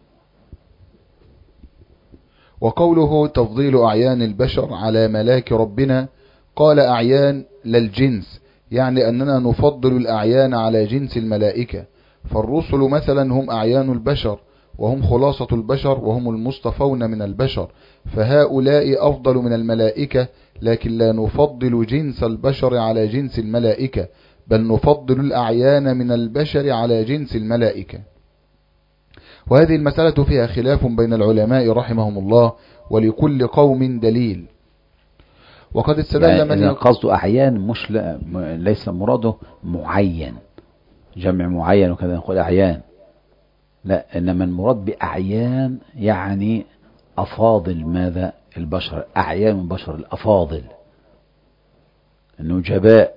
Speaker 2: وقوله تفضيل أعيان البشر على ملاك ربنا، قال أعيان للجنس، يعني أننا نفضل الأعيان على جنس الملائكة، فالرسل مثلا هم أعيان البشر، وهم خلاصة البشر، وهم المصطفون من البشر، فهؤلاء أفضل من الملائكة، لكن لا نفضل جنس البشر على جنس الملائكة، بل نفضل الأعيان من البشر على جنس الملائكة. وهذه المسألة فيها خلاف بين العلماء رحمهم الله، ولكل قوم دليل. وقد استدل
Speaker 1: يعني
Speaker 2: من
Speaker 1: قصد أعيان مش ليس مراده معين، جمع معين وكذا نقول أعيان، لا، إنما المراد بأعيان يعني أفاضل ماذا البشر، أعيان البشر الأفاضل النجباء.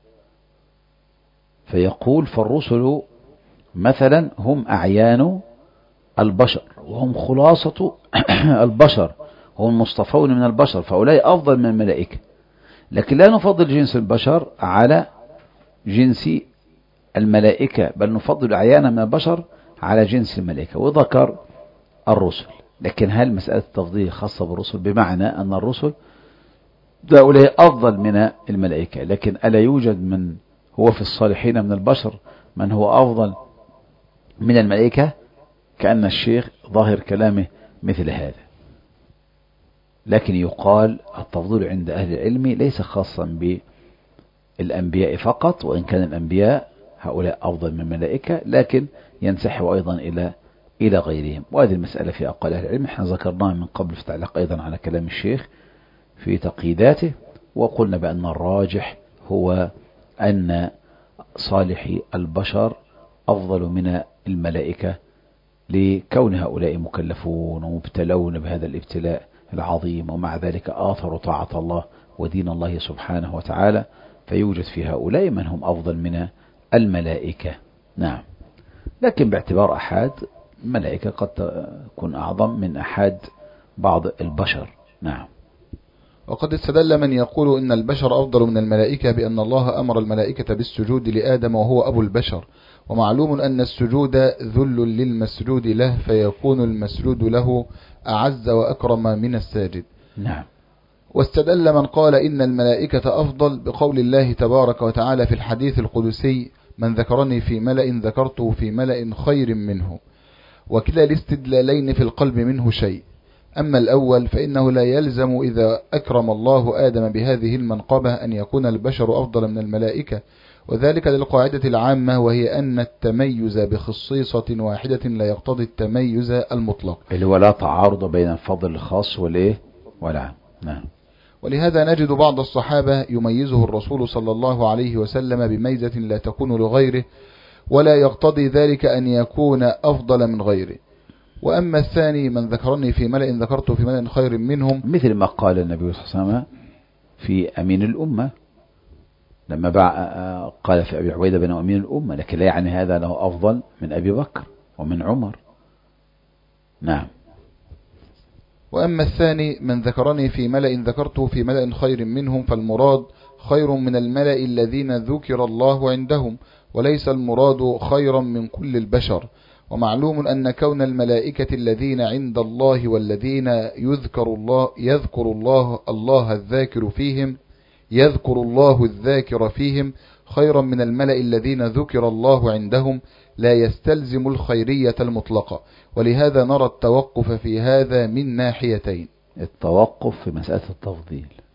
Speaker 1: فيقول فالرسل مثلا هم أعيان البشر، وهم خلاصة البشر، هم المصطفون من البشر، فأولئك أفضل من الملائكة، لكن لا نفضل جنس البشر على جنس الملائكة، بل نفضل أعيان من البشر على جنس الملائكة. وذكر الرسل، لكن هل مسألة التفضيل خاصة بالرسل بمعنى أن الرسل هؤلاء أفضل من الملائكة، لكن ألا يوجد من هو في الصالحين من البشر من هو أفضل من الملائكة؟ كأن الشيخ ظاهر كلامه مثل هذا. لكن يقال التفضيل عند أهل العلم ليس خاصا بالأنبياء فقط، وإن كان الأنبياء هؤلاء أفضل من الملائكة، لكن ينسحب أيضا إلى إلى غيرهم. وهذه المسألة في أقوال أهل العلم احنا ذكرناها من قبل في تعليق أيضا على كلام الشيخ في تقييداته، وقلنا بأن الراجح هو أن صالحي البشر أفضل من الملائكة، لكون هؤلاء مكلفون ومبتلون بهذا الابتلاء العظيم، ومع ذلك آثروا طاعة الله ودين الله سبحانه وتعالى، فيوجد في هؤلاء من هم أفضل من الملائكة. نعم، لكن باعتبار أحد الملائكة قد تكون أعظم من أحد بعض البشر. نعم.
Speaker 2: وقد استدل من يقول إن البشر أفضل من الملائكة بأن الله أمر الملائكة بالسجود لآدم وهو أبو البشر، ومعلوم أن السجود ذل للمسجود له، فيكون المسجود له أعز وأكرم من الساجد.
Speaker 1: نعم.
Speaker 2: واستدل من قال إن الملائكة أفضل بقول الله تبارك وتعالى في الحديث القدسي: من ذكرني في ملأ ذكرته في ملأ خير منه. وكلا الاستدلالين في القلب منه شيء. أما الأول فإنه لا يلزم إذا أكرم الله آدم بهذه المنقبة أن يكون البشر أفضل من الملائكة، وذلك للقاعدة العامة، وهي أن التميز بخصيصة واحدة لا يقتضي التميز المطلق،
Speaker 1: اللي هو لا تعارض بين الفضل الخاص والإيه والعام. نعم.
Speaker 2: ولهذا نجد بعض الصحابة يميزه الرسول صلى الله عليه وسلم بميزة لا تكون لغيره، ولا يقتضي ذلك أن يكون أفضل من غيره. وأما الثاني: من ذكرني في ملأ ذكرته في ملأ خير منهم،
Speaker 1: مثل ما قال النبي صلى الله عليه وسلم في أمين الأمة لما قال في أبي عبيدة بن أمين الأمة، لكن لا يعني هذا له أفضل من أبي بكر ومن عمر. نعم.
Speaker 2: وأما الثاني: من ذكرني في ملأ ذكرته في ملأ خير منهم، فالمراد خير من الملأ الذين ذكر الله عندهم، وليس المراد خيرا من كل البشر. ومعلوم أن كون الملائكة الذين عند الله والذين يذكر الله يذكر الله الله الذاكر فيهم يذكر الله الذاكر فيهم خيرا من الملأ الذين ذكر الله عندهم لا يستلزم الخيرية المطلقة، ولهذا نرى التوقف في هذا من ناحيتين.
Speaker 1: التوقف في مسألة التفضيل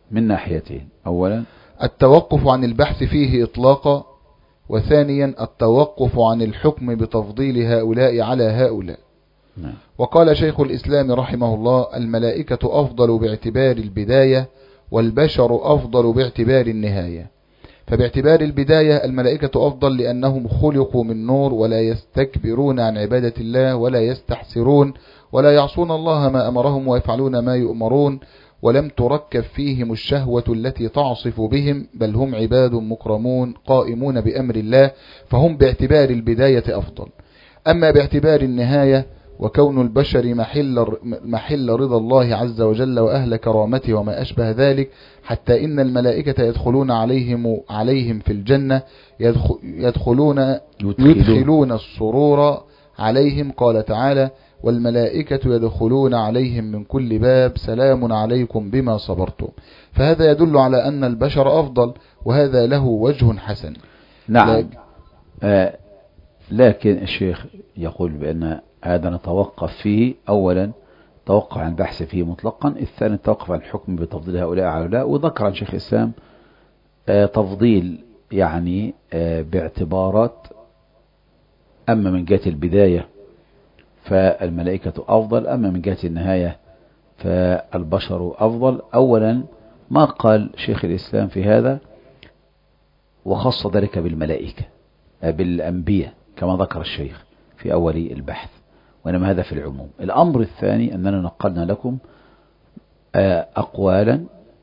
Speaker 1: من ناحيتين: أولا
Speaker 2: التوقف عن البحث فيه إطلاقا، وثانيا التوقف عن الحكم بتفضيل هؤلاء على هؤلاء.
Speaker 1: نعم.
Speaker 2: وقال شيخ الإسلام رحمه الله: الملائكة أفضل باعتبار البداية، والبشر أفضل باعتبار النهاية. فباعتبار البداية الملائكة أفضل لأنهم خلقوا من نور، ولا يستكبرون عن عبادة الله، ولا يستحسرون، ولا يعصون الله ما أمرهم، ويفعلون ما يؤمرون، ولم تركب فيهم الشهوة التي تعصف بهم، بل هم عباد مكرمون قائمون بأمر الله، فهم باعتبار البداية أفضل. أما باعتبار النهاية وكون البشر محل, محل رضا الله عز وجل وأهل كرامته وما أشبه ذلك، حتى إن الملائكة يدخلون عليهم عليهم في الجنة يدخلون, يدخلون السرور عليهم. قال تعالى: والملائكة يدخلون عليهم من كل باب سلام عليكم بما صبرتم. فهذا يدل على أن البشر أفضل، وهذا له وجه حسن.
Speaker 1: نعم.
Speaker 2: لكن,
Speaker 1: آه لكن الشيخ يقول بأن هذا نتوقف فيه: أولا توقف عن البحث فيه مطلقا، الثاني التوقف عن الحكم بتفضيل هؤلاء على هؤلاء. وذكر عن شيخ الإسلام آه تفضيل يعني آه باعتبارات: أما من جهة البداية فالملائكة أفضل، أما من جهة النهاية فالبشر أفضل. أولا ما قال شيخ الإسلام في هذا وخص ذلك بالملائكة بالأنبياء كما ذكر الشيخ في أول البحث، وإنما هذا في العموم. الأمر الثاني أننا نقلنا لكم أقوالا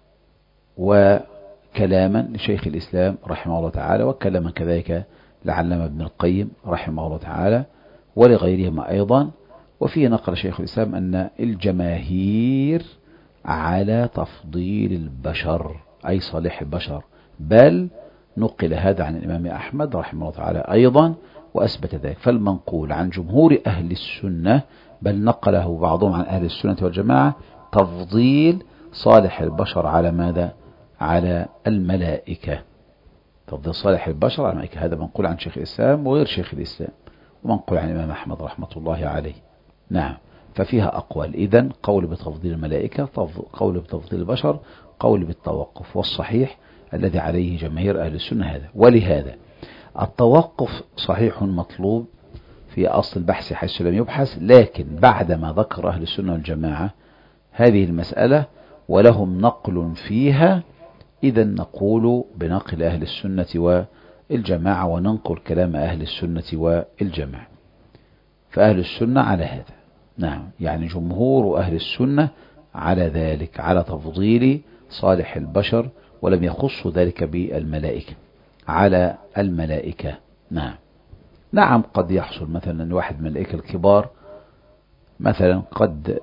Speaker 1: وكلاما لشيخ الإسلام رحمه الله تعالى، وكلاما كذلك لعلامة ابن القيم رحمه الله تعالى ولغيرهما أيضا. وفيه نقل شيخ الإسلام أن الجماهير على تفضيل البشر أي صالح البشر، بل نقل هذا عن الإمام أحمد رحمه الله تعالى أيضا وأثبت ذلك. فالمنقول عن جمهور أهل السنة، بل نقله بعضهم عن أهل السنة والجماعة، تفضيل صالح البشر على ماذا؟ على الملائكة. تفضيل صالح البشر على الملائكة، هذا منقول عن شيخ الإسلام وغير شيخ الإسلام، ومنقول عن الإمام أحمد رحمة الله عليه. نعم. ففيها أقوال إذن: قول بتفضيل الملائكة، قول بتفضيل البشر، قول بالتوقف. والصحيح الذي عليه جماهير أهل السنة هذا. ولهذا التوقف صحيح مطلوب في أصل البحث حيث لم يبحث، لكن بعدما ذكر أهل السنة والجماعة هذه المسألة ولهم نقل فيها، إذا نقول بنقل أهل السنة والجماعة وننقل كلام أهل السنة والجماعة. فأهل السنة على هذا. نعم. يعني جمهور أهل السنة على ذلك، على تفضيل صالح البشر، ولم يخص ذلك بالملائكة، على الملائكة. نعم. نعم. قد يحصل مثلا أن واحد من الملائكة الكبار مثلا قد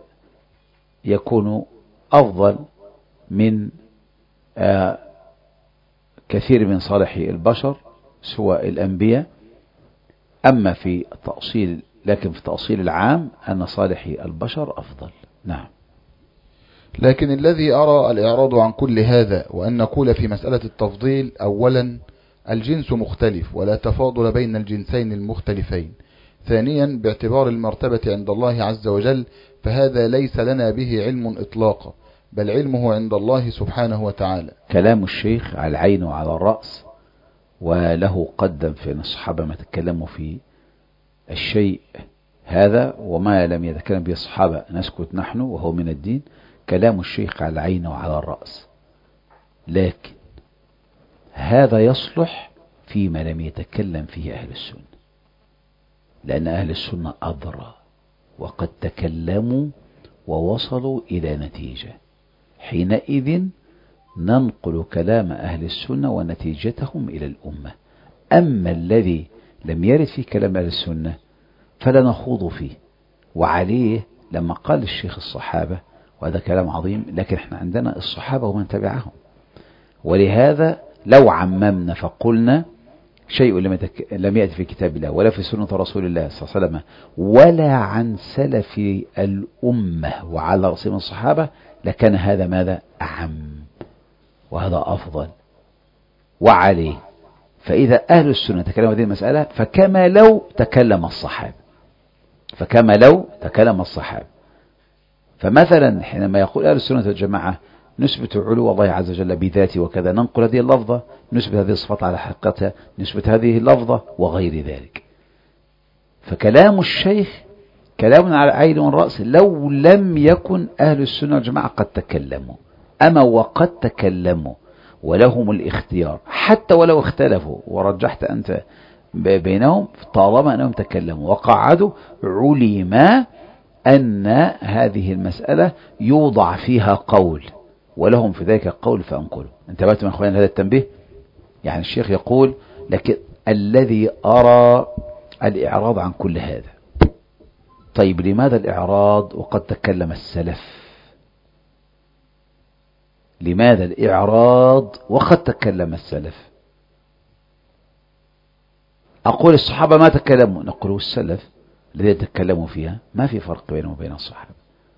Speaker 1: يكون أفضل من آه كثير من صالح البشر سواء الأنبياء. أما في التأصيل، لكن في التأصيل العام أن صالح البشر أفضل. نعم.
Speaker 2: لكن الذي أرى الإعراض عن كل هذا، وأن نقول في مسألة التفضيل: أولا الجنس مختلف ولا تفاضل بين الجنسين المختلفين. ثانيا باعتبار المرتبة عند الله عز وجل، فهذا ليس لنا به علم إطلاقا، بل علمه عند الله سبحانه وتعالى.
Speaker 1: كلام الشيخ على العين وعلى الرأس، وله قدم في الصحابة ما تكلموا في الشيء هذا، وما لم يتكلم به الصحابة نسكت نحن، وهو من الدين. كلام الشيخ على العين وعلى الرأس، لكن هذا يصلح فيما لم يتكلم فيه أهل السنة، لأن أهل السنة أدرى وقد تكلموا ووصلوا إلى نتيجة، حينئذ ننقل كلام أهل السنة ونتيجتهم إلى الأمة. أما الذي لم يرد فيه كلام أهل السنة فلا نخوض فيه. وعليه لما قال الشيخ الصحابة، وهذا كلام عظيم، لكن احنا عندنا الصحابة ومن تبعهم، ولهذا لو عممنا فقلنا شيء لم, يتك... لم يأتي في كتاب الله ولا في سنة رسول الله صلى الله عليه وسلم ولا عن سلف الأمة وعلى رأسهم الصحابة، لكان هذا ماذا؟ أعم، وهذا أفضل. وعليه فإذا أهل السنة تكلموا هذه المسألة فكما لو تكلم الصحابة، فكما لو تكلم الصحابة. فمثلا حينما يقول أهل السنة والجماعة نثبت علو الله عز وجل بذاته وكذا، ننقل هذه اللفظة، نثبت هذه الصفات على حقيقتها، نثبت هذه اللفظة وغير ذلك. فكلام الشيخ كلام على عين والرأس لو لم يكن أهل السنة والجماعة قد تكلموا، أما وقد تكلموا ولهم الاختيار حتى ولو اختلفوا ورجحت أنت بينهم، طالما أنهم تكلموا وقعدوا علم أن هذه المسألة يوضع فيها قول ولهم في ذلك قول فأنقلوا. انتبهتم يا أخوان هذا التنبيه؟ يعني الشيخ يقول لكن الذي أرى الإعراض عن كل هذا. طيب لماذا الإعراض وقد تكلم السلف؟ لماذا الإعراض وقد تكلم السلف؟ أقول الصحابة ما تكلموا، نقول السلف الذين تكلموا فيها ما في فرق بينهم وبين الصحابة.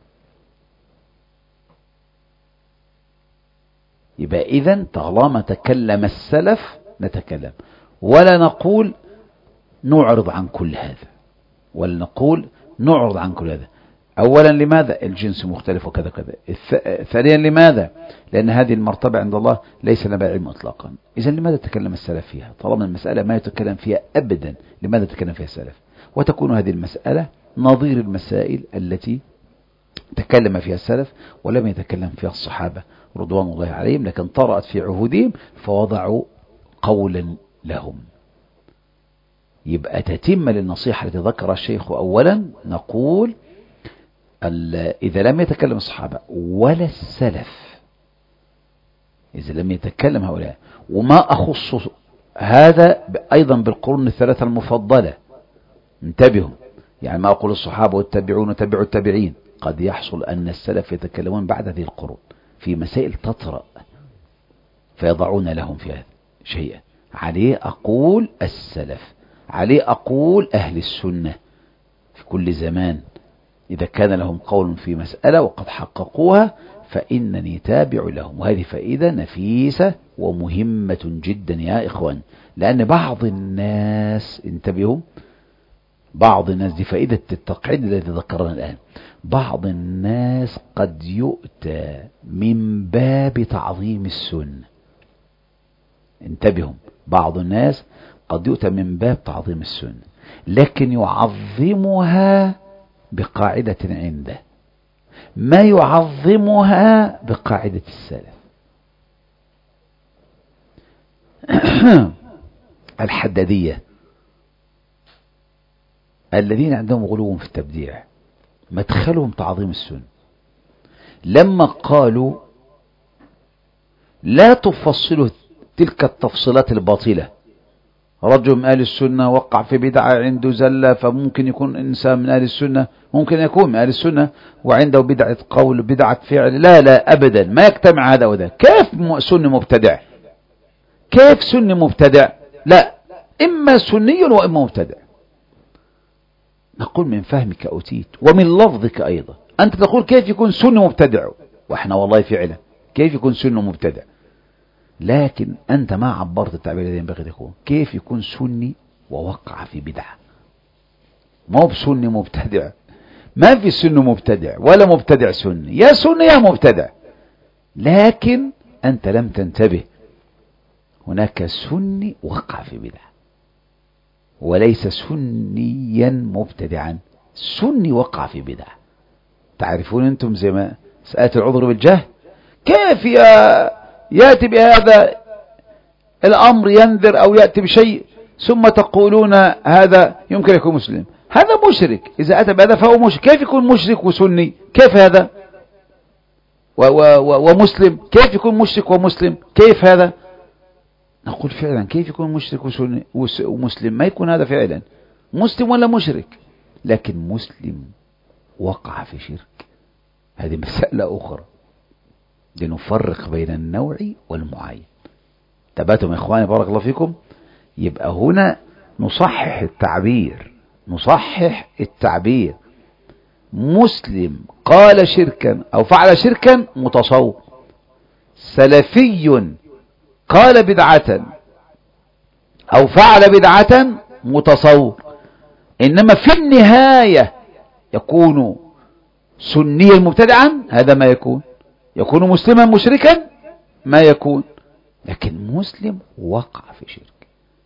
Speaker 1: يبقى إذن طالما تكلم السلف نتكلم، ولا نقول نعرض عن كل هذا، ولا نقول نعرض عن كل هذا. أولا لماذا؟ الجنس مختلف وكذا كذا. ثانيا لماذا؟ لأن هذه المرتبة عند الله ليس لنا علم مطلقا. إذا لماذا تكلم السلف فيها؟ طالما المسألة ما يتكلم فيها أبدا، لماذا تكلم فيها السلف؟ وتكون هذه المسألة نظير المسائل التي تكلم فيها السلف ولم يتكلم فيها الصحابة رضوان الله عليهم، لكن طرأت في عهودهم فوضعوا قولا لهم. يبقى تتم للنصيحة التي ذكر الشيخ. أولا نقول إذا لم يتكلم الصحابة ولا السلف، إذا لم يتكلم هؤلاء، وما أخص هذا أيضا بالقرون الثلاثة المفضلة، انتبهوا، يعني ما أقول الصحابة والتابعون وتابعوا التابعين، قد يحصل أن السلف يتكلمون بعد هذه القرون في مسائل تطرأ فيضعون لهم في هذا شيئا. عليه أقول السلف، عليه أقول أهل السنة في كل زمان، إذا كان لهم قول في مسألة وقد حققوها فإنني تابع لهم. وهذه فائدة نفيسة ومهمة جدا يا إخوان، لأن بعض الناس، انتبهوا، بعض الناس، دي فائدة التقعيد الذي ذكرنا الآن، بعض الناس قد يؤتى من باب تعظيم السنة. انتبهوا، بعض الناس قد يؤتى من باب تعظيم السنة لكن يعظمها بقاعدة عنده ما يعظمها بقاعدة السلف. الحدادية الذين عندهم غلو في التبديع مدخلهم تعظيم السنة، لما قالوا لا تفصلوا تلك التفصيلات الباطلة، رجل من أهل السنة وقع في بدعة عنده زلة، فممكن يكون إنسان من أهل السنة، ممكن يكون من أهل السنة وعنده بدعة قول بدعة فعل، لا لا أبدا ما يجتمع هذا وذا. كيف سني مبتدع؟ كيف سني مبتدع؟ لا، إما سني وإما مبتدع. نقول من فهمك أوتيت ومن لفظك أيضا، أنت تقول كيف يكون سني مبتدع، وإحنا والله فعلا كيف يكون سني مبتدع، لكن أنت ما عبرت التعبير الذي ينبغي يكون. كيف يكون سني ووقع في بدعة؟ ما هو بسني مبتدع، ما في سني مبتدع ولا مبتدع سني، يا سني يا مبتدع، لكن أنت لم تنتبه، هناك سني وقع في بدعة وليس سنيا مبتدعا، سني وقع في بدعة. تعرفون أنتم زي ما سألت العذر بالجهل، كيف يا يأتي بهذا الأمر ينذر أو يأتي بشيء ثم تقولون هذا يمكن يكون مسلم، هذا مشرك، إذا أتى بهذا فهو مشرك. كيف يكون مشرك وسني؟ كيف هذا؟ و و ومسلم كيف يكون مشرك ومسلم؟ كيف هذا؟ نقول فعلا كيف يكون مشرك وسني ومسلم؟ ما يكون هذا فعلا مسلم ولا مشرك، لكن مسلم وقع في شرك، هذه مسألة أخرى، لنفرق بين النوع والمعين. تباتم يا إخواني بارك الله فيكم. يبقى هنا نصحح التعبير، نصحح التعبير. مسلم قال شركا أو فعل شركا متصور، سلفي قال بدعة أو فعل بدعة متصور، إنما في النهاية يكون سنيا مبتدعا، هذا ما يكون. يكون مسلما مشركا؟ ما يكون، لكن مسلم وقع في شرك،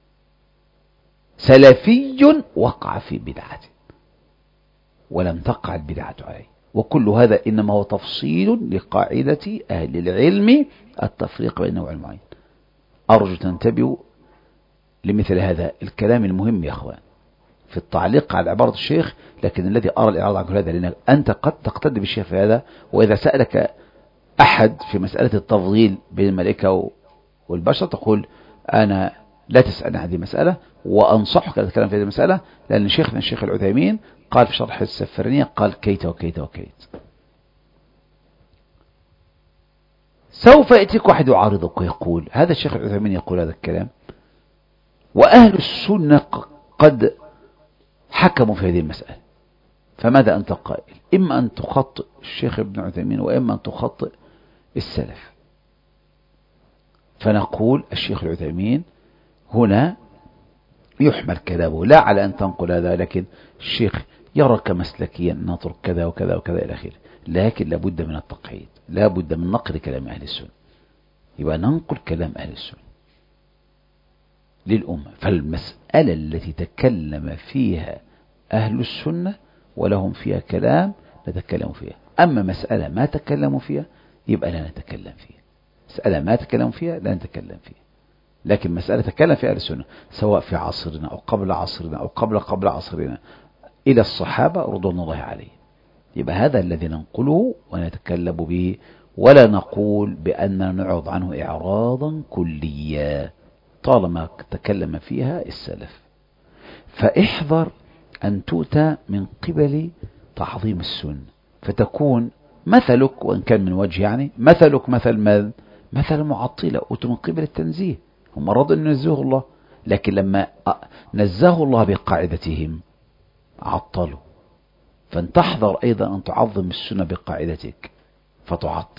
Speaker 1: سلفي وقع في بدعة ولم تقع البدعة عليه. وكل هذا إنما هو تفصيل لقاعدة أهل العلم التفريق بين نوع معين. أرجو تنتبهوا لمثل هذا الكلام المهم يا أخوان في التعليق على عبارة الشيخ، لكن الذي أرى الإعراض عن كل هذا لأنك أنت قد تقتدي بالشيخ في هذا. وإذا سألك أحد في مسألة التفضيل بين الملائكة والبشر تقول أنا لا تسألني عن هذه المسألة، وأنصحك أن تتكلم في هذه المسألة، لأن شيخنا الشيخ العثيمين قال في شرح السفرانية قال كيت وكيت وكيت. سوف يأتيك واحد يعارضك ويقول هذا الشيخ العثيمين يقول هذا الكلام، وأهل السنة قد حكموا في هذه المسألة، فماذا أنت قائل؟ إما أن تخطئ الشيخ ابن عثيمين وإما أن تخطئ السلف. فنقول الشيخ العثيمين هنا يحمل كلامه لا على أن تنقل هذا، لكن الشيخ يراك مسلكيا نترك كذا وكذا وكذا إلى آخره، لكن لابد من التقعيد، لابد من نقل كلام أهل السنة، يبقى ننقل كلام أهل السنة للأمة. فالمسألة التي تكلم فيها أهل السنة ولهم فيها كلام نتكلم فيها، أما مسألة ما تكلموا فيها يبقى لا نتكلم فيها، مسألة ما تكلموا فيها لا نتكلم فيها. لكن مسألة تكلم فيها أهل السنة سواء في عصرنا أو قبل عصرنا أو قبل قبل عصرنا إلى الصحابة رضوان الله عليهم، يبقى هذا الذي ننقله ونتكلم به، ولا نقول بأننا نعرض عنه إعراضا كليا طالما تكلم فيها السلف. فاحذر أن تؤتى من قبل تعظيم السنة، فتكون مثلك وإن كان من وجه يعني مثلك مثل من مثل معطلة أتوا من قبل التنزيه، هم رضوا أن ينزهوا الله، لكن لما نزهوا الله بقاعدتهم عطلوا. فانت تحذر أيضا أن تعظم السنة بقاعدتك فتعطل.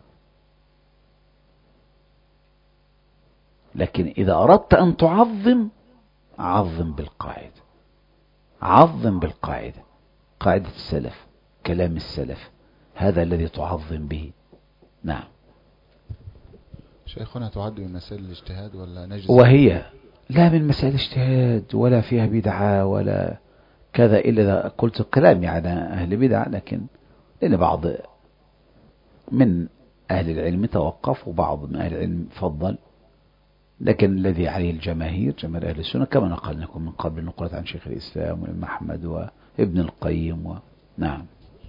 Speaker 1: لكن إذا أردت أن تعظم عظم بالقاعدة، عظم بالقاعدة، قاعدة السلف، كلام السلف، هذا الذي تعظم به. نعم.
Speaker 2: شيخنا تعد من مسائل الاجتهاد ولا نجز؟
Speaker 1: وهي لا من مسائل الاجتهاد ولا فيها بدعة ولا كذا، إلا إذا قلت الكلام يعني أهل بدعة، لكن لأن بعض من أهل العلم توقف وبعض من أهل العلم فضل، لكن الذي عليه الجماهير جماهير أهل السنة كما نقل لكم من قبل نقلت عن شيخ الإسلام والإمام أحمد وابن القيم و... نعم.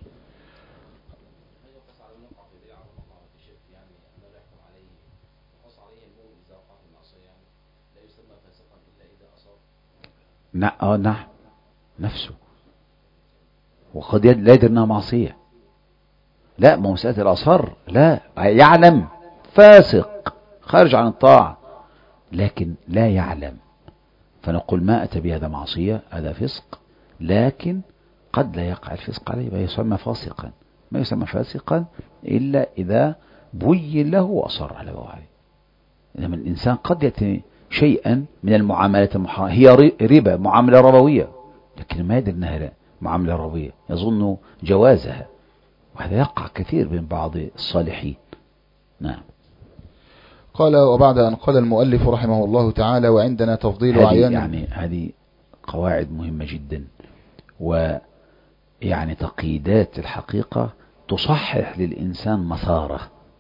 Speaker 1: نعم نعم نفسه، وقد لا يدري انها معصية، لا ما مسألة الأصر، لا يعلم فاسق خارج عن الطاعة لكن لا يعلم، فنقول ما أتى بهذا معصية هذا فسق، لكن قد لا يقع الفسق عليه ما يسمى فاسقا، ما يسمى فاسقا إلا إذا بين له وأصر على بوعيه. إنما الإنسان قد يأتي شيئا من المعاملات المحرمة، هي ربا معاملة ربوية، لكن ما يدري أنها معاملة ربوية يظن جوازها، وهذا يقع كثير من بعض الصالحين. نعم.
Speaker 2: قال وبعد أن قال المؤلف رحمه الله تعالى وعندنا تفضيل عيان،
Speaker 1: يعني هذه قواعد مهمة جدا، ويعني تقييدات الحقيقة تصحح للإنسان مساره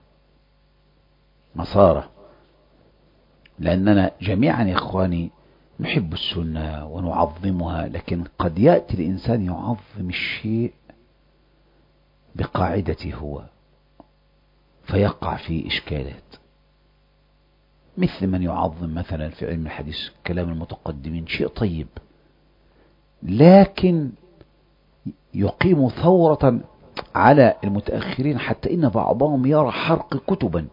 Speaker 1: مساره لأننا جميعا يا إخواني نحب السنة ونعظمها، لكن قد يأتي الإنسان يعظم الشيء بقاعدته هو فيقع في إشكالات، مثل من يعظم مثلا في علم الحديث كلام المتقدمين شيء طيب، لكن يقيم ثورة على المتأخرين حتى إن بعضهم يرى حرق كتبا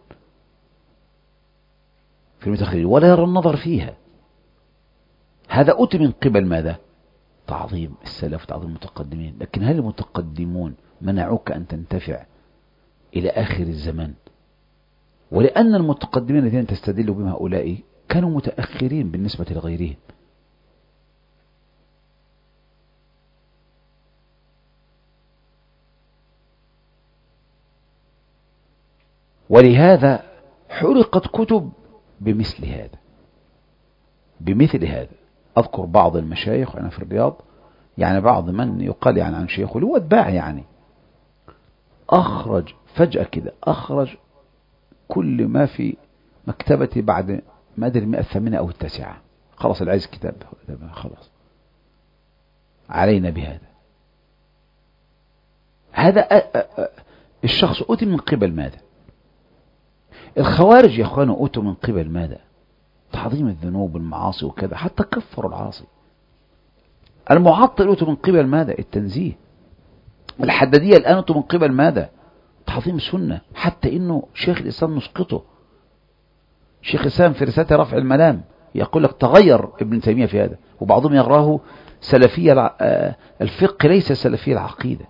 Speaker 1: في المتأخرين ولا يرى النظر فيها. هذا أتي من قبل ماذا؟ تعظيم السلف تعظيم المتقدمين، لكن هل المتقدمون منعوك أن تنتفع إلى آخر الزمان؟ ولأن المتقدمين الذين تستدل بهم هؤلاء كانوا متأخرين بالنسبة لغيرهم. ولهذا حرقت كتب بمثل هذا بمثل هذا. أذكر بعض المشايخ وأنا في الرياض، يعني بعض من يقال يعني عن شيخه اللي هو اتباع، يعني أخرج فجأة كده، أخرج كل ما في مكتبتي بعد ما أدري المئة الثامنة أو التاسعة، خلاص العايز كتاب خلاص علينا بهذا. هذا الشخص أوتي من قبل ماذا؟ الخوارج يا أخوانا أوتوا من قبل ماذا؟ تعظيم الذنوب والمعاصي وكذا، حتى كفروا العاصي. المعطل أوتوا من قبل ماذا؟ التنزيه. الحدادية الآن أوتوا من قبل ماذا؟ تعظيم سنة، حتى إنه شيخ الإسلام نسقطه. شيخ الإسلام في رسالة رفع الملام يقول لك تغير ابن تيمية في هذا، وبعضهم يراه سلفية الفقه ليس سلفية العقيدة.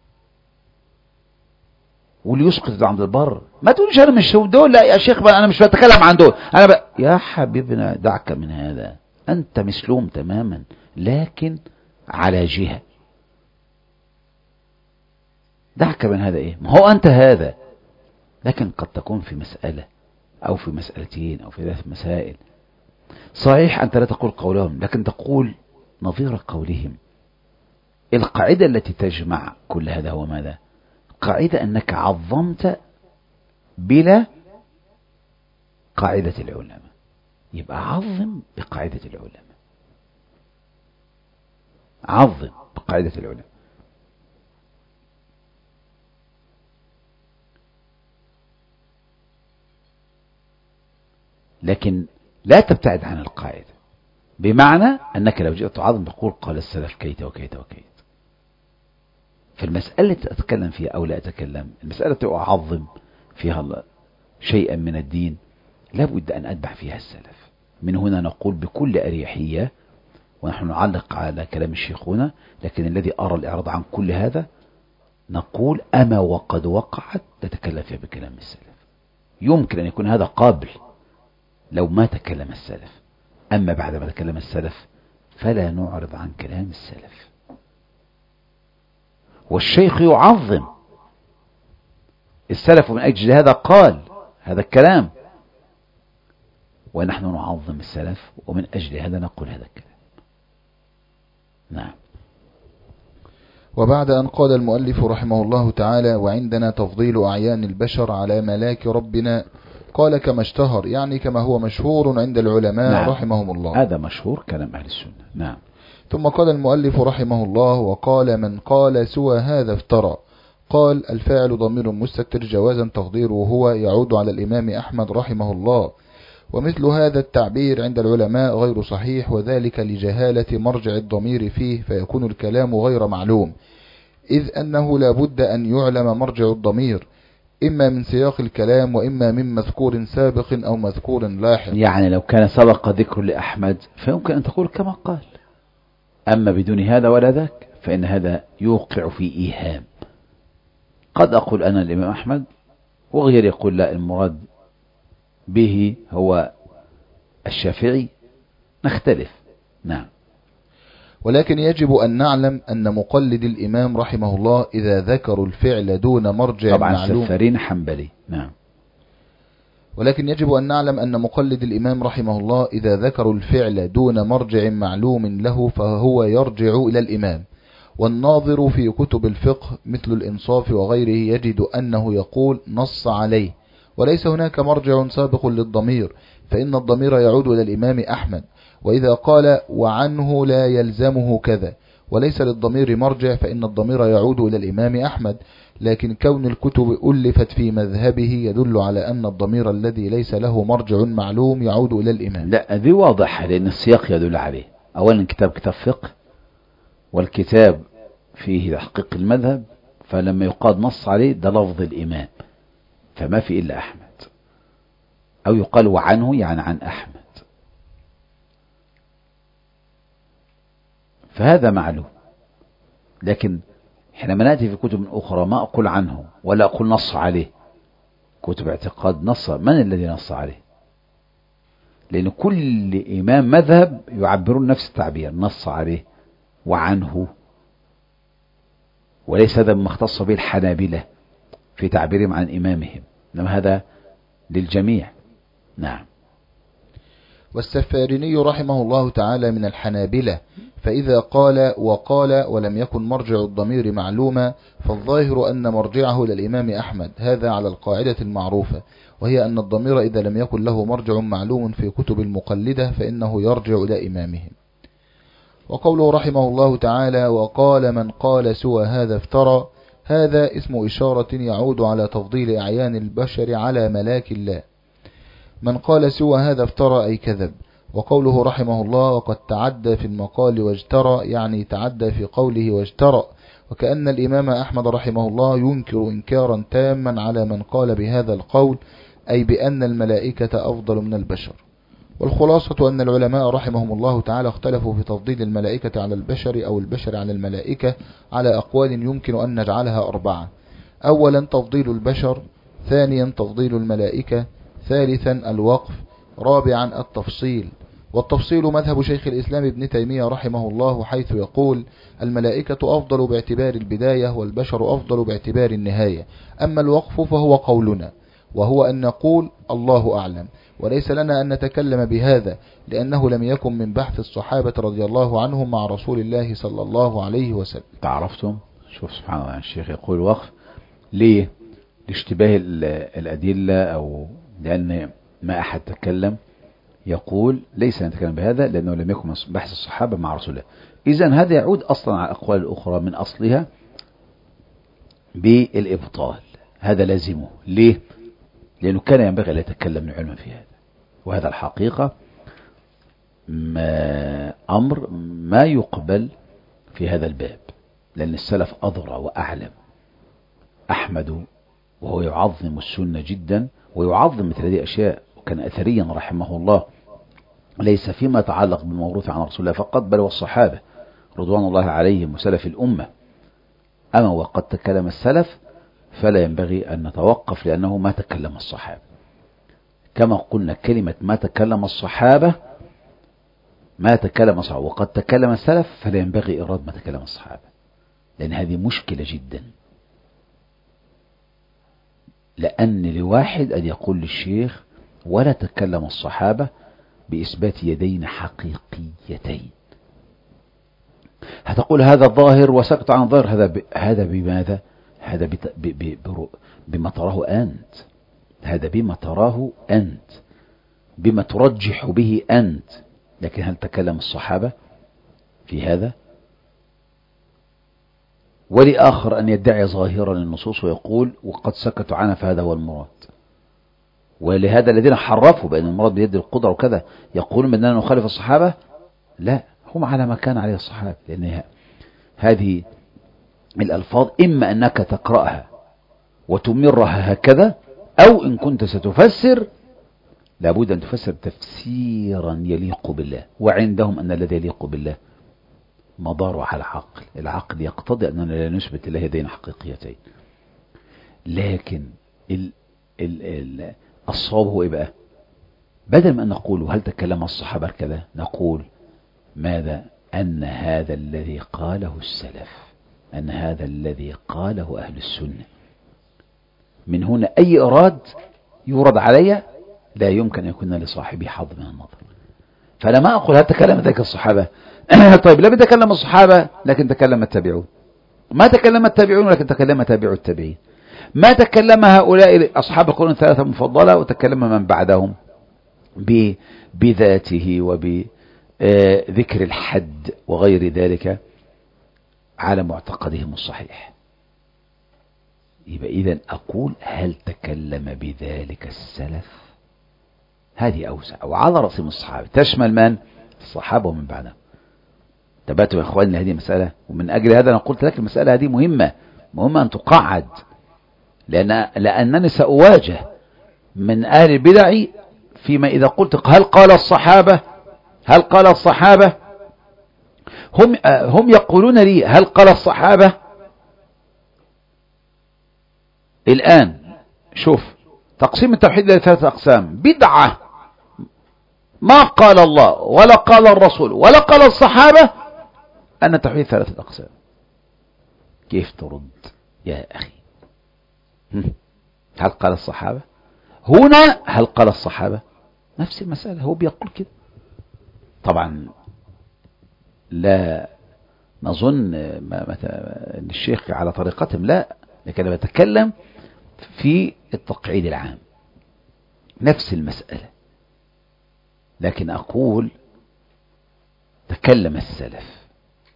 Speaker 1: واللي يسقط عند البر ما تقولش أنا مش دول، لا يا شيخ أنا مش بتكلم عن دول، أنا ب... يا حبيبنا دعك من هذا، أنت مسلوم تماما لكن على جهة. دعك من هذا إيه؟ ما هو أنت هذا، لكن قد تكون في مسألة أو في مسألتين أو في ثلاث مسائل صحيح أنت لا تقول قولهم، لكن تقول نظير قولهم. القاعدة التي تجمع كل هذا هو ماذا؟ قاعدة أنك عظمت بلا قاعدة العلماء، يبقى عظم بقاعدة العلماء، عظم بقاعدة العلماء. لكن لا تبتعد عن القاعدة، بمعنى أنك لو جئت تعظم تقول قال السلف كيت وكيت وكيت. في المسألة التي أتكلم فيها أو لا أتكلم، المسألة التي أعظم فيها شيئا من الدين لابد أن أتبع فيها السلف. من هنا نقول بكل أريحية، ونحن نعلق على كلام الشيخ هنا، لكن الذي أرى الإعراض عن كل هذا نقول أما وقد وقعت نتكلم فيها بكلام السلف. يمكن أن يكون هذا قابل لو ما تكلم السلف، أما بعد ما تكلم السلف فلا نعرض عن كلام السلف. والشيخ يعظم السلف من أجل هذا قال هذا الكلام، ونحن نعظم السلف ومن أجل هذا نقول هذا الكلام. نعم.
Speaker 2: وبعد أن قال المؤلف رحمه الله تعالى وعندنا تفضيل أعيان البشر على ملاك ربنا، قال كما اشتهر، يعني كما هو مشهور عند العلماء نعم. رحمهم الله.
Speaker 1: هذا مشهور كلام أهل السنة. نعم.
Speaker 2: ثم قال المؤلف رحمه الله وقال من قال سوى هذا افترى. قال الفاعل ضمير مستتر جوازا تقديره هو يعود على الإمام أحمد رحمه الله، ومثل هذا التعبير عند العلماء غير صحيح، وذلك لجهالة مرجع الضمير فيه، فيكون الكلام غير معلوم، إذ أنه لا بد أن يعلم مرجع الضمير إما من سياق الكلام وإما من مذكور سابق أو مذكور لاحق.
Speaker 1: يعني لو كان سبق ذكر لأحمد فيمكن أن تقول كما قال، أما بدون هذا ولا ذاك فإن هذا يوقع في إيهام. قد أقول أنا الإمام أحمد وغير يقول لا المراد به هو الشافعي، نختلف. نعم.
Speaker 2: ولكن يجب أن نعلم أن مقلد الإمام رحمه الله إذا ذكروا الفعل دون مرجع
Speaker 1: طبعا
Speaker 2: معلوم،
Speaker 1: سفارين حنبلي. نعم.
Speaker 2: ولكن يجب أن نعلم أن مقلد الإمام رحمه الله إذا ذكروا الفعل دون مرجع معلوم له فهو يرجع إلى الإمام. والناظر في كتب الفقه مثل الإنصاف وغيره يجد أنه يقول نص عليه، وليس هناك مرجع سابق للضمير، فإن الضمير يعود إلى الإمام أحمد. وإذا قال وعنه لا يلزمه كذا وليس للضمير مرجع، فإن الضمير يعود إلى الإمام أحمد. لكن كون الكتب ألفت في مذهبه يدل على أن الضمير الذي ليس له مرجع معلوم يعود إلى الإمام.
Speaker 1: لا ذي واضح، لأن السياق يدل عليه. أولا كتاب كتاب فقه، والكتاب فيه تحقيق المذهب، فلما يقال نص عليه ده لفظ الإمام، فما في إلا أحمد، أو يقال وعنه يعني عن أحمد، فهذا معلوم. لكن حينما نأتي في كتب أخرى ما أقول عنه ولا أقول نص عليه، كتب اعتقاد نص، من الذي نص عليه؟ لأن كل إمام مذهب يعبرون نفس التعبير، نص عليه وعنه، وليس هذا ما اختص به الحنابلة في تعبيرهم عن إمامهم، إنما هذا للجميع. نعم.
Speaker 2: والسفاريني رحمه الله تعالى من الحنابلة، فإذا قال وقال ولم يكن مرجع الضمير معلوما فالظاهر أن مرجعه للإمام أحمد، هذا على القاعدة المعروفة، وهي أن الضمير إذا لم يكن له مرجع معلوم في كتب المقلدة فإنه يرجع إلى إمامهم. وقوله رحمه الله تعالى وقال من قال سوى هذا افترى، هذا اسم إشارة يعود على تفضيل أعيان البشر على ملاك الله. من قال سوى هذا افترى أي كذب. وقوله رحمه الله وقد تعدى في المقال واجترى، يعني تعدى في قوله واجترى، وكأن الإمام أحمد رحمه الله ينكر إنكارا تاما على من قال بهذا القول، أي بأن الملائكة أفضل من البشر. والخلاصة أن العلماء رحمهم الله تعالى اختلفوا في تفضيل الملائكة على البشر أو البشر على الملائكة على أقوال يمكن أن نجعلها أربعة: أولا تفضيل البشر، ثانيا تفضيل الملائكة، ثالثا الوقف، رابعا التفصيل. والتفصيل مذهب شيخ الإسلام ابن تيمية رحمه الله، حيث يقول الملائكة أفضل باعتبار البداية والبشر أفضل باعتبار النهاية. أما الوقف فهو قولنا، وهو أن نقول الله أعلم، وليس لنا أن نتكلم بهذا لأنه لم يكن من بحث الصحابة رضي الله عنهم مع رسول الله صلى الله عليه وسلم.
Speaker 1: تعرفتم؟ شوف سبحان الله، الشيخ يقول وقف ليه؟ لاشتباه الأدلة، أو لأن ما أحد تكلم، يقول ليس نتكلم بهذا لأنه لم يكن من بحث الصحابة مع رسول الله. إذن هذا يعود أصلا على الأقوال الأخرى من أصلها بالإبطال، هذا لازمه. ليه؟ لأنه كان ينبغي أن يتكلم العلماء في هذا، وهذا الحقيقة ما أمر ما يقبل في هذا الباب، لأن السلف أضرى وأعلم. أحمد وهو يعظم السنة جدا ويعظم مثل هذه الأشياء، وكان أثريا رحمه الله، ليس فيما يتعلق بالموروث عن رسول الله فقط، بل والصحابة رضوان الله عليهم وسلف الأمة. أما وقد تكلم السلف فلا ينبغي أن نتوقف، لأنه ما تكلم الصحابة. كما قلنا كلمة ما تكلم الصحابة ما تكلم الصحابة، وقد تكلم السلف، فلا ينبغي إرادة ما تكلم الصحابة، لأن هذه مشكلة جدا. لأن لواحد أن يقول للشيخ ولا تكلم الصحابة بإثبات يدين حقيقيتين، هتقول هذا الظاهر وسكت عن الظاهر، هذا ب... هذا بماذا؟ هذا ب... ب... ب... بما تراه أنت، هذا بما تراه أنت، بما ترجح به أنت. لكن هل تكلم الصحابة في هذا؟ ولآخر أن يدعي ظاهرا للنصوص ويقول وقد سكتوا عنها فهذا هو المراد. ولهذا الذين حرفوا بأن المراد بيد القدرة وكذا يقولون بأننا نخالف الصحابة، لا، هم على ما كان عليه الصحابة. لأن هذه الألفاظ إما أنك تقرأها وتمرها هكذا، أو إن كنت ستفسر لابد أن تفسر تفسيرا يليق بالله. وعندهم أن الذي يليق بالله مضار على العقل، العقل يقتضي أننا لا نثبت الله يدين حقيقيتين. لكن ال ال ال الصواب هو إيه بقى؟ بدل ما أن نقول هل تكلم الصحابة كذا، نقول ماذا؟ أن هذا الذي قاله السلف، أن هذا الذي قاله أهل السنة. من هنا أي إراد يورد علي لا يمكن أن يكون لصاحبه حظ من النظر. فأنا ما أقول هل تكلم ذلك الصحابة طيب لم يتكلم الصحابة لكن تكلم التابعون، ما تكلم التابعون لكن تكلم تابعوا التابعين، ما تكلم هؤلاء أصحاب القرون الثلاثة المفضلة وتكلم من بعدهم بذاته وبذكر الحد وغير ذلك على معتقدهم الصحيح. يبقى إذن أقول هل تكلم بذلك السلف؟ هذه أوسع، وعلى رأسهم الصحابة، تشمل من؟ الصحابة ومن بعدهم. تباتوا يا إخواني هذه مسألة، ومن أجل هذا أنا قلت لك المسألة هذه مهمة، مهمة أن تقعد، لأن لأنني سأواجه من أهل البدع فيما إذا قلت هل قال الصحابة هل قال الصحابة هم هم يقولون لي هل قال الصحابة. الآن شوف تقسيم التوحيد لثلاثة أقسام: بدعة ما قال الله ولا قال الرسول ولا قال الصحابة، أن التوحيد ثلاثة أقسام. كيف ترد يا أخي؟ هل قال الصحابة هنا هل قال الصحابة نفس المسألة؟ هو بيقول كده طبعا. لا نظن ما ما ان الشيخ على طريقتهم، لا، لكن انا بتكلم في التقعيد العام نفس المسألة. لكن أقول تكلم السلف،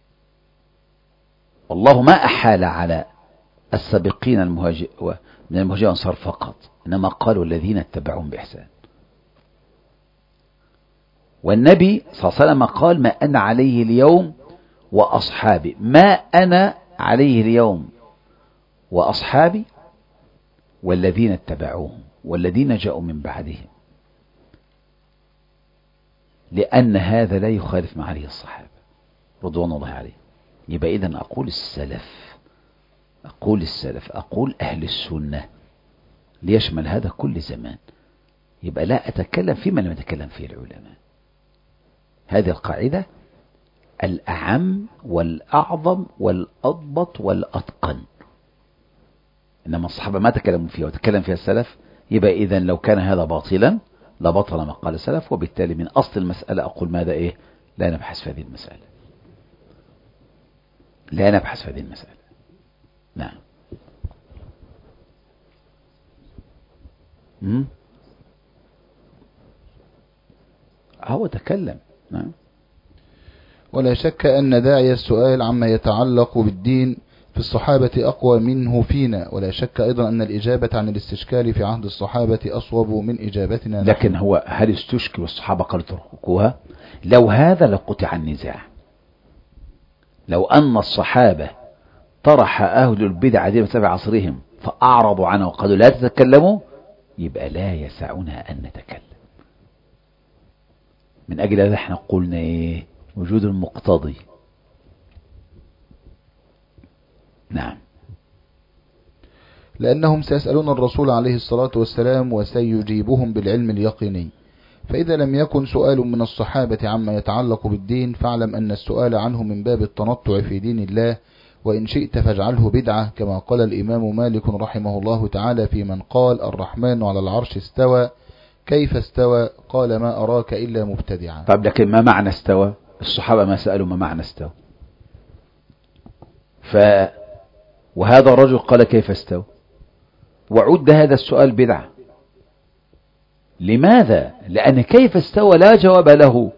Speaker 1: والله ما أحال على السابقين المهاجر من المهاجرين والأنصار فقط، إنما قالوا الذين اتبعوهم بإحسان. والنبي صلى الله عليه وسلم قال ما أنا عليه اليوم وأصحابي، ما أنا عليه اليوم وأصحابي والذين اتبعوهم والذين جاءوا من بعدهم، لأن هذا لا يخالف ما عليه الصحابة رضوان الله عليهم. يبقى إذن أقول السلف، أقول السلف، أقول أهل السنة، ليشمل هذا كل زمان. يبقى لا أتكلم فيما لم يتكلم فيه العلماء. هذه القاعدة الأعم والأعظم والأضبط والأتقن. إنما الصحابة ما تكلموا فيها وتكلم فيها السلف، يبقى إذن لو كان هذا باطلا لبطل ما قال السلف. وبالتالي من أصل المسألة أقول ماذا إيه؟ لا نبحث في هذه المسألة، لا نبحث في هذه المسألة. نعم. مم؟ هو تكلم. نعم.
Speaker 2: ولا شك أن داعي السؤال عما يتعلق بالدين في الصحابة أقوى منه فينا، ولا شك أيضا أن الإجابة عن الاستشكال في عهد الصحابة أصوب من إجابتنا.
Speaker 1: لكن هو هل استشكل والصحابة قالوا تركوها؟ لو هذا لقطع النزاع. لو أن الصحابة طرح أهل البدع دي بسبب عصرهم فأعرضوا عنه وقالوا لا تتكلموا، يبقى لا يسعنا أن نتكلم. من أجل هذا احنا قلنا إيه؟ وجود المقتضي. نعم.
Speaker 2: لأنهم سيسألون الرسول عليه الصلاة والسلام وسيجيبهم بالعلم اليقيني، فإذا لم يكن سؤال من الصحابة عما يتعلق بالدين فاعلم أن السؤال عنه من باب التنطع في دين الله، وإن شئت فاجعله بدعة، كما قال الإمام مالك رحمه الله تعالى في من قال الرحمن على العرش استوى، كيف استوى؟ قال ما أراك إلا مبتدعا.
Speaker 1: طيب لكن ما معنى استوى؟ الصحابة ما سألوا ما معنى استوى. ف وهذا الرجل قال كيف استوى، وعد هذا السؤال بدعة. لماذا؟ لأن كيف استوى لا جواب له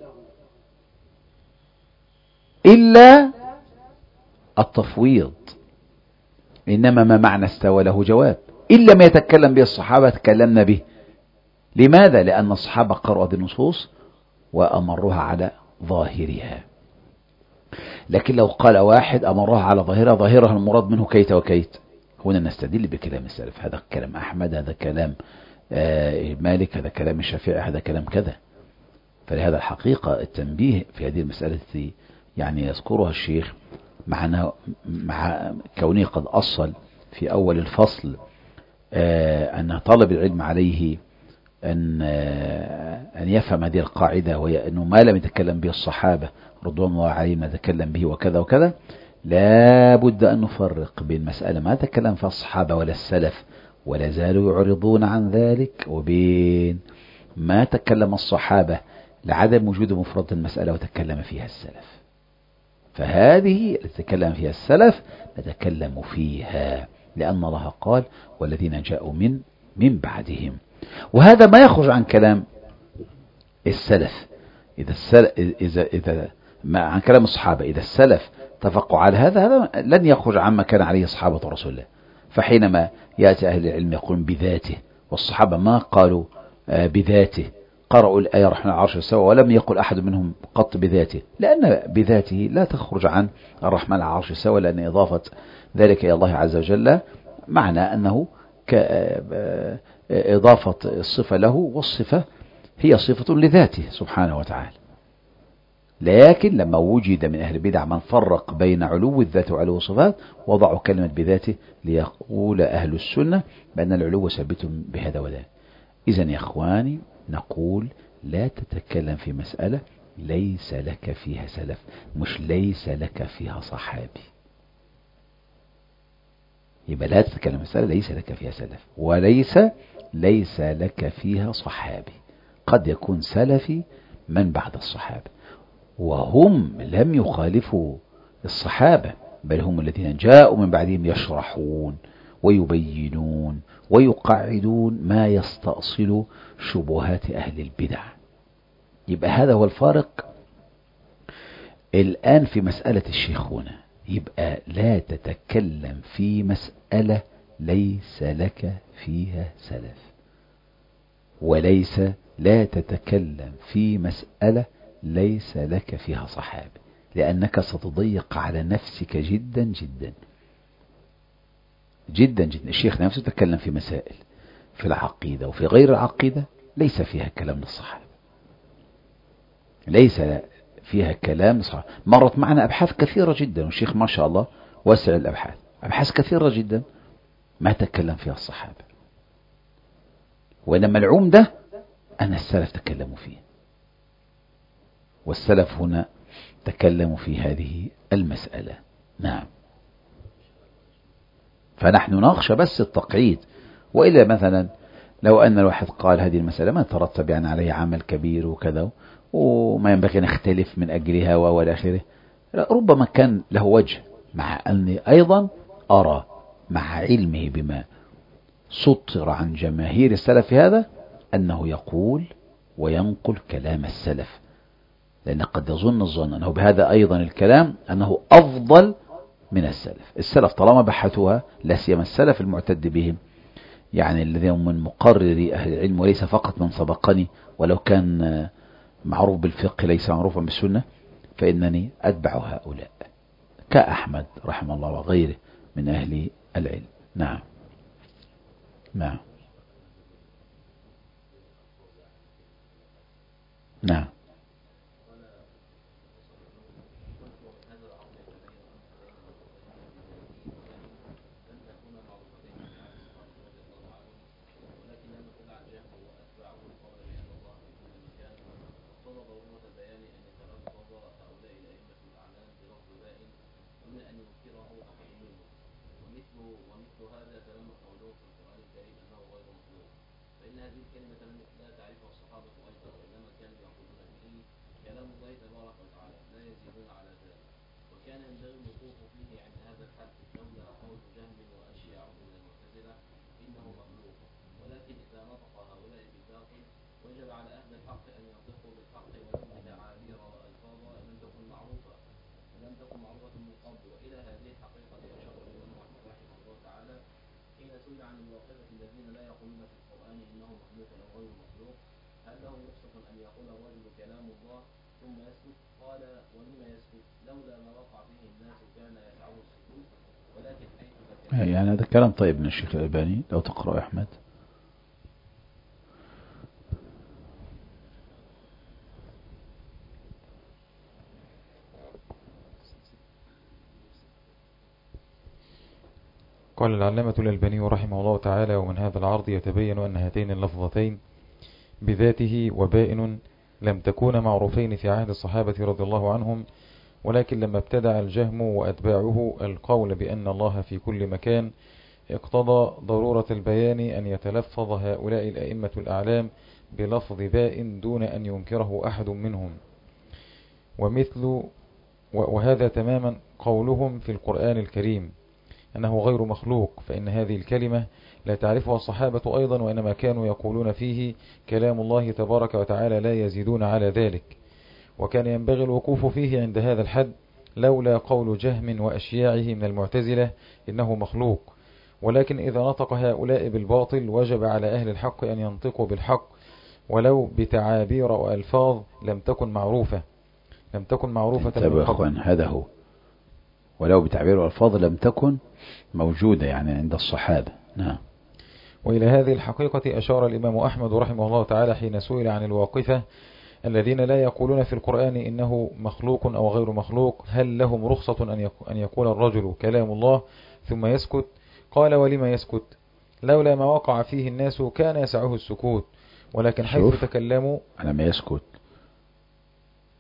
Speaker 1: إلا التفويض، إنما ما معنى استوى له جواب. إن لم يتكلم به الصحابة تكلمنا به. لماذا؟ لأن الصحابة قرأوا بالنصوص وأمروها على ظاهرها. لكن لو قال واحد أمرها على ظاهرها، ظاهرها المراد منه كيت وكيت، هنا نستدل بكلام السلف. هذا كلام أحمد، هذا كلام مالك، هذا كلام الشافعي، هذا كلام كذا. فلهذا الحقيقة التنبيه في هذه المسألة يعني يذكرها الشيخ مع, مع كونه قد أصل في أول الفصل أن طالب العلم عليه أن أن يفهم هذه القاعدة، وهي أنه ما لم يتكلم به الصحابة رضوان الله عليهم يتكلم به وكذا وكذا. لا بد أن نفرق بين مسألة ما تكلم فيها الصحابة ولا السلف ولا زالوا يعرضون عن ذلك، وبين ما تكلم الصحابة لعدم وجود مفرد المسألة وتكلم فيها السلف. فهذه التي تكلم فيها السلف نتكلم فيها، لأن الله قال والذين جاءوا من من بعدهم. وهذا ما يخرج عن كلام السلف. إذا السلف إذا إذا ما عن كلام الصحابة، إذا السلف اتفقوا على هذا هذا لن يخرج عما كان عليه صحابة رسول الله. فحينما يأتي أهل العلم يقولون بذاته، والصحابة ما قالوا بذاته، قرأوا الآية الرحمن العرش استوى ولم يقل أحد منهم قط بذاته، لأن بذاته لا تخرج عن الرحمن العرش استوى، لأن إضافة ذلك إلى الله عز وجل معنى أنه كإضافة الصفة له، والصفة هي صفة لذاته سبحانه وتعالى. لكن لما وجد من أهل البدع من فرق بين علو الذات وعلو الصفات وضعوا كلمة بذاته، ليقول أهل السنة بأن العلو ثابت بهذا وذاك. إذن يا إخواني نقول لا تتكلم في مسألة ليس لك فيها سلف، مش ليس لك فيها صحابي. يبقى لا تتكلم مسألة ليس لك فيها سلف، وليس ليس لك فيها صحابي. قد يكون سلفي من بعد الصحابة، وهم لم يخالفوا الصحابة، بل هم الذين جاءوا من بعدهم يشرحون ويبينون ويقعدون ما يستأصل شبهات أهل البدع. يبقى هذا هو الفارق الآن في مسألة الشيخونة. يبقى لا تتكلم في مسألة ليس لك فيها سلف، وليس لا تتكلم في مسألة ليس لك فيها صحابة، لأنك ستضيق على نفسك جدا جدا جدا جدا. الشيخ نفسه تكلم في مسائل في العقيدة وفي غير العقيدة ليس فيها كلام للصحابة، ليس فيها كلام للصحابة. مرت معنا أبحاث كثيرة جدا، والشيخ ما شاء الله وسع الأبحاث، أبحاث كثيرة جدا ما تكلم فيها الصحابة، وإنما العمدة أن السلف تكلموا فيه، والسلف هنا تكلموا في هذه المسألة. نعم. فنحن نخشى بس التقعيد، وإلا مثلا لو أن الواحد قال هذه المسألة ما ترتب يعني عليه عمل كبير وكذا وما ينبغي نختلف من أجلها وإلى آخره، ربما كان له وجه، مع أني أيضا أرى مع علمه بما سطر عن جماهير السلف في هذا أنه يقول وينقل كلام السلف، لأن قد يظن الظن أنه بهذا أيضا الكلام أنه أفضل من السلف. السلف طالما بحثوها، لا سيما السلف المعتد بهم، يعني الذين من مقرري أهل العلم وليس فقط من سبقني، ولو كان معروف بالفقه ليس معروفا بالسنة، فإنني أتبع هؤلاء كأحمد رحمه الله وغيره من أهل العلم. نعم. نعم. نعم. يعني هذا كلام طيب من الشيخ الألباني، لو تقرأ يا أحمد.
Speaker 3: قال العلامة الألباني رحمه الله تعالى: ومن هذا العرض يتبين أن هاتين اللفظتين بذاته وبائن لم تكون معروفين في عهد الصحابة رضي الله عنهم، ولكن لما ابتدع الجهم وأتباعه القول بأن الله في كل مكان اقتضى ضرورة البيان أن يتلفظ هؤلاء الأئمة الأعلام بلفظ باء دون أن ينكره أحد منهم. ومثل وهذا تماما قولهم في القرآن الكريم أنه غير مخلوق، فإن هذه الكلمة لا تعرفها الصحابة أيضا، وإنما كانوا يقولون فيه كلام الله تبارك وتعالى لا يزيدون على ذلك، وكان ينبغي الوقوف فيه عند هذا الحد لولا قول جهم وأشياعه من المعتزلة إنه مخلوق. ولكن إذا نطق هؤلاء بالباطل وجب على أهل الحق أن ينطقوا بالحق ولو بتعابير وألفاظ لم تكن معروفة لم تكن معروفة
Speaker 1: من قبل. هذا هو، ولو بتعبير وألفاظ لم تكن موجودة يعني عند الصحابة. نعم.
Speaker 3: وإلى هذه الحقيقة أشار الإمام أحمد رحمه الله تعالى حين سئل عن الواقفة الذين لا يقولون في القرآن إنه مخلوق أو غير مخلوق، هل لهم رخصة أن يقول الرجل كلام الله ثم يسكت؟ قال: ولما يسكت؟ لولا ما وقع فيه الناس كان يسعه السكوت، ولكن حيث تكلموا
Speaker 1: على ما يسكت.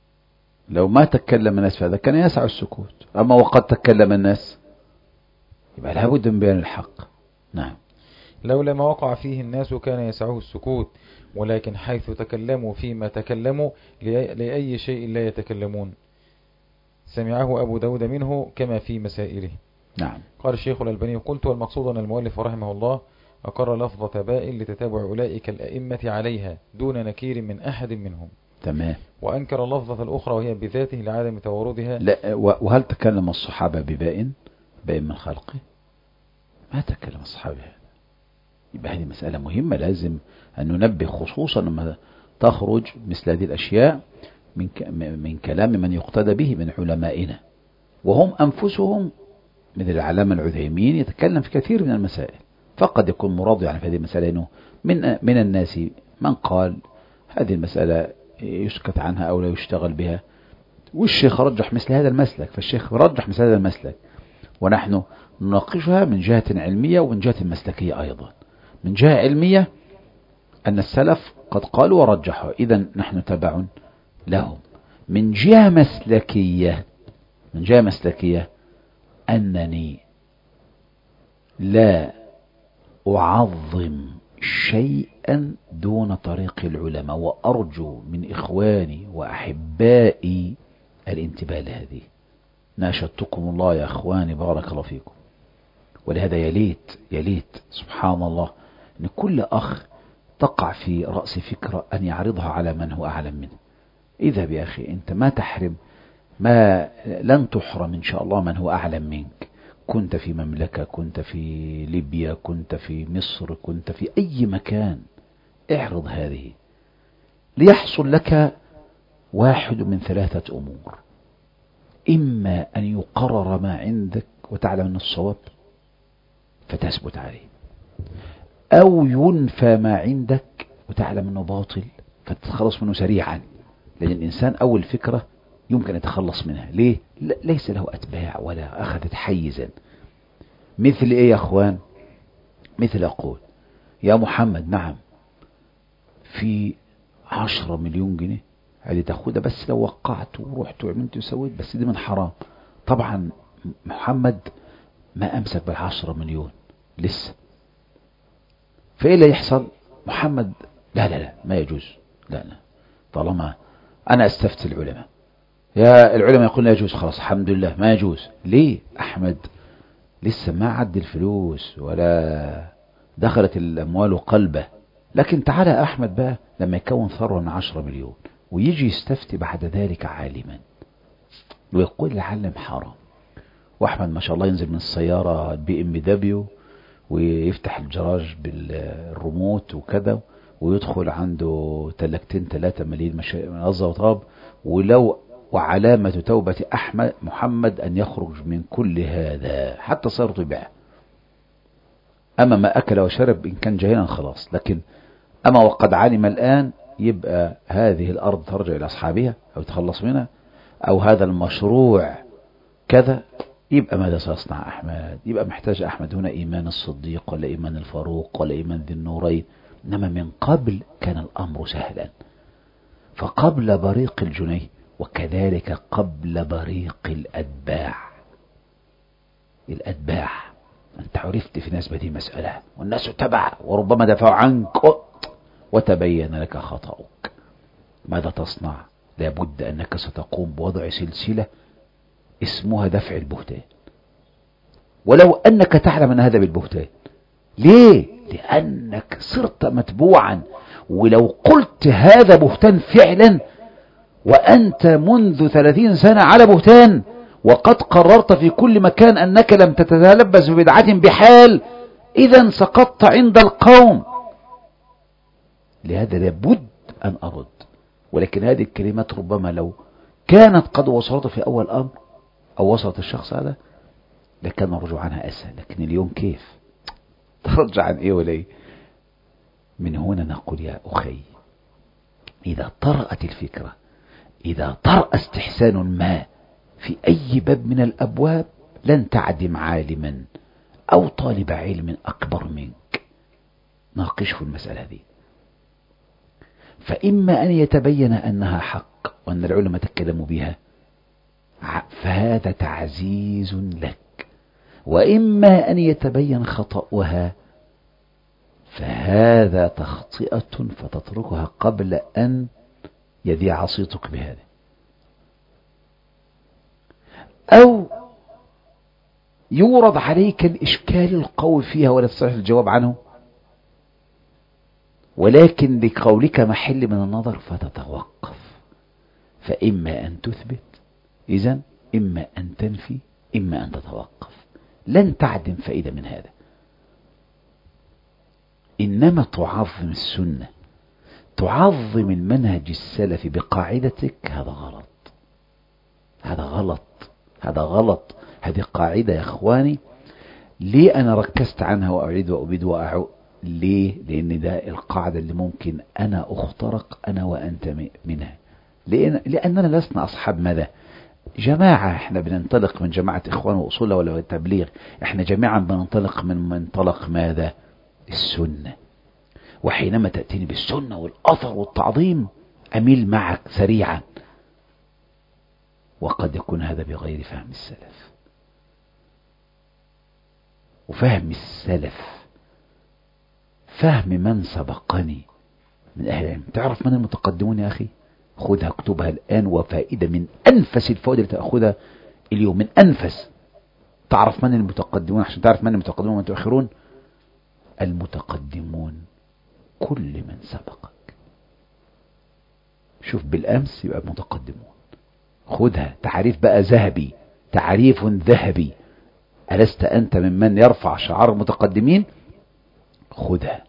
Speaker 1: لو ما تكلم الناس فهذا كان يسع السكوت، أما وقد تكلم الناس يبقى لابد من بيان الحق. نعم.
Speaker 3: لولا ما وقع فيه الناس كان يسعه السكوت، ولكن حيث تكلموا فيما تكلموا لأي, لأي شيء لا يتكلمون. سمعه أبو داود منه كما في مسائله.
Speaker 1: نعم.
Speaker 3: قال الشيخ الألباني: قلت والمقصود أن المؤلف رحمه الله أقر لفظة باء لتتابع أولئك الأئمة عليها دون نكير من أحد منهم.
Speaker 1: تمام.
Speaker 3: وأنكر اللفظة الأخرى وهي بذاته لعدم تواردها.
Speaker 1: لا، وهل تكلم الصحابة بباء باء من خلقه؟ ما تكلم الصحابة هذا. يبقى هذه مسألة مهمة لازم أن ننبه، خصوصا لما تخرج مثل هذه الأشياء من من كلام من يقتدى به من علمائنا، وهم أنفسهم مثل العلامة العثيمين يتكلم في كثير من المسائل، فقد يكون مراد يعني في هذه المسألة أنه من من الناس من قال هذه المسألة يسكت عنها أو لا يشتغل بها، والشيخ رجح مثل هذا المسلك، فالشيخ رجح مثل هذا المسلك، ونحن نناقشها من جهة علمية ومن جهة مسلكية أيضا. من جهة علمية أن السلف قد قالوا ورجحوا، إذن نحن تبع لهم. من جهة مسلكية من جهة مسلكية أنني لا أعظم شيئا دون طريق العلماء، وأرجو من إخواني وأحبائي الانتباه لهذه. ناشدتكم الله يا أخواني، بارك الله فيكم. ولهذا يليت يليت سبحان الله أن كل أخ تقع في رأس فكرة أن يعرضها على من هو أعلم منه. إذا بأخي أنت ما تحرم، ما لن تحرم إن شاء الله من هو أعلم منك. كنت في مملكة، كنت في ليبيا، كنت في مصر، كنت في أي مكان، اعرض هذه ليحصل لك واحد من ثلاثة أمور: إما أن يقرر ما عندك وتعلم أن الصواب فتثبت عليه، أو ينفى ما عندك وتعلم أنه باطل فتتخلص منه سريعا، لأن الإنسان أول فكرة يمكن يتخلص منها. ليه؟ ليس له أتباع ولا أخذت حيزا. مثل إيه يا أخوان؟ مثل أقول يا محمد نعم في عشرة مليون جنيه هذه تاخدها، بس لو وقعت ورحت وعملت وسويت، بس دي من حرام. طبعا محمد ما أمسك بالعشرة مليون لسه، فإيه اللي يحصل؟ محمد لا لا لا ما يجوز، لا لا طالما أنا استفتي العلماء، يا العلماء يقول لا يجوز، خلاص الحمد لله ما يجوز. ليه؟ أحمد لسه ما عد الفلوس ولا دخلت الأموال قلبه. لكن تعالى أحمد بقى لما يكون ثروة من عشرة مليون ويجي يستفتي بعد ذلك عالما ويقول العلم حرام، وأحمد ما شاء الله ينزل من السيارة بي ام دبليو ويفتح الجراج بالريموت وكذا، ويدخل عنده تلاجتين ثلاثة مليون منظة وطاب، ولو وعلامة توبة أحمد محمد أن يخرج من كل هذا حتى صار طباع. أما ما أكل وشرب إن كان جاهلا خلاص، لكن أما وقد علم الآن يبقى هذه الأرض ترجع إلى أصحابها أو يتخلص منها، أو هذا المشروع كذا، يبقى ماذا سيصنع أحمد؟ يبقى محتاج أحمد هنا إيمان الصديق ولا إيمان الفاروق ولا إيمان ذي النورين. إنما من قبل كان الأمر سهلا، فقبل بريق الجنيه وكذلك قبل بريق الأتباع. الأتباع أنت عرفت في ناس بهذه مسألة والناس تبع وربما دفعوا عنك وتبين لك خطأك، ماذا تصنع؟ لابد أنك ستقوم بوضع سلسلة اسمها دفع البهتان، ولو أنك تعلم أن هذا بالبهتان. ليه؟ لأنك صرت متبوعا، ولو قلت هذا بهتان فعلا وأنت منذ ثلاثين سنة على بهتان وقد قررت في كل مكان أنك لم تتلبس ببدعة بحال، إذا سقطت عند القوم. لهذا لابد أن أرد، ولكن هذه الكلمات ربما لو كانت قد وصلت في أول أمر أو وصلت الشخص هذا لكان الرجوع عنها أسهل، لكن اليوم كيف ترجع عن إيه ولا إيه؟ من هنا نقول يا أخي، إذا طرأت الفكرة، إذا طرأ استحسان ما في أي باب من الأبواب، لن تعدم عالما أو طالب علم أكبر منك ناقشه في المسألة دي. فإما أن يتبين أنها حق وأن العلماء تكلموا بها، فهذا تعزيز لك، وإما أن يتبين خطأها فهذا تخطئة فتتركها قبل أن يذيع صيتك بهذا، أو يورد عليك الإشكال القوي فيها ولا تستطيع الجواب عنه، ولكن لقولك محل من النظر فتتوقف. فإما أن تثبت، إذن إما أن تنفي، إما أن تتوقف، لن تعدم فائدة من هذا. إنما تعظم السنة، تعظم المنهج السلفي بقاعدتك، هذا غلط، هذا غلط، هذا غلط. هذه قاعدة يا إخواني، ليه أنا ركزت عنها وأعيد وأبيد وأعود؟ ليه؟ لأن ده القاعدة اللي ممكن أنا أخترق أنا وأنت منها، لأن لأننا لسنا أصحاب ماذا؟ جماعة. احنا بننطلق من جماعة إخوان وأصولة ولا تبليغ، احنا جميعا بننطلق من منطلق ماذا؟ السنة. وحينما تأتيني بالسنة والأثر والتعظيم أميل معك سريعا، وقد يكون هذا بغير فهم السلف. وفهم السلف فهم من سبقني من أهل العلم. تعرف من المتقدمون يا أخي؟ خذها اكتبها الآن، وفائدة من أنفس الفوائد اللي تأخذها اليوم، من أنفس. تعرف من المتقدمون عشان تعرف من المتقدمون والمتأخرون؟ المتقدمون كل من سبقك. شوف بالأمس يبقى متقدمون، خذها تعريف بقى ذهبي، تعريف ذهبي. ألست أنت ممن يرفع شعار المتقدمين؟ خذها،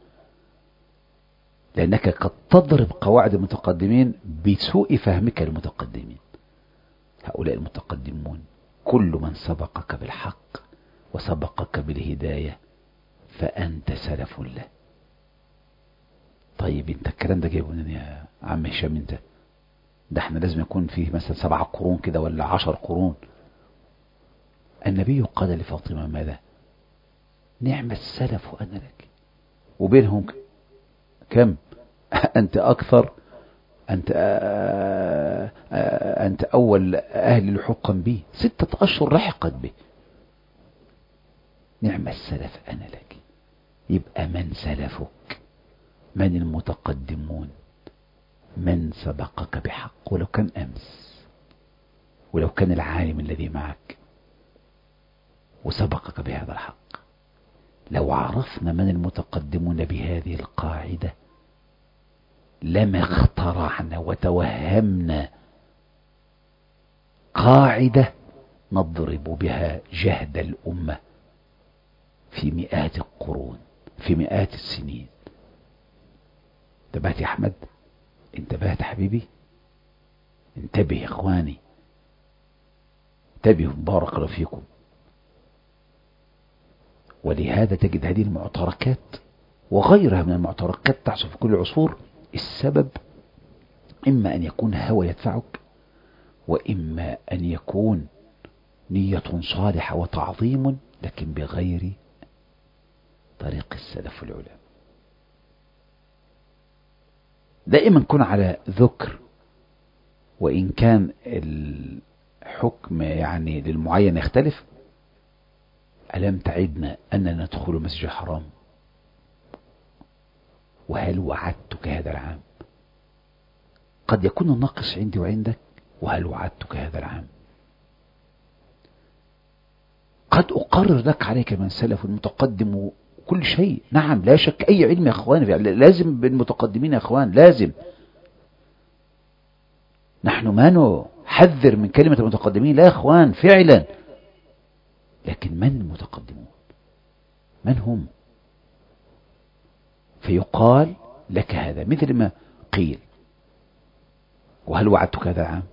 Speaker 1: لأنك قد تضرب قواعد المتقدمين بسوء فهمك للمتقدمين. هؤلاء المتقدمون كل من سبقك بالحق وسبقك بالهداية فأنت سلف له. طيب انت الكلام ده جايبه منين يا عم هشام؟ انت ده احنا لازم يكون فيه مثلا سبع قرون كده ولا عشر قرون. النبي قال لفاطمة ماذا؟ نعم السلف أنا لك، وبينهم كم؟ أنت أكثر، أنت آآ آآ أنت أول أهل لحقا به، ستة أشهر لحقت به. نعم السلف أنا لك. يبقى من سلفك؟ من المتقدمون؟ من سبقك بحق، ولو كان أمس، ولو كان العالم الذي معك وسبقك بهذا الحق. لو عرفنا من المتقدمون بهذه القاعدة لما اخترعنا وتوهمنا قاعدة نضرب بها جهد الأمة في مئات القرون، في مئات السنين. انتبهت يا أحمد؟ انتبهت حبيبي؟ انتبه يا إخواني، انتبهوا، بارك الله فيكم. ولهذا تجد هذه المعتركات وغيرها من المعتركات تحصل في كل العصور. السبب إما أن يكون هوى يدفعك، وإما أن يكون نية صالحة وتعظيم، لكن بغير طريق السلف والعلماء. دائما كن على ذكر، وإن كان الحكم يعني للمعين يختلف. ألم تعدنا أننا ندخل المسجد الحرام؟ وهل وعدتك هذا العام؟ قد يكون الناقص عندي وعندك، وهل وعدتك هذا العام؟ قد أقرر لك عليك من سلف المتقدم وكل شيء. نعم لا شك، أي علم يا أخوان لازم بالمتقدمين يا أخوان، لازم. نحن ما نحذر من كلمة المتقدمين، لا يا أخوان فعلا. لكن من المتقدمون؟ من هم؟ فيقال لك هذا مثل ما قيل وهل وعدتك هذا العام؟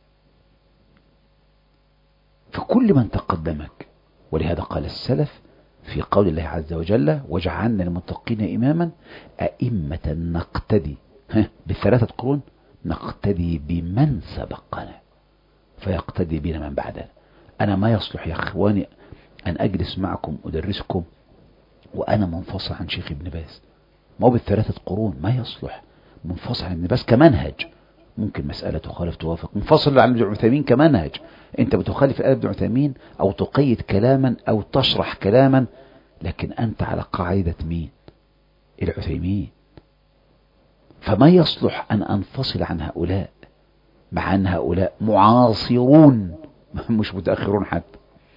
Speaker 1: فكل من تقدمك. ولهذا قال السلف في قول الله عز وجل: وجعلنا للمتقين إماما أئمة نقتدي بالثلاثة قرون، نقتدي بمن سبقنا فيقتدي بنا من بعدنا. أنا ما يصلح يا أخواني أن أجلس معكم أدرسكم وأنا منفصل عن شيخ ابن باز. ما هو بالثلاثة قرون ما يصلح منفصل عن ابن باز كمنهج، ممكن مسألة تخالف توافق. منفصل عن ابن عثيمين كمنهج، انت بتخالف ابن عثيمين او تقيد كلاما او تشرح كلاما، لكن انت على قاعدة مين؟ العثيمين. فما يصلح ان انفصل عن هؤلاء، مع ان هؤلاء معاصرون مش متأخرون حتى.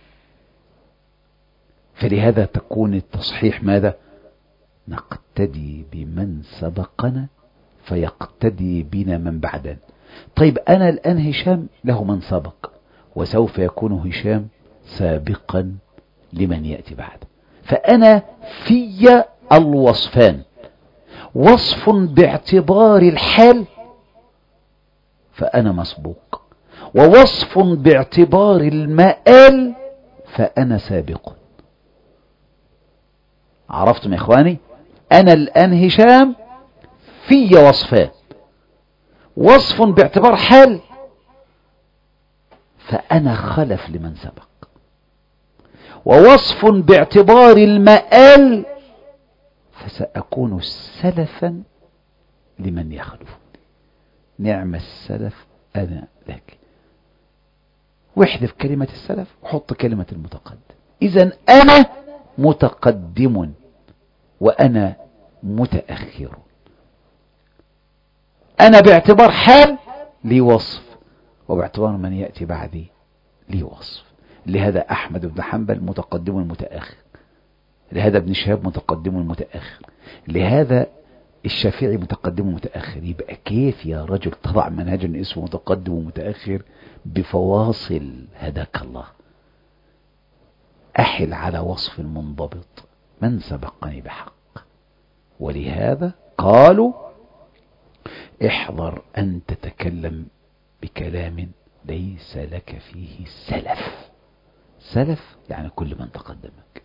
Speaker 1: فلهذا تكون التصحيح ماذا؟ نقتدي بمن سبقنا فيقتدي بنا من بعدنا. طيب أنا الآن هشام له من سبق، وسوف يكون هشام سابقا لمن يأتي بعد. فأنا في الوصفان، وصف باعتبار الحال فأنا مسبوق، ووصف باعتبار المآل فأنا سابق. عرفتم يا إخواني؟ أنا الآن هشام في وصفان، وصف باعتبار حال فأنا خلف لمن سبق، ووصف باعتبار المآل فسأكون سلفا لمن يخلف. نعم السلف أنا لك. واحذف كلمة السلف وحط كلمة المتقدم. إذن أنا متقدم وأنا متأخر. أنا باعتبار حال لي وصف، وباعتبار من يأتي بعدي لي وصف. لهذا أحمد بن حنبل متقدم متأخر، لهذا ابن شهاب متقدم متأخر، لهذا الشافعي متقدم متأخر. يبقى كيف يا رجل تضع منهجا اسمه متقدم ومتأخر بفواصل؟ هداك الله. أحل على وصف منضبط، من سبقني بحق. ولهذا قالوا احذر أن تتكلم بكلام ليس لك فيه سلف. سلف يعني كل من تقدمك.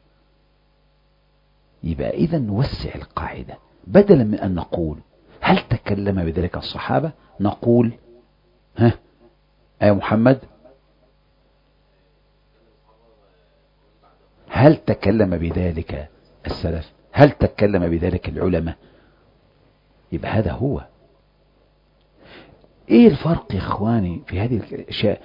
Speaker 1: يبقى إذا نوسع القاعدة، بدلا من أن نقول هل تكلم بذلك الصحابة، نقول ها يا محمد هل تكلم بذلك السلف، هل تكلم بذلك العلماء. يبقى هذا هو. ايه الفرق يا اخواني في هذه الاشياء؟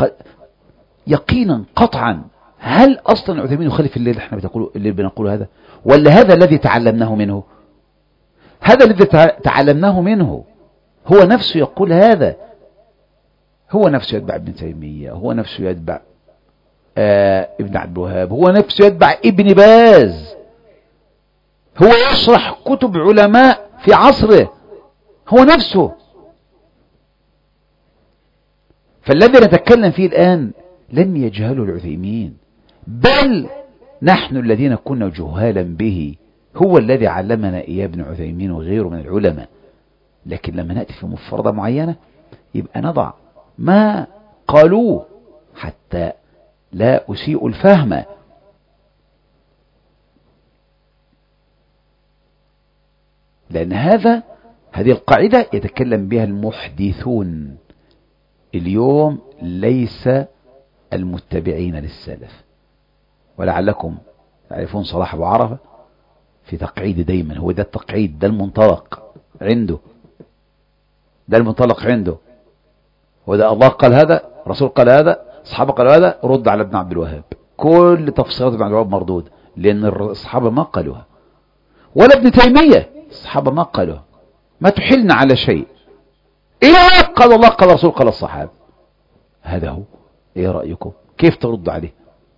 Speaker 1: يقينا قطعا هل اصلا عثيمين يخالف اللي احنا بنقوله، اللي بنقوله هذا، ولا هذا الذي تعلمناه منه؟ هذا الذي تعلمناه منه هو نفسه يقول هذا، هو نفسه يتبع ابن تيمية، هو نفسه يتبع آه ابن عبد الوهاب، هو نفسه يتبع ابن باز، هو يشرح كتب علماء في عصره، هو نفسه. فالذي نتكلم فيه الآن لم يجهله العثيمين، بل نحن الذين كنا جهالا به هو الذي علمنا إياه ابن عثيمين وغيره من العلماء. لكن لما نأتي في مفردة معينة يبقى نضع ما قالوه حتى لا أسيء الفهم. لأن هذا هذه القاعدة يتكلم بها المحدثون اليوم، ليس المتبعين للسلف. ولعلكم تعرفون صلاح أبو عرفة في تقعيد دايما، هو ده التقعيد، ده المنطلق عنده، ده المنطلق عنده، وده الله قال هذا، رسول قال هذا، الصحابة قالوا هذا، رد على ابن عبد الوهاب. كل تفسيرات ابن عبد الوهاب مردود، لأن الصحابة ما قالوها، ولا ابن تيمية الصحابة ما قالوها. ما تحلنا على شيء إلا قال الله قال رسول قال الصحابة. هذا هو. ايه رأيكم؟ كيف ترد عليه؟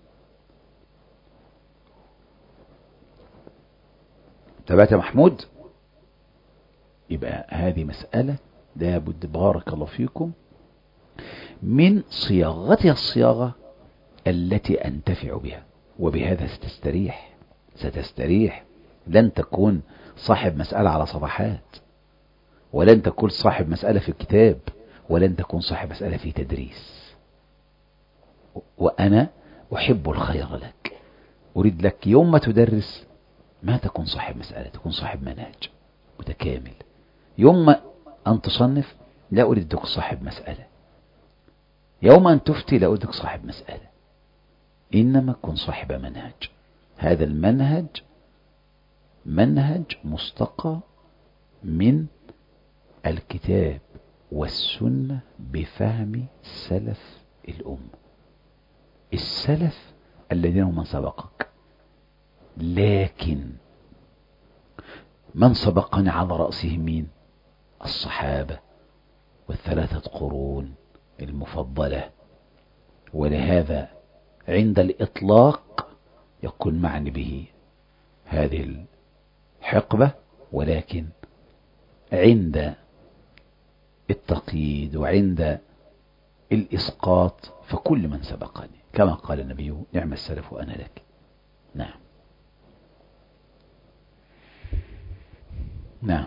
Speaker 1: تبعت يا محمود؟ يبقى هذه مسألة لابد بارك الله فيكم من صياغتها الصياغة التي أنتفع بها، وبهذا ستستريح ستستريح لن تكون صاحب مسألة على صفحات، ولن تكون صاحب مسألة في الكتاب، ولن تكون صاحب مسألة في تدريس. وأنا أحب الخير لك، أريد لك يوم ما تدرس ما تكون صاحب مسألة، تكون صاحب منهج متكامل. يوم ما أن تصنف لا أريد تكون صاحب مسألة، يوم أن تفتي لا أريد صاحب مسألة، إنما كن صاحب منهج. هذا المنهج منهج مستقى من الكتاب والسنة بفهم سلف الأمة، السلف الذين هم من سبقك. لكن من سبقني على رأسهم مين؟ الصحابة والثلاثة قرون المفضلة. ولهذا عند الإطلاق يكون معني به هذه الحقبة، ولكن عند التقييد وعند الإسقاط فكل من سبقني، كما قال النبي نعم السلف وأنا لك. نعم نعم.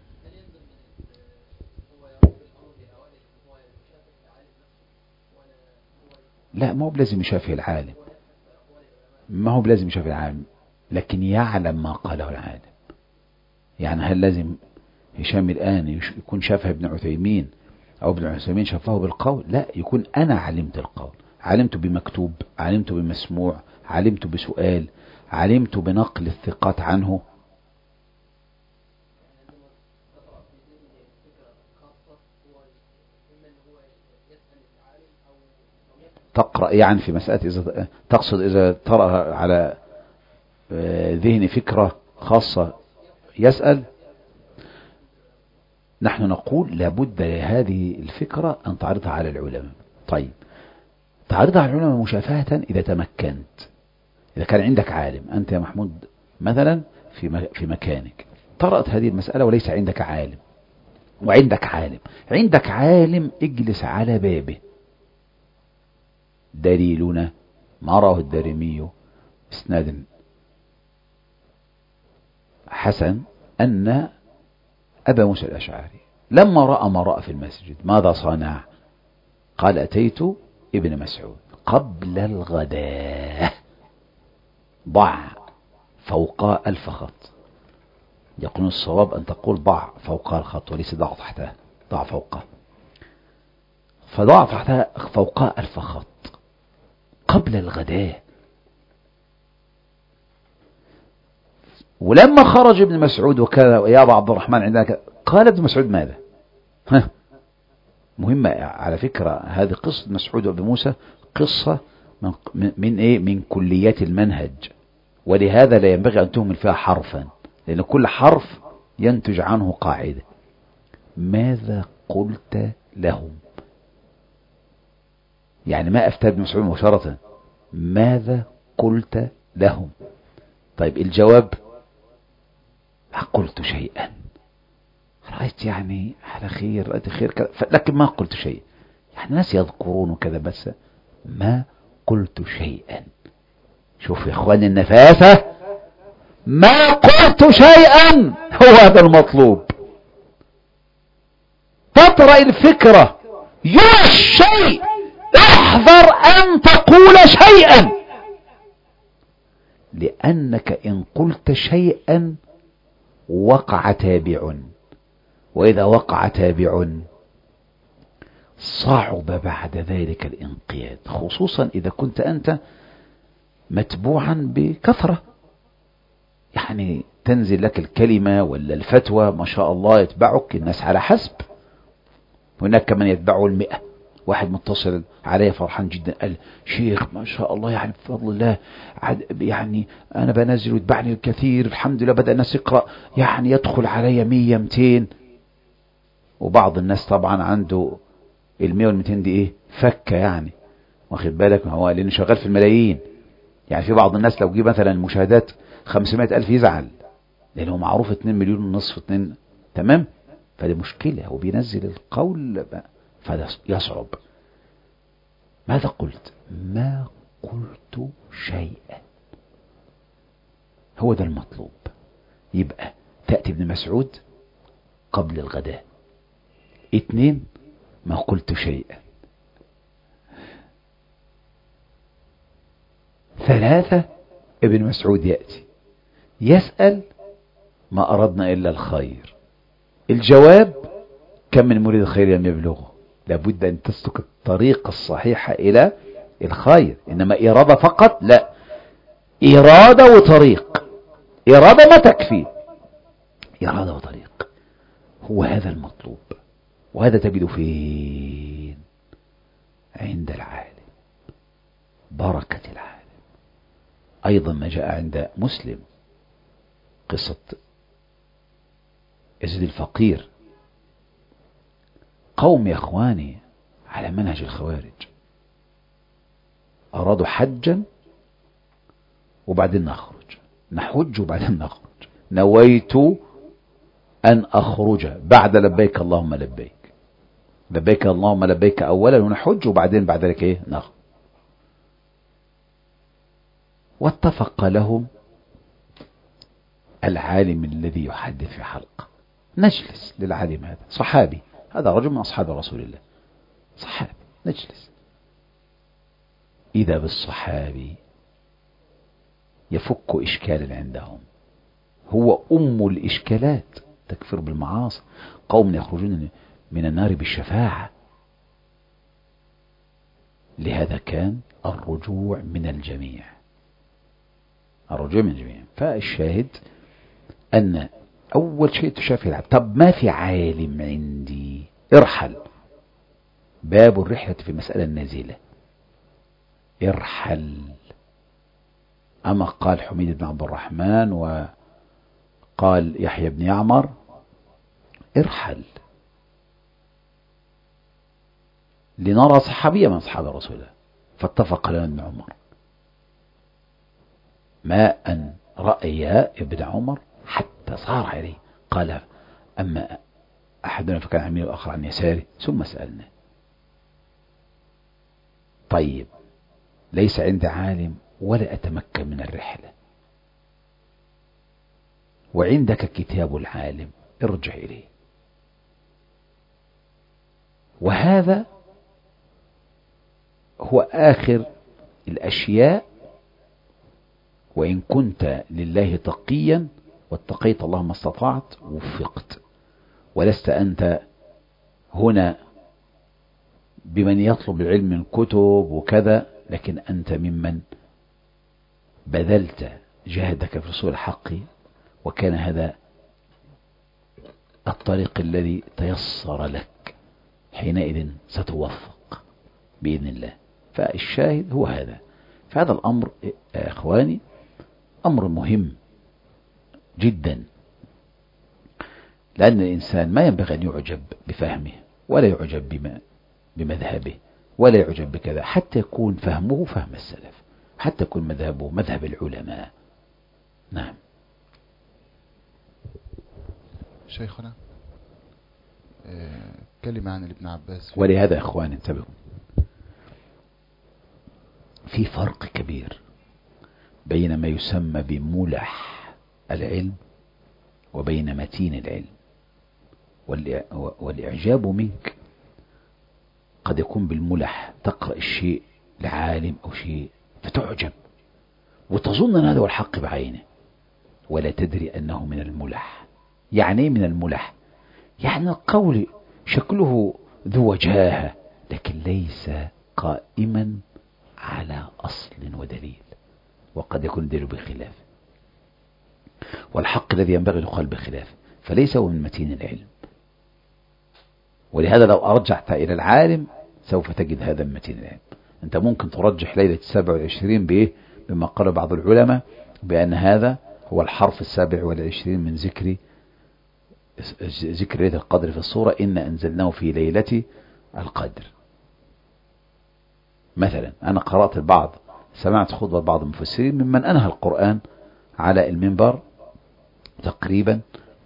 Speaker 1: لا، ما هو بلازم يشافي العالم، ما هو بلازم يشافي العالم، لكن يعلم ما قاله العالم. يعني هل لازم هشام الآن يكون شافها ابن عثيمين أو ابن عثيمين شافه بالقول؟ لا، يكون أنا علمت القول، علمت بمكتوب، علمت بمسموع، علمت بسؤال، علمت بنقل الثقات عنه. تقرأ يعني في مسألة إذا تقصد إذا ترى على ذهن فكرة خاصة يسأل. نحن نقول لابد لهذه الفكرة أن تعرضها على العلماء. طيب، تعرضها على العلماء مشافهة إذا تمكنت. إذا كان عندك عالم، أنت يا محمود مثلا في في مكانك طرأت هذه المسألة وليس عندك عالم، وعندك عالم، عندك عالم اجلس على بابه. دليلنا ما رواه الدارمي اسناد حسن أن أبا موسى الأشعري لما رأى ما رأى في المسجد ماذا صنع؟ قال أتيت ابن مسعود قبل الغداء ضع فوق ألف خط. يقولون الصواب أن تقول ضع فوق الخط وليس ضع تحته، ضع فوقه. فضع تحتها فوق ألف خط قبل الغداء. ولما خرج ابن مسعود وكذا يا أبا عبد الرحمن عندنا، قال ابن مسعود ماذا؟ ها مهمة على فكرة، هذه قصة مسعود وابن موسى قصة من, من إيه؟ من كليات المنهج، ولهذا لا ينبغي أن تهمل فيها حرفا، لأن كل حرف ينتج عنه قاعدة. ماذا قلت لهم؟ يعني ما أفتى ابن مسعود مباشرة، ماذا قلت لهم؟ طيب الجواب قلت شيئا، رأيت يعني على خير، رأيت خير كذا، لكن ما قلت شيء. يعني الناس يذكرون وكذا بس ما قلت شيئا. شوف يا اخواني النفاسة، ما قلت شيئا هو هذا المطلوب. تطرأ الفكرة يا الشيء احذر أن تقول شيئا، لأنك إن قلت شيئا وقع تابع، وإذا وقع تابع صعب بعد ذلك الانقياد، خصوصا إذا كنت أنت متبوعا بكثرة، يعني تنزل لك الكلمة ولا الفتوى ما شاء الله يتبعك الناس على حسب. هناك من يتبعه المئة. واحد متصل علي فرحان جدا قال شيخ ما شاء الله يعني بفضل الله يعني أنا بنزل ويتبعني الكثير الحمد لله، بدأ الناس يقرأ يعني يدخل علي مية ميتين. وبعض الناس طبعا عنده المية والميتين دي ايه فكة يعني، واخد بالك، هو لأنه شغال في الملايين. يعني في بعض الناس لو جي مثلا المشاهدات خمسمائة ألف يزعل، لأنه معروف اتنين مليون ونصف اتنين، تمام. فدي مشكلة، هو بينزل القول فده يصعب. ماذا قلت؟ ما قلت شيئا، هو ده المطلوب. يبقى تأتي ابن مسعود قبل الغداء. اتنين ما قلت شيئا. ثلاثة ابن مسعود يأتي يسأل ما أردنا إلا الخير. الجواب كم من مريد الخير لم يبلغه. لابد أن تسلك الطريق الصحيحة إلى الخير، إنما إرادة فقط لا، إرادة وطريق. إرادة ما تكفي، إرادة وطريق، هو هذا المطلوب. وهذا تجده فين؟ عند العالم، بركة العالم. أيضا ما جاء عند مسلم قصة يزيد الفقير، قوم يا إخواني على منهج الخوارج أرادوا حجا وبعدين نخرج، نحج وبعدين نخرج، نويت أن أخرج بعد لبيك اللهم لبيك، لبيك اللهم لبيك أولا ونحج وبعدين بعد ذلك إيه نخرج. واتفق لهم العالم الذي يحدث في حلقة، نجلس للعالم هذا صحابي، هذا رجل من أصحاب رسول الله صحابي، نجلس. إذا بالصحابي يفك إشكالا عندهم، هو أم الإشكالات، تكفر بالمعاصي، قوم يخرجون من النار بالشفاعة. لهذا كان الرجوع من الجميع، الرجوع من الجميع. فالشاهد أن أول شيء تشافي العبد. طب ما في عالم عندي، ارحل، باب الرحلة في مسألة نازلة، ارحل. أما قال حميد بن عبد الرحمن وقال يحيى بن يعمر ارحل لنرى صحابية من أصحاب رسول الله. فاتفق لنا ابن عمر ما أن رأي ابن عمر حتى صار عليه، قال أما أحدنا فكان عن يمينه والآخر عن يساره، ثم سألنا طيب ليس عند عالم ولا أتمكن من الرحلة، وعندك كتاب العالم ارجع إليه. وهذا هو آخر الأشياء. وإن كنت لله تقيا واتقيت الله ما استطعت وفقت، ولست أنت هنا بمن يطلب العلم من كتب وكذا، لكن أنت ممن بذلت جهدك في رسول الحق، وكان هذا الطريق الذي تيسر لك، حينئذ ستوفق بإذن الله. فالشاهد هو هذا. فهذا الأمر يا إخواني أمر مهم جدا، لأن الإنسان ما ينبغي أن يعجب بفهمه، ولا يعجب بما بمذهبه، ولا يعجب بكذا، حتى يكون فهمه فهم السلف، حتى يكون مذهبه مذهب العلماء. نعم.
Speaker 2: شيخنا كلمة عن ابن عباس.
Speaker 1: ولهذا يا إخواني انتبهوا، في فرق كبير بين ما يسمى بملح العلم وبين متين العلم. والإعجاب منك قد يكون بالملح، تقرأ الشيء لعالم أو شيء فتعجب وتظن أن هذا هو الحق بعينه، ولا تدري أنه من الملح. يعني من الملح يعني القول شكله ذو وجاهة، لكن ليس قائما على أصل ودليل، وقد يكون دليل بخلاف، والحق الذي ينبغي يقال بخلاف، فليس هو من متين العلم. ولهذا لو أرجعت إلى العالم سوف تجد هذا من متين العلم. أنت ممكن ترجح ليلة السابع والعشرين بإيه؟ بما قال بعض العلماء بأن هذا هو الحرف السابع والعشرين من ذكر ذكر ليلة القدر في الصورة إن أنزلناه في ليلة القدر. مثلا أنا قرأت البعض، سمعت خطبة بعض المفسرين ممن أنهى القرآن على المنبر تقريبا،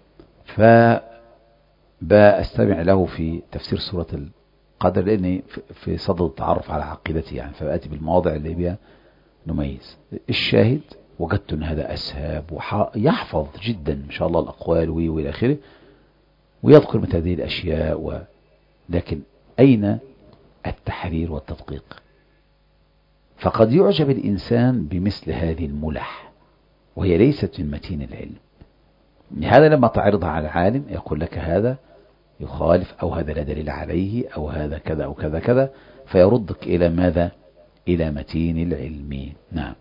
Speaker 1: فبأستمع له في تفسير سورة القدر لأني في صدد التعرف على عقيدتي يعني، فبأتي بالمواضع اللي بها نميز. الشاهد وجدت أن هذا أسهاب ويحفظ جدا إن شاء الله الأقوال وإلى آخره، ويذكر مثل هذه الأشياء و... لكن أين التحرير والتدقيق؟ فقد يعجب الإنسان بمثل هذه الملح وهي ليست من متين العلم. هذا لما تعرضها على العالم يقول لك هذا يخالف، أو هذا لا دليل عليه، أو هذا كذا أو كذا كذا، فيردك إلى ماذا؟ إلى متين العلم. نعم.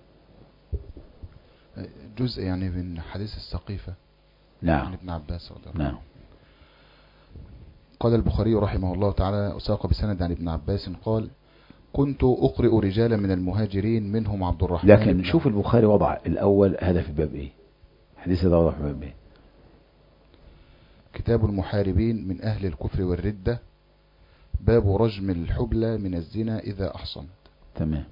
Speaker 2: جزء يعني من حديث السقيفة.
Speaker 1: نعم.
Speaker 2: عن ابن عباس رضي الله عنه.
Speaker 1: نعم.
Speaker 2: قال البخاري رحمه الله تعالى وساق بسند عن ابن عباس قال كنت أقرئ رجالا من المهاجرين منهم عبد الرحمن.
Speaker 1: لكن شوف البخاري وضع الأول هذا في باب إيه؟ حديث ده وضع في باب إيه؟
Speaker 2: كتاب المحاربين من أهل الكفر والردة، باب رجم الحبلى من الزنا إذا أحصنت.
Speaker 1: تمام.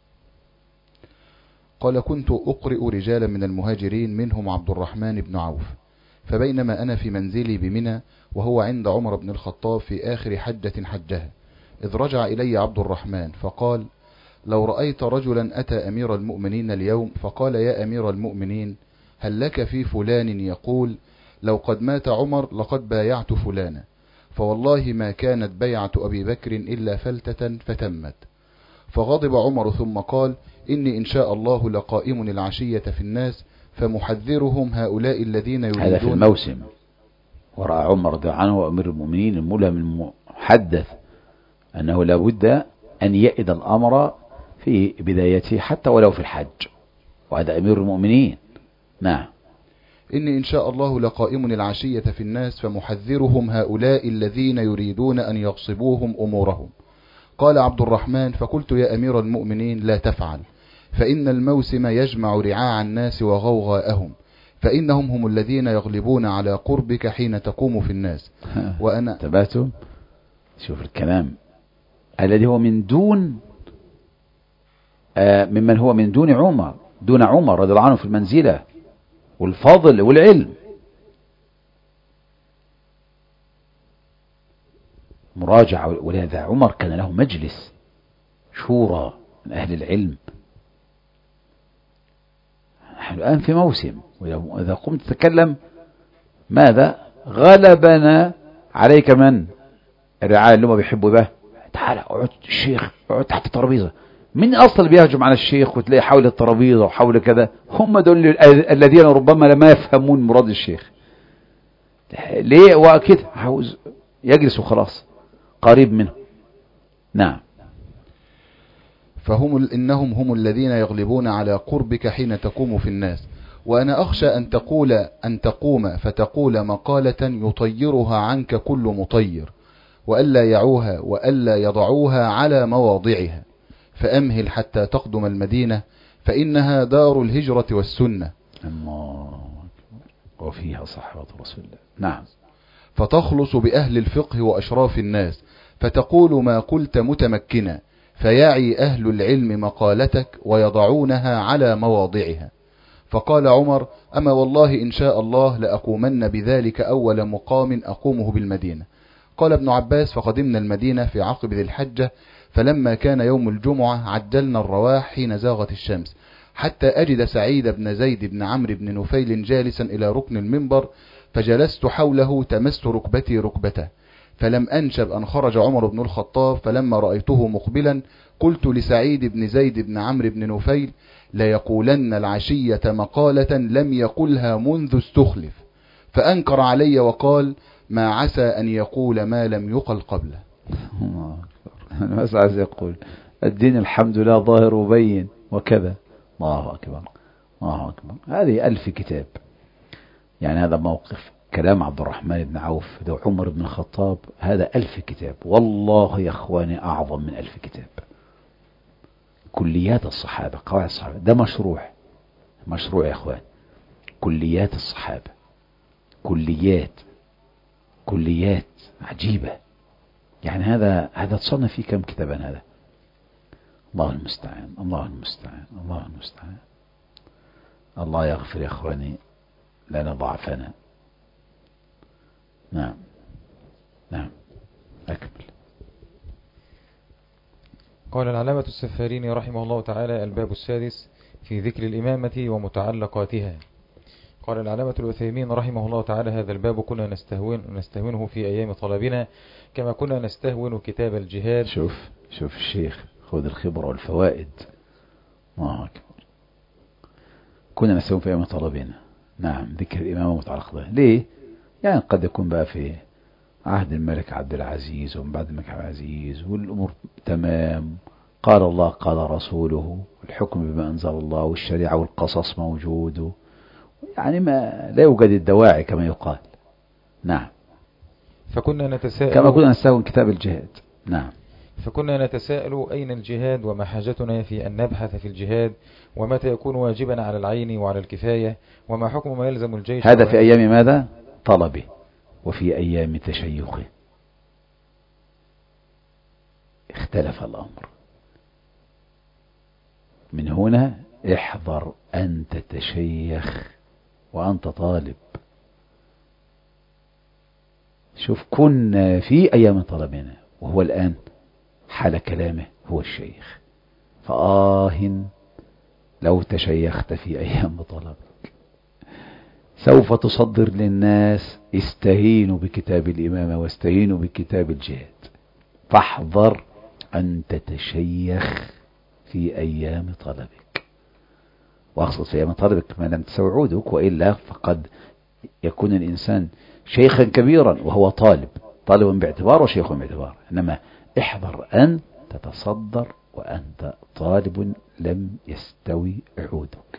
Speaker 2: قال كنت أقرئ رجالا من المهاجرين منهم عبد الرحمن بن عوف، فبينما أنا في منزلي بمنى وهو عند عمر بن الخطاب في آخر حجة حجها، إذ رجع إلي عبد الرحمن فقال لو رأيت رجلا أتى أمير المؤمنين اليوم فقال يا أمير المؤمنين هل لك في فلان يقول لو قد مات عمر لقد بايعت فلانا، فوالله ما كانت بيعة أبي بكر إلا فلتة فتمت. فغضب عمر ثم قال إني إن شاء الله لقائم العشية في الناس فمحذرهم هؤلاء الذين يريدون.
Speaker 1: هذا في الموسم، ورأى عمر رضي الله عنه وأمير المؤمنين الملهم المحدث أنه لابد أن يئد الأمر في بدايته حتى ولو في الحج، وهذا أمير المؤمنين. نعم.
Speaker 2: إني إن شاء الله لقائم العشية في الناس فمحذرهم هؤلاء الذين يريدون أن يغصبوهم أمورهم. قال عبد الرحمن فقلت يا أمير المؤمنين لا تفعل، فإن الموسم يجمع رعاع الناس وغوغاءهم، فإنهم هم الذين يغلبون على قربك حين تقوم في الناس. وأنا
Speaker 1: تباتم. شوف الكلام الذي هو من دون آه ممن هو من دون عمر، دون عمر رضي الله عنه في المنزلة والفضل والعلم. مراجعة، ولهذا عمر كان له مجلس شورى من أهل العلم. نحن الآن في موسم، وإذا قمت تتكلم ماذا غلبنا عليك من الرعاية اللي ما بيحبوا ده، تعال اقعد الشيخ اقعد تحت الترابيزة. من أصل بيهجم على الشيخ وتلاقي حول الترابيزة وحول كذا؟ هم دول الذين ربما لما يفهمون مراد الشيخ. ليه؟ وأكيد عاوز يجلس وخلاص قريب منه. نعم.
Speaker 2: فهم إنهم هم الذين يغلبون على قربك حين تقوم في الناس، وأنا أخشى أن تقول أن تقوم فتقول مقالة يطيرها عنك كل مطير، وألا يعوها وألا يضعوها على مواضعها، فأمهل حتى تقدم المدينة فإنها دار الهجرة والسنة.
Speaker 1: الله، وفيها صحابة رسول الله. نعم.
Speaker 2: فتخلص بأهل الفقه وأشراف الناس، فتقول ما قلت متمكنا، فيعي أهل العلم مقالتك ويضعونها على مواضعها. فقال عمر أما والله إن شاء الله لأقومن بذلك أول مقام أقومه بالمدينة. قال ابن عباس فقدمنا المدينة في عقب ذي الحجة، فلما كان يوم الجمعة عجلنا الرواح حين زاغت الشمس، حتى أجد سعيد بن زيد بن عمرو بن نفيل جالسا إلى ركن المنبر، فجلست حوله تمست ركبتي ركبته، فلم أنشب أن خرج عمر بن الخطاب، فلما رأيته مقبلا قلت لسعيد بن زيد بن عمرو بن نفيل ليقولن العشية مقالة لم يقلها منذ استخلف، فأنكر علي وقال ما عسى أن يقول ما لم يقل قبله.
Speaker 1: أنا بس عايز يقول الدين الحمد لله ظاهر وبين وكذا. الله أكبر الله أكبر. هذه ألف كتاب. يعني هذا موقف كلام عبد الرحمن بن عوف ده عمر بن الخطاب، هذا ألف كتاب والله يا أخواني، أعظم من ألف كتاب. كليات الصحابة، قواعد الصحابة، ده مشروع مشروع يا أخوان. كليات الصحابة، كليات كليات عجيبة. يعني هذا هذا تصنف فيه كم كتابا هذا؟ الله المستعان الله المستعان الله المستعان. الله يغفر يا أخواني لنا ضعفنا. نعم نعم أكمل.
Speaker 3: قال العلامة السفاريني رحمه الله تعالى: الباب السادس في ذكر الإمامة ومتعلقاتها. قال العلامة العثيمين رحمه الله تعالى: هذا الباب كنا نستهون نستهونه في أيام طلبنا كما كنا نستهون كتاب الجهاد.
Speaker 1: شوف شوف الشيخ، خذ الخبرة والفوائد. الله أكبر. كنا نستهون في أيام طلبنا. نعم، ذكر الإمامة ومتعلقاتها. ليه؟ يعني قد يكون بقى في عهد الملك عبد العزيز ومن بعد الملك عبد العزيز والأمور تمام، قال الله قال رسوله، الحكم بما أنزل الله والشريعة والقصص موجود، يعني ما لا يوجد الدواعي كما يقال. نعم.
Speaker 3: فكنا نتساءل
Speaker 1: كما كنا نستهون كتاب الجهاد. نعم.
Speaker 3: فكنا نتساءل أين الجهاد وما حاجتنا في أن نبحث في الجهاد ومتى يكون واجبا على العين وعلى الكفاية وما حكم ما يلزم الجيش.
Speaker 1: هذا في أيام ماذا؟ طلبه وفي أيام تشيخه اختلف الأمر. من هنا احذر أن تتشيخ وأنت طالب. شوف كنا في أيام طلبنا وهو الآن حال كلامه هو الشيخ، فآه لو تشيخت في أيام طلبك سوف تصدر للناس استهينوا بكتاب الإمامة واستهينوا بكتاب الجهاد. فاحذر أن تتشيخ في أيام طلبك، وأقصد في أيام طلبك ما لم تسوي عودك، وإلا فقد يكون الإنسان شيخا كبيرا وهو طالب، طالب باعتبار وشيخ باعتبار. إنما احذر أن تتصدر وأنت طالب لم يستوي عودك.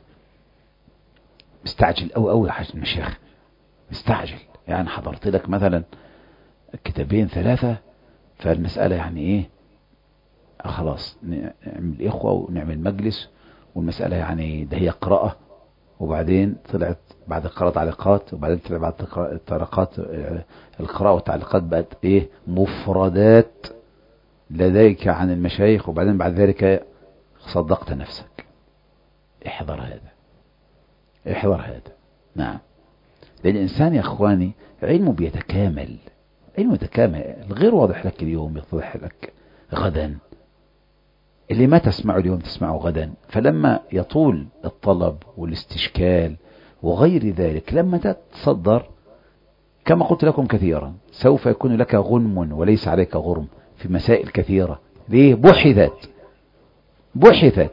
Speaker 1: مستعجل أو أو يا حاج المشيخ، مستعجل. يعني حضرت لك مثلا كتابين ثلاثة، فالمسألة يعني إيه، خلاص نعمل إخوة ونعمل مجلس، والمسألة يعني ده هي قراءة، وبعدين طلعت بعد القراءة تعليقات، وبعدين طلع بعد التعليقات القراءة والتعليقات بقت إيه، مفردات لديك عن المشايخ، وبعدين بعد ذلك صدقت نفسك. احذر هذا، احذر هذا. نعم. لأن الإنسان يا أخواني علمه بيتكامل، علمه يتكامل. الغير واضح لك اليوم يتضح لك غدا، اللي ما تسمعه اليوم تسمعه غدا. فلما يطول الطلب والاستشكال وغير ذلك، لما تتصدر كما قلت لكم كثيرا سوف يكون لك غنم وليس عليك غرم في مسائل كثيرة. ليه؟ بحثت بحثت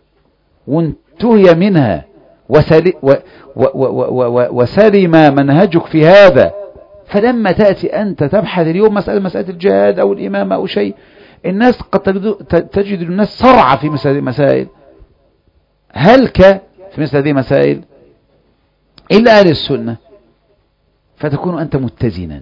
Speaker 1: وانتهي منها وسل و و و و وسلم منهجك في هذا. فلما تأتي أنت تبحث اليوم مسألة مسألة الجهاد أو الإمامة أو شيء، الناس قد تجد الناس صرعة في مثل هذه المسائل، هلك في مثل هذه المسائل إلا أهل السنة، فتكون أنت متزنا.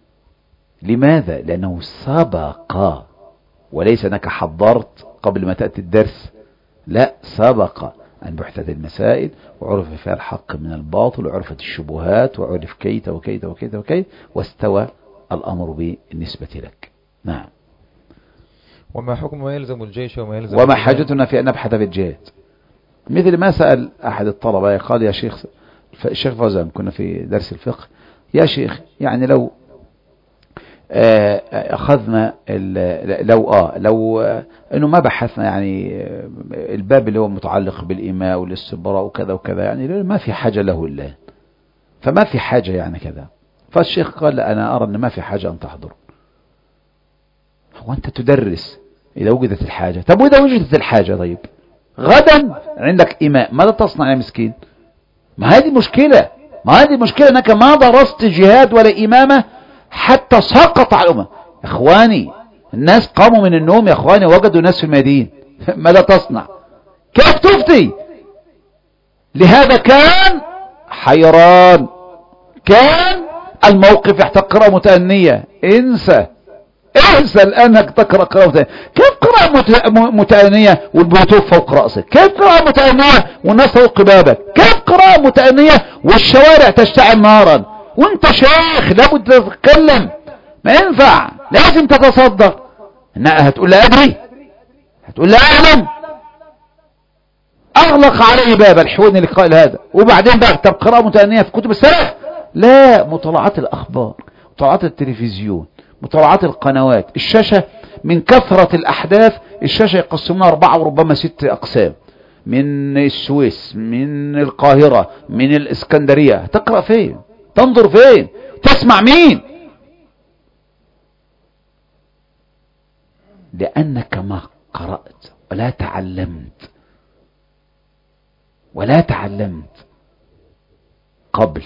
Speaker 1: لماذا؟ لأنه سبق، وليس أنك حضرت قبل ما تأتي الدرس، لا، سبق أن بحثت المسائل وعرف فيها الحق من الباطل وعرفت الشبهات وعرف كيت وكيت وكيت وكيت واستوى الأمر بالنسبة لك. نعم.
Speaker 3: وما حكم ما يلزم الجيش وما يلزم
Speaker 1: وما حاجتنا في أن نبحث في الجهاد؟ مثل ما سأل أحد الطلبة قال يا شيخ، الشيخ فوزان كنا في درس الفقه، يا شيخ يعني لو أخذنا لو آه لو إنه ما بحثنا يعني الباب اللي هو متعلق بالإماء والاستبراء وكذا وكذا، يعني ما في حاجة له الآن، فما في حاجة يعني كذا. فالشيخ قال لا، أنا أرى أن ما في حاجة أن تحضر. هو أنت تدرس إذا وجدت الحاجة؟ طب وإذا وجدت الحاجة طيب غدا عندك إماء، ماذا تصنع يا مسكين؟ ما هذه مشكلة، ما هذه مشكلة أنك ما درست جهاد ولا إمامة حتى سقط على الأمة. إخواني الناس قاموا من النوم يا إخواني وجدوا ناس في المدينة، ماذا تصنع؟ كيف تفتي؟ لهذا كان حيران، كان الموقف يحتاج قراءة متأنية. انسى انسى الآن تقرأ قراءة متأنية. كيف قراءة متأنية والبلوتوث فوق رأسك؟ كيف قراءة متأنية والناس فوق بابك؟ كيف قراءة متأنية والشوارع تشتعل نارا وانت شيخ لابد تتكلم؟ ما ينفع، لازم تتصدر. هتقول لا أدري، هتقول لا أعلم، أغلق عليه باب الحوين اللي قائل هذا. وبعدين بقى طب قراءة متأنية في كتب السلف؟ لا، مطالعات الأخبار، مطالعات التلفزيون، مطالعات القنوات، الشاشة من كثرة الأحداث الشاشة يقسمونها أربعة وربما ست أقسام، من السويس، من القاهرة، من الإسكندرية. هتقرأ فين؟ تنظر فين؟ تسمع مين؟ لأنك ما قرأت ولا تعلمت ولا تعلمت قبل.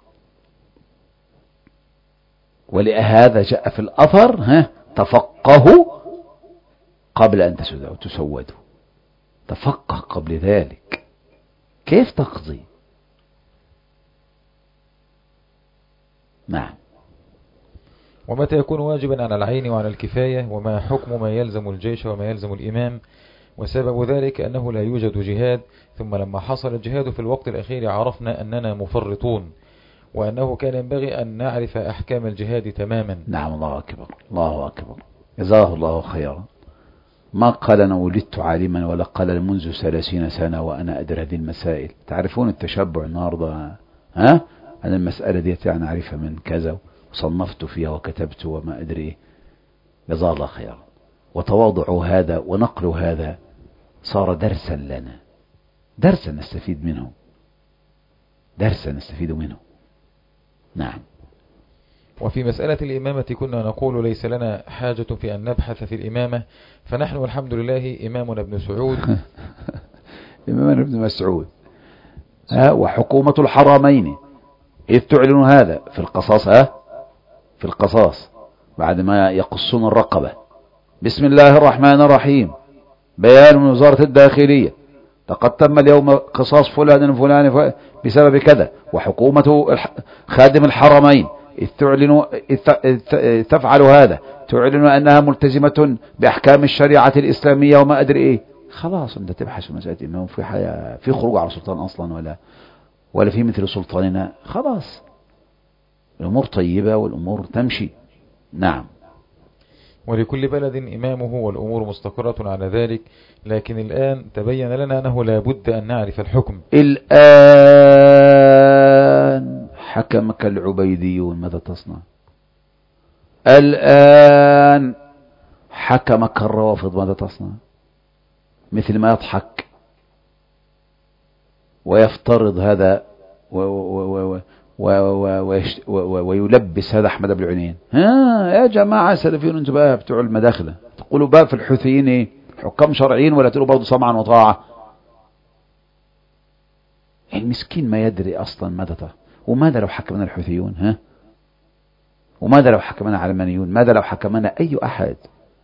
Speaker 1: ولهذا جاء في الأثر ها تفقهوا قبل أن تسودوا. تفقه قبل ذلك. كيف تقضي؟ نعم.
Speaker 3: ومتى يكون واجبا على العين وعلى الكفاية، وما حكم ما يلزم الجيش وما يلزم الإمام. وسبب ذلك أنه لا يوجد جهاد، ثم لما حصل الجهاد في الوقت الأخير عرفنا أننا مفرطون، وأنه كان ينبغي أن نعرف أحكام الجهاد تماما.
Speaker 1: نعم، الله أكبر، الله أكبر، جزاه الله خيرا. ما قال أنا ولدت عالما، ولا قال منذ ثلاثين سنة وأنا أدري هذه المسائل. تعرفون التشبع النهاردة، ها؟ أنا المسألة دي يعني أعرفها من كذا، وصنفت فيها وكتبت وما أدري. جزاه الله خيرا. وتواضع هذا ونقل هذا صار درسا لنا، درسا نستفيد منه، درسا نستفيد منه. نعم.
Speaker 3: وفي مسألة الإمامة كنا نقول ليس لنا حاجة في أن نبحث في الإمامة، فنحن والحمد لله إمامنا ابن سعود
Speaker 1: إمامنا ابن مسعود. ها، وحكومة الحرمين إذ تعلن هذا في القصاص، ها، في القصاص بعد ما يقصون الرقبة. بسم الله الرحمن الرحيم. بيان من وزارة الداخلية: لقد تم اليوم قصاص فلان فلان بسبب كذا. وحكومة خادم الحرمين إذ تعلن إذ تفعل هذا، تعلن أنها ملتزمة بأحكام الشريعة الإسلامية وما أدري إيه. خلاص أنت تبحث في مسألة إمام في حياة في خروج على سلطان أصلا، ولا ولا في مثل سلطاننا. خلاص الأمور طيبة والأمور تمشي. نعم.
Speaker 3: ولكل بلد إمامه والأمور مستقرة على ذلك، لكن الآن تبين لنا أنه لا بد أن نعرف الحكم.
Speaker 1: الآن حكمك العبيديون ماذا تصنع؟ الآن حكمك الروافض ماذا تصنع؟ مثل ما يضحك ويفترض هذا و و و ويلبس هذا أحمد بن العنين. ها يا جماعة سلفيون انتم بقى بتوع المداخلة، تقولوا بقى في الحوثيين ايه؟ حكام شرعيين ولا تقولوا برضه سمعا وطاعة؟ المسكين ما يدري أصلا ماذا طاعة. وماذا لو حكمنا الحوثيون؟ ها؟ وماذا لو حكمنا علمانيون؟ ماذا لو حكمنا أي أحد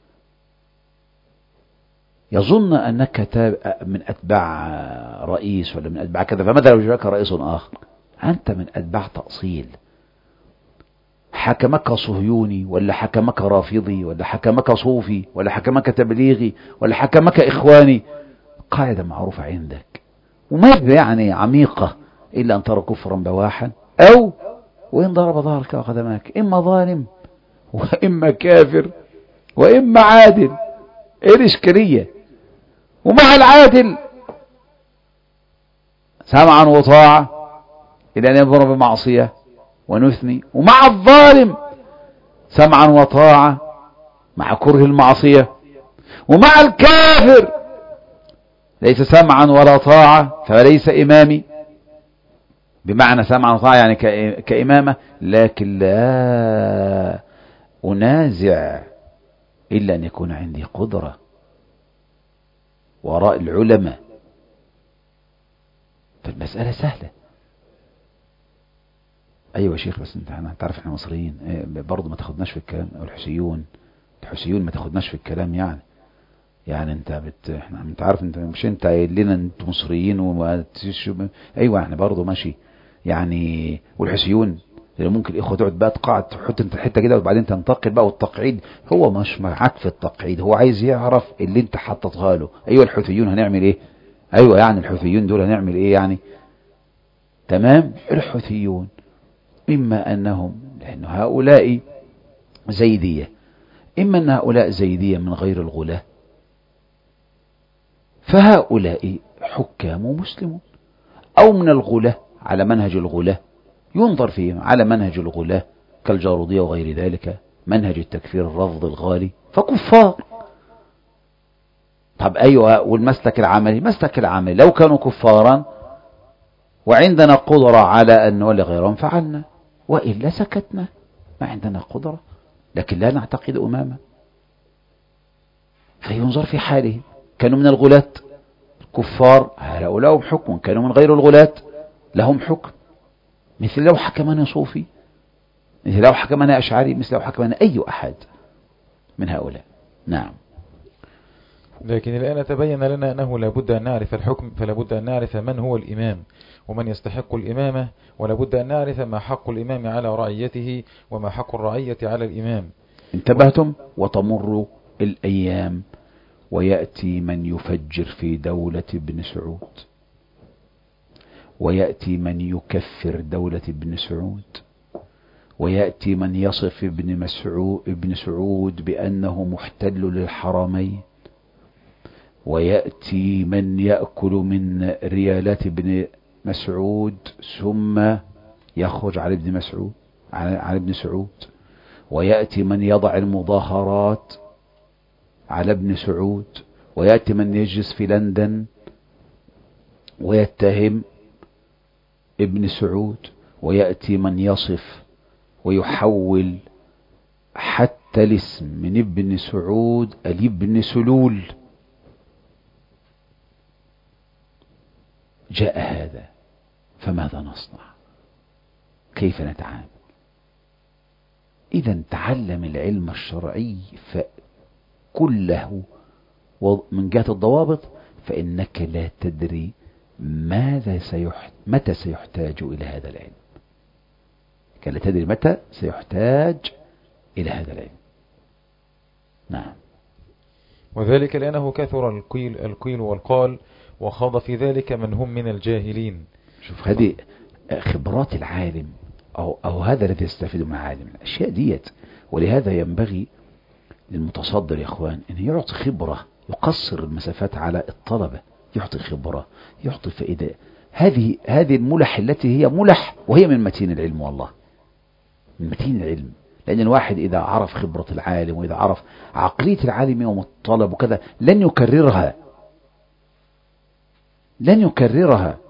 Speaker 1: يظن أنك من أتباع رئيس ولا من أتباع كذا؟ فماذا لو جاءك رئيس آخر؟ أنت من أتباع تأصيل. حكمك صهيوني ولا حكمك رافضي ولا حكمك صوفي ولا حكمك تبليغي ولا حكمك إخواني، قاعدة معروفة عندك، وما يعني عميقة إلا أن ترى كفرا بواحا، أو وإن ضرب ظهرك وقدمك، إما ظالم وإما كافر وإما عادل. إيه الإشكالية؟ ومع العادل سمعا وطاعة إلى أن يمر بمعصية ونثني، ومع الظالم سمعا وطاعة مع كره المعصية، ومع الكافر ليس سمعا ولا طاعة فليس إمامي، بمعنى سمعا وطاعة يعني كإمامة، لكن لا أنازع إلا أن يكون عندي قدرة وراء العلماء. فالمسألة سهلة. أيوة يا شيخ، بس انت تعرف احنا مصريين برضو ما تاخدناش في الكلام، او الحسيون الحسيون ما تاخدناش في الكلام. يعني يعني انت بت احنا انت عارف، انت مش انت قايل لنا انتوا مصريين وما ايوه احنا برضو ماشي يعني. والحسيون اللي ممكن الاخوه تقعد بقى تقعد تحط انت الحته كده وبعدين تنتقل بقى، والتقعيد هو مش معاك في التقعيد، هو عايز يعرف اللي انت حطتها له. ايوه الحوثيون هنعمل ايه؟ ايوه يعني الحوثيون دول هنعمل ايه يعني؟ تمام. الحوثيون إما أنهم، لأن هؤلاء زيدية، إما أن هؤلاء زيدية من غير الغلاة، فهؤلاء حكام مسلمون، أو من الغلاة على منهج الغلاة، ينظر فيهم على منهج الغلاة كالجارودية وغير ذلك، منهج التكفير الرفض الغالي، فكفار. طب أيوة، والمسلك العملي، مسلك العملي لو كانوا كفارا وعندنا قدرة على أن نولي غيرهم فعلنا، وإلا سكتنا، ما عندنا قدرة، لكن لا نعتقد أمامه. فينظر في حاله، كانوا من الغلاة كفار هؤلاء لهم حكم، كانوا من غير الغلاة لهم حكم، مثل لو حكمنا صوفي، مثل لو حكمنا أشعري، مثل لو حكمنا أي أحد من هؤلاء. نعم.
Speaker 3: لكن الآن تبين لنا أنه لابد أن نعرف الحكم، فلابد أن نعرف من هو الإمام ومن يستحق الإمامة، ولابد أن نعرف ما حق الإمام على رعيته وما حق الرعية على الإمام.
Speaker 1: انتبهتم؟ وتمر الأيام ويأتي من يفجر في دولة ابن سعود، ويأتي من يكفر دولة ابن سعود، ويأتي من يصف ابن مسعود ابن سعود بأنه محتل للحرمين، ويأتي من يأكل من ريالات ابن مسعود ثم يخرج على ابن مسعود على ابن سعود، ويأتي من يضع المظاهرات على ابن سعود، ويأتي من يجلس في لندن ويتهم ابن سعود، ويأتي من يصف ويحول حتى الاسم من ابن سعود لابن سلول. جاء هذا، فماذا نصنع؟ كيف نتعامل؟ إذا تعلم العلم الشرعي فكله من جهة الضوابط، فإنك لا تدري ماذا سيحت... متى سيحتاج إلى هذا العلم، لا تدري متى سيحتاج إلى هذا العلم. نعم.
Speaker 3: وذلك لأنه كثر القيل, القيل والقال، وخاض في ذلك من هم من الجاهلين.
Speaker 1: شوف هذه خبرات العالم، أو, أو هذا الذي يستفيد من العالم الأشياء ديت. ولهذا ينبغي للمتصدر يا إخوان أن يعطي خبرة، يقصر المسافات على الطلبة، يعطي خبرة، يعطي فائدة. هذه هذه الملح التي هي ملح، وهي من متين العلم، والله من متين العلم. لأن الواحد إذا عرف خبرة العالم وإذا عرف عقلية العالم يوم الطلب وكذا لن يكررها، لن يكررها.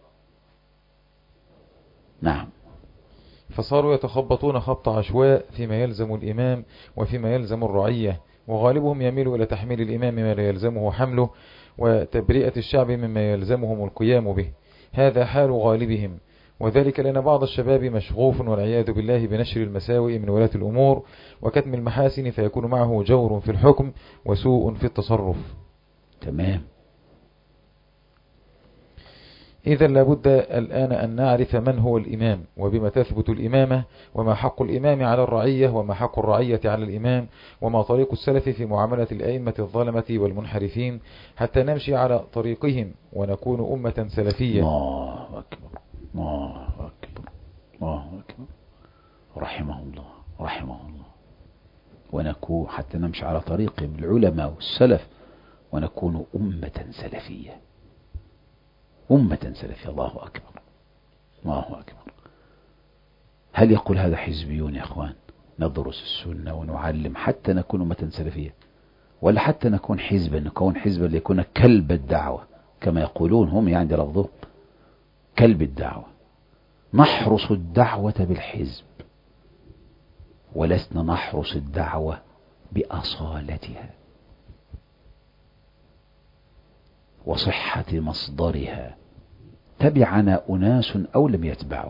Speaker 1: نعم.
Speaker 3: فصاروا يتخبطون خبط عشواء فيما يلزم الإمام وفيما يلزم الرعية، وغالبهم يميل إلى تحميل الإمام ما لا يلزمه حمله، وتبرئة الشعب مما يلزمهم القيام به. هذا حال غالبهم، وذلك لأن بعض الشباب مشغوف والعياذ بالله بنشر المساوئ من ولاة الأمور وكتم المحاسن، فيكون معه جور في الحكم وسوء في التصرف.
Speaker 1: تمام.
Speaker 3: إذا لابد الآن أن نعرف من هو الإمام، وبما تثبت الإمامة، وما حق الإمام على الرعية، وما حق الرعية على الإمام، وما طريق السلف في معاملة الأئمة الظلمة والمنحرفين، حتى نمشي على طريقهم ونكون أمة سلفية.
Speaker 1: الله أكبر، الله أكبر، الله أكبر. رحمه الله، رحمه الله. ونكون حتى نمشي على طريقهم العلماء والسلف، ونكون أمة سلفية، أمة سلفية. الله أكبر، الله أكبر. هل يقول هذا حزبيون يا أخوان؟ ندرس السنة ونعلم حتى نكون أمة سلفية، ولا حتى نكون حزبا، نكون حزبا ليكون كلب الدعوة كما يقولون هم، يعني لفظهم كلب الدعوة. نحرس الدعوة بالحزب، ولسنا نحرس الدعوة بأصالتها وصحة مصدرها. تبعنا أناس أو لم يتبعوا،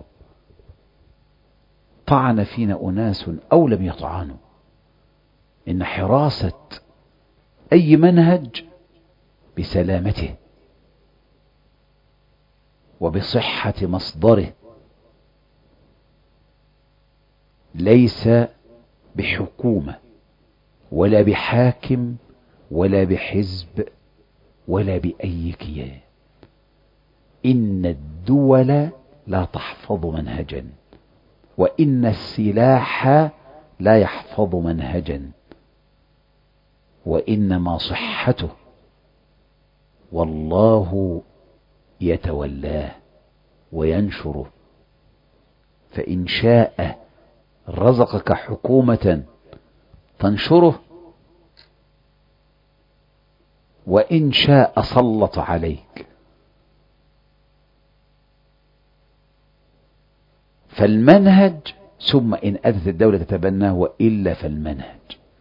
Speaker 1: طعن فينا أناس أو لم يطعنوا. إن حراسة أي منهج بسلامته وبصحة مصدره، ليس بحكومة ولا بحاكم ولا بحزب ولا بأي كيان. إن الدول لا تحفظ منهجا، وإن السلاح لا يحفظ منهجا، وإنما صحته والله يتولاه وينشره. فإن شاء رزقك حكومة تنشره، وإن شاء سلط عليك. فالمنهج ثم إن أتت الدولة تتبناه، وإلا فالمنهج.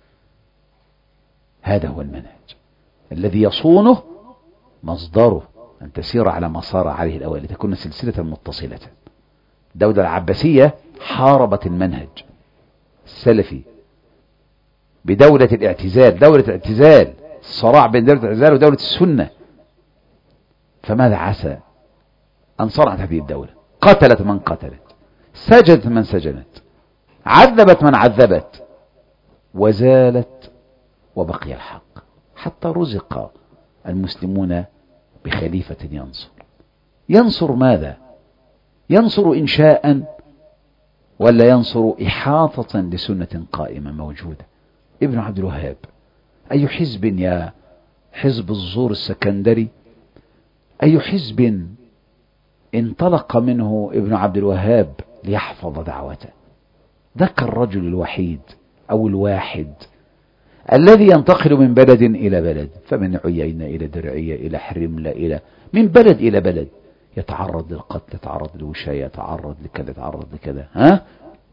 Speaker 1: هذا هو المنهج الذي يصونه مصدره، أن تسير على ما صار عليه الأوائل، لتكون سلسلة متصلة. الدولة العباسية حاربت المنهج السلفي بدولة الاعتزال، دولة الاعتزال صراع بين دولة الاعتزال ودولة السنة. فماذا عسى أن صنعت هذه الدولة؟ قتلت من قتلت، سجنت من سجنت، عذبت من عذبت، وزالت وبقي الحق، حتى رزق المسلمون بخليفة ينصر. ينصر ماذا؟ ينصر إنشاء ولا ينصر إحاطة لسنة قائمة موجودة؟ ابن عبد الوهاب أي حزب يا حزب الزور السكندري، أي حزب انطلق منه ابن عبد الوهاب ليحفظ دعوته؟ ذاك الرجل الوحيد أو الواحد الذي ينتقل من بلد إلى بلد، فمن عيينة إلى درعية إلى حرملة، إلى من بلد إلى بلد، يتعرض للقتل، يتعرض للوشاية، يتعرض لكذا، يتعرض لكذا، ها،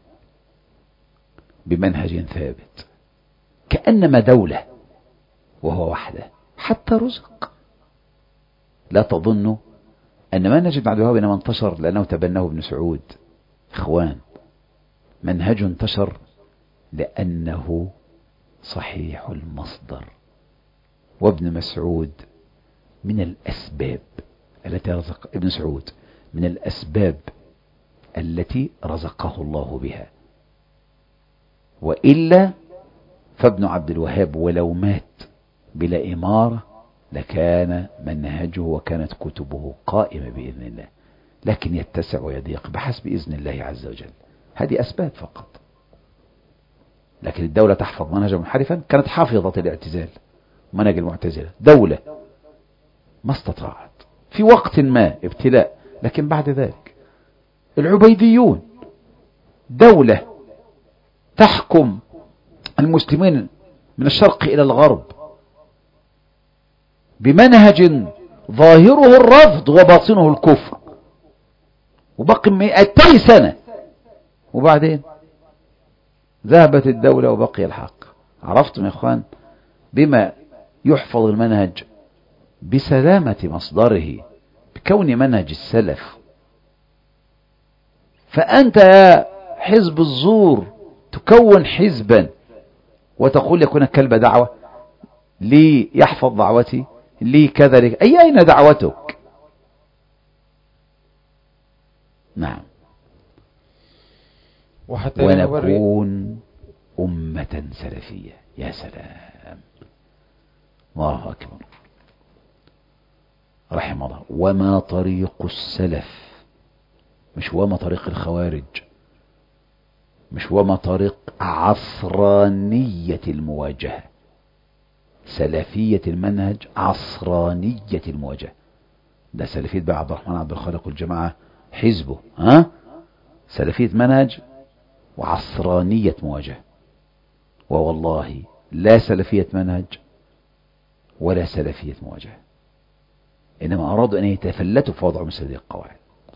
Speaker 1: بمنهج ثابت، كأنما دولة وهو وحده، حتى رزق. لا تظن أن منهج ابن عبد الوهاب إنما انتشر لأنه تبناه ابن سعود. إخوان، منهج انتشر لأنه صحيح المصدر. وابن مسعود من الأسباب التي رزق ابن سعود من الأسباب التي رزقه الله بها، وإلا فابن عبد الوهاب ولو مات بلا إمارة لكان منهجه وكانت كتبه قائمة بإذن الله، لكن يتسع ويضيق بحسب إذن الله عز وجل. هذه أسباب فقط. لكن الدولة تحفظ منهجا منحرفا، كانت حافظة الاعتزال، منهج المعتزلة، دولة ما استطاعت في وقت ما ابتلاء، لكن بعد ذلك العبيديون دولة تحكم المسلمين من الشرق إلى الغرب بمنهج ظاهره الرفض وباطنه الكفر، وبقي مئتي سنة، وبعدين ذهبت الدولة وبقي الحق. عرفتم يا إخوان؟ بما يحفظ المنهج بسلامة مصدره، بكون منهج السلف. فأنت يا حزب الزور تكون حزبا وتقول يكون كلب دعوة لي يحفظ دعوتي لي كذا لي. أي أين دعوتك؟ نعم.
Speaker 3: وحتى
Speaker 1: ونكون أمة سلفية. يا سلام، الله أكبر، رحم الله. وما طريق السلف، مش وما طريق الخوارج، مش وما طريق عصرانية المواجهة، سلفية المنهج، عصرانية المواجهة. ده سلفية بقى عبد الرحمن عبد الخالق والجماعة حزبه، ها، سلفية منهج وعصرانية مواجهة. ووالله لا سلفية منهج ولا سلفية مواجهة، إنما أرادوا أن يتفلتوا في وضع مثل هذه القواعد.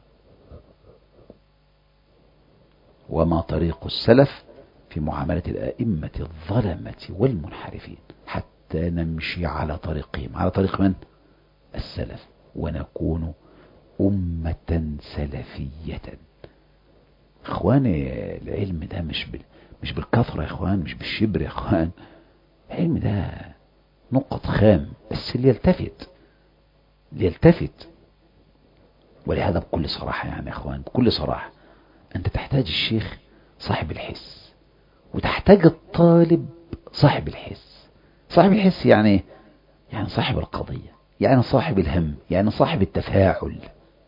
Speaker 1: وما طريق السلف في معاملة الأئمة الظلمة والمنحرفين حتى نمشي على طريقهم، على طريق من؟ السلف، ونكون أمة سلفية. إخواني، العلم ده مش بال... مش بالكثرة يا إخوان، مش بالشبر يا إخوان. العلم ده نقط خام، بس اللي يلتفت ليلتفت. ولهذا بكل صراحة يعني يا إخوان، بكل صراحة، أنت تحتاج الشيخ صاحب الحس، وتحتاج الطالب صاحب الحس. صاحب الحس يعني يعني صاحب القضية، يعني صاحب الهم، يعني صاحب التفاعل.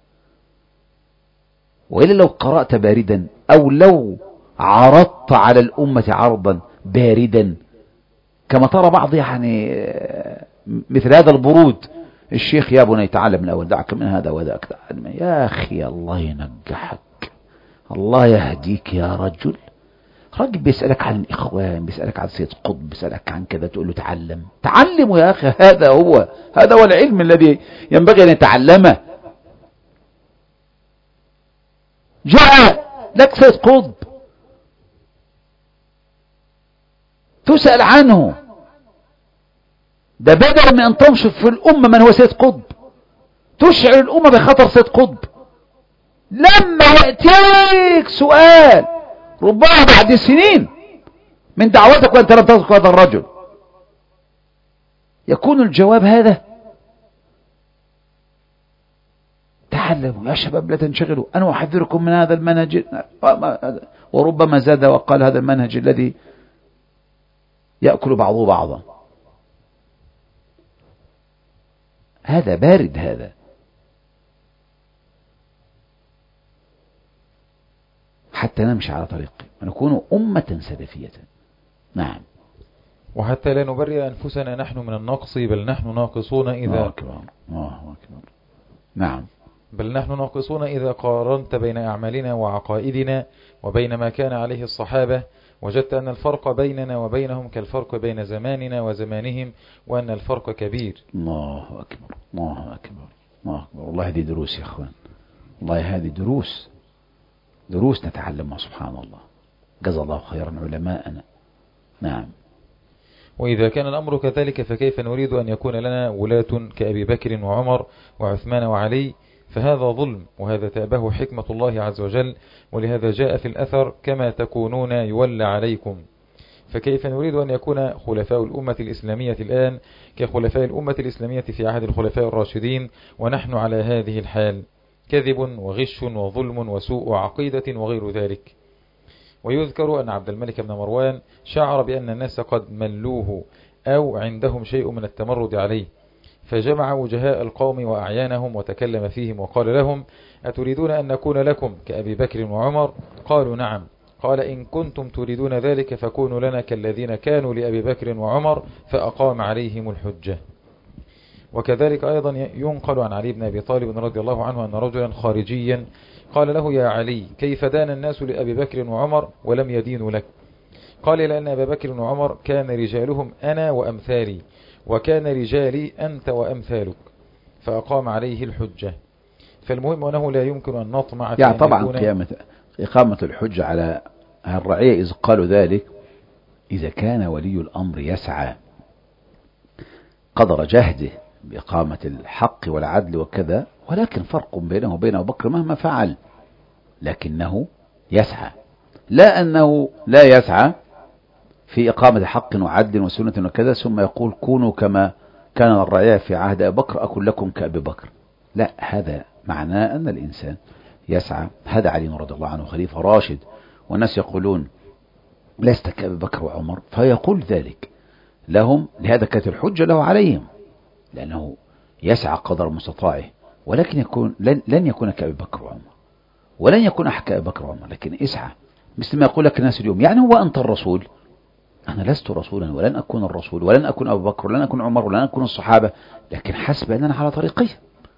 Speaker 1: وإلا لو قرأت باردا، أو لو عرضت على الأمة عرضا باردا كما ترى بعض يعني مثل هذا البرود، الشيخ يا بني تعلم من الأول، دعك من هذا وذاك. يا أخي الله ينجحك، الله يهديك يا رجل. راجل بيسألك عن الإخوان، بيسألك عن سيد قطب، بيسألك عن كذا، تقول له تعلم. تعلمه يا أخي، هذا هو هذا هو العلم الذي ينبغي أن يتعلمه. جاء لك سيد قطب تسأل عنه، ده بدل من أن تنشر في الأمة من هو سيد قطب، تشعر الأمة بخطر سيد قطب. لما يأتيك سؤال ربما بعد سنين من دعوتك وأنت لم تذكر هذا الرجل، يكون الجواب هذا. تعلموا يا شباب لا تنشغلوا، أنا أحذركم من هذا المنهج، وربما زاد وقال هذا المنهج الذي يأكل بعضه بعضا. هذا بارد، هذا حتى نمشي على طريقه ونكون أمة سلفية. نعم.
Speaker 3: وحتى لا نبرئ أنفسنا نحن من النقص، بل نحن ناقصون إذا
Speaker 1: الله أكبر. الله أكبر. نعم.
Speaker 3: بل نحن ناقصون إذا قارنت بين أعمالنا وعقائدنا وبين ما كان عليه الصحابة، وجدت أن الفرق بيننا وبينهم كالفرق بين زماننا وزمانهم، وأن الفرق كبير.
Speaker 1: الله أكبر. الله أكبر. الله أكبر. والله هذه دروس يا أخوان، والله هذه دروس، دروس نتعلمها. سبحان الله، جزا الله خيرا علماءنا. نعم.
Speaker 3: وإذا كان الأمر كذلك فكيف نريد أن يكون لنا ولاة كأبي بكر وعمر وعثمان وعلي؟ فهذا ظلم، وهذا تأبه حكمة الله عز وجل، ولهذا جاء في الأثر كما تكونون يولى عليكم. فكيف نريد أن يكون خلفاء الأمة الإسلامية الآن كخلفاء الأمة الإسلامية في عهد الخلفاء الراشدين ونحن على هذه الحال؟ كذب وغش وظلم وسوء عقيدة وغير ذلك. ويذكر أن عبد الملك بن مروان شعر بأن الناس قد ملوه أو عندهم شيء من التمرد عليه، فجمع وجهاء القوم وأعيانهم وتكلم فيهم وقال لهم: أتريدون أن نكون لكم كأبي بكر وعمر؟ قالوا: نعم. قال: إن كنتم تريدون ذلك فكونوا لنا كالذين كانوا لأبي بكر وعمر، فأقام عليهم الحجة. وكذلك أيضا ينقل عن علي بن أبي طالب رضي الله عنه أن رجلا خارجيا قال له: يا علي، كيف دان الناس لأبي بكر وعمر ولم يدينوا لك؟ قال: لأن أبا بكر وعمر كان رجالهم أنا وأمثالي، وكان رجالي أنت وأمثالك، فأقام عليه الحجة. فالمهم أنه لا يمكن أن نطمع في
Speaker 1: يعني طبعا
Speaker 3: يكون...
Speaker 1: قيامة إقامة الحجة على الرعية إذ قالوا ذلك إذا كان ولي الأمر يسعى قدر جهده بإقامة الحق والعدل وكذا، ولكن فرق بينه وبين أبو بكر مهما فعل، لكنه يسعى، لا أنه لا يسعى في إقامة حق وعدل وسنة وكذا ثم يقول كونوا كما كان الرعية في عهد أبي بكر أكن لكم كأبي بكر. لا، هذا معناه أن الإنسان يسعى. هذا علي رضي الله عنه خليفة راشد، والناس يقولون لست كأبي بكر وعمر، فيقول ذلك لهم، لهذا كانت الحجة له عليهم، لأنه يسعى قدر مستطاعه، ولكن يكون لن, لن يكون كأبي بكر وعمر، ولن يكون أحد كأبي بكر وعمر، لكن اسعى. مثل ما يقول لك الناس اليوم، يعني هو أنت الرسول؟ أنا لست رسولا ولن أكون الرسول ولن أكون أبو بكر ولن أكون عمر ولن أكون الصحابة، لكن حسب أننا على طريقي.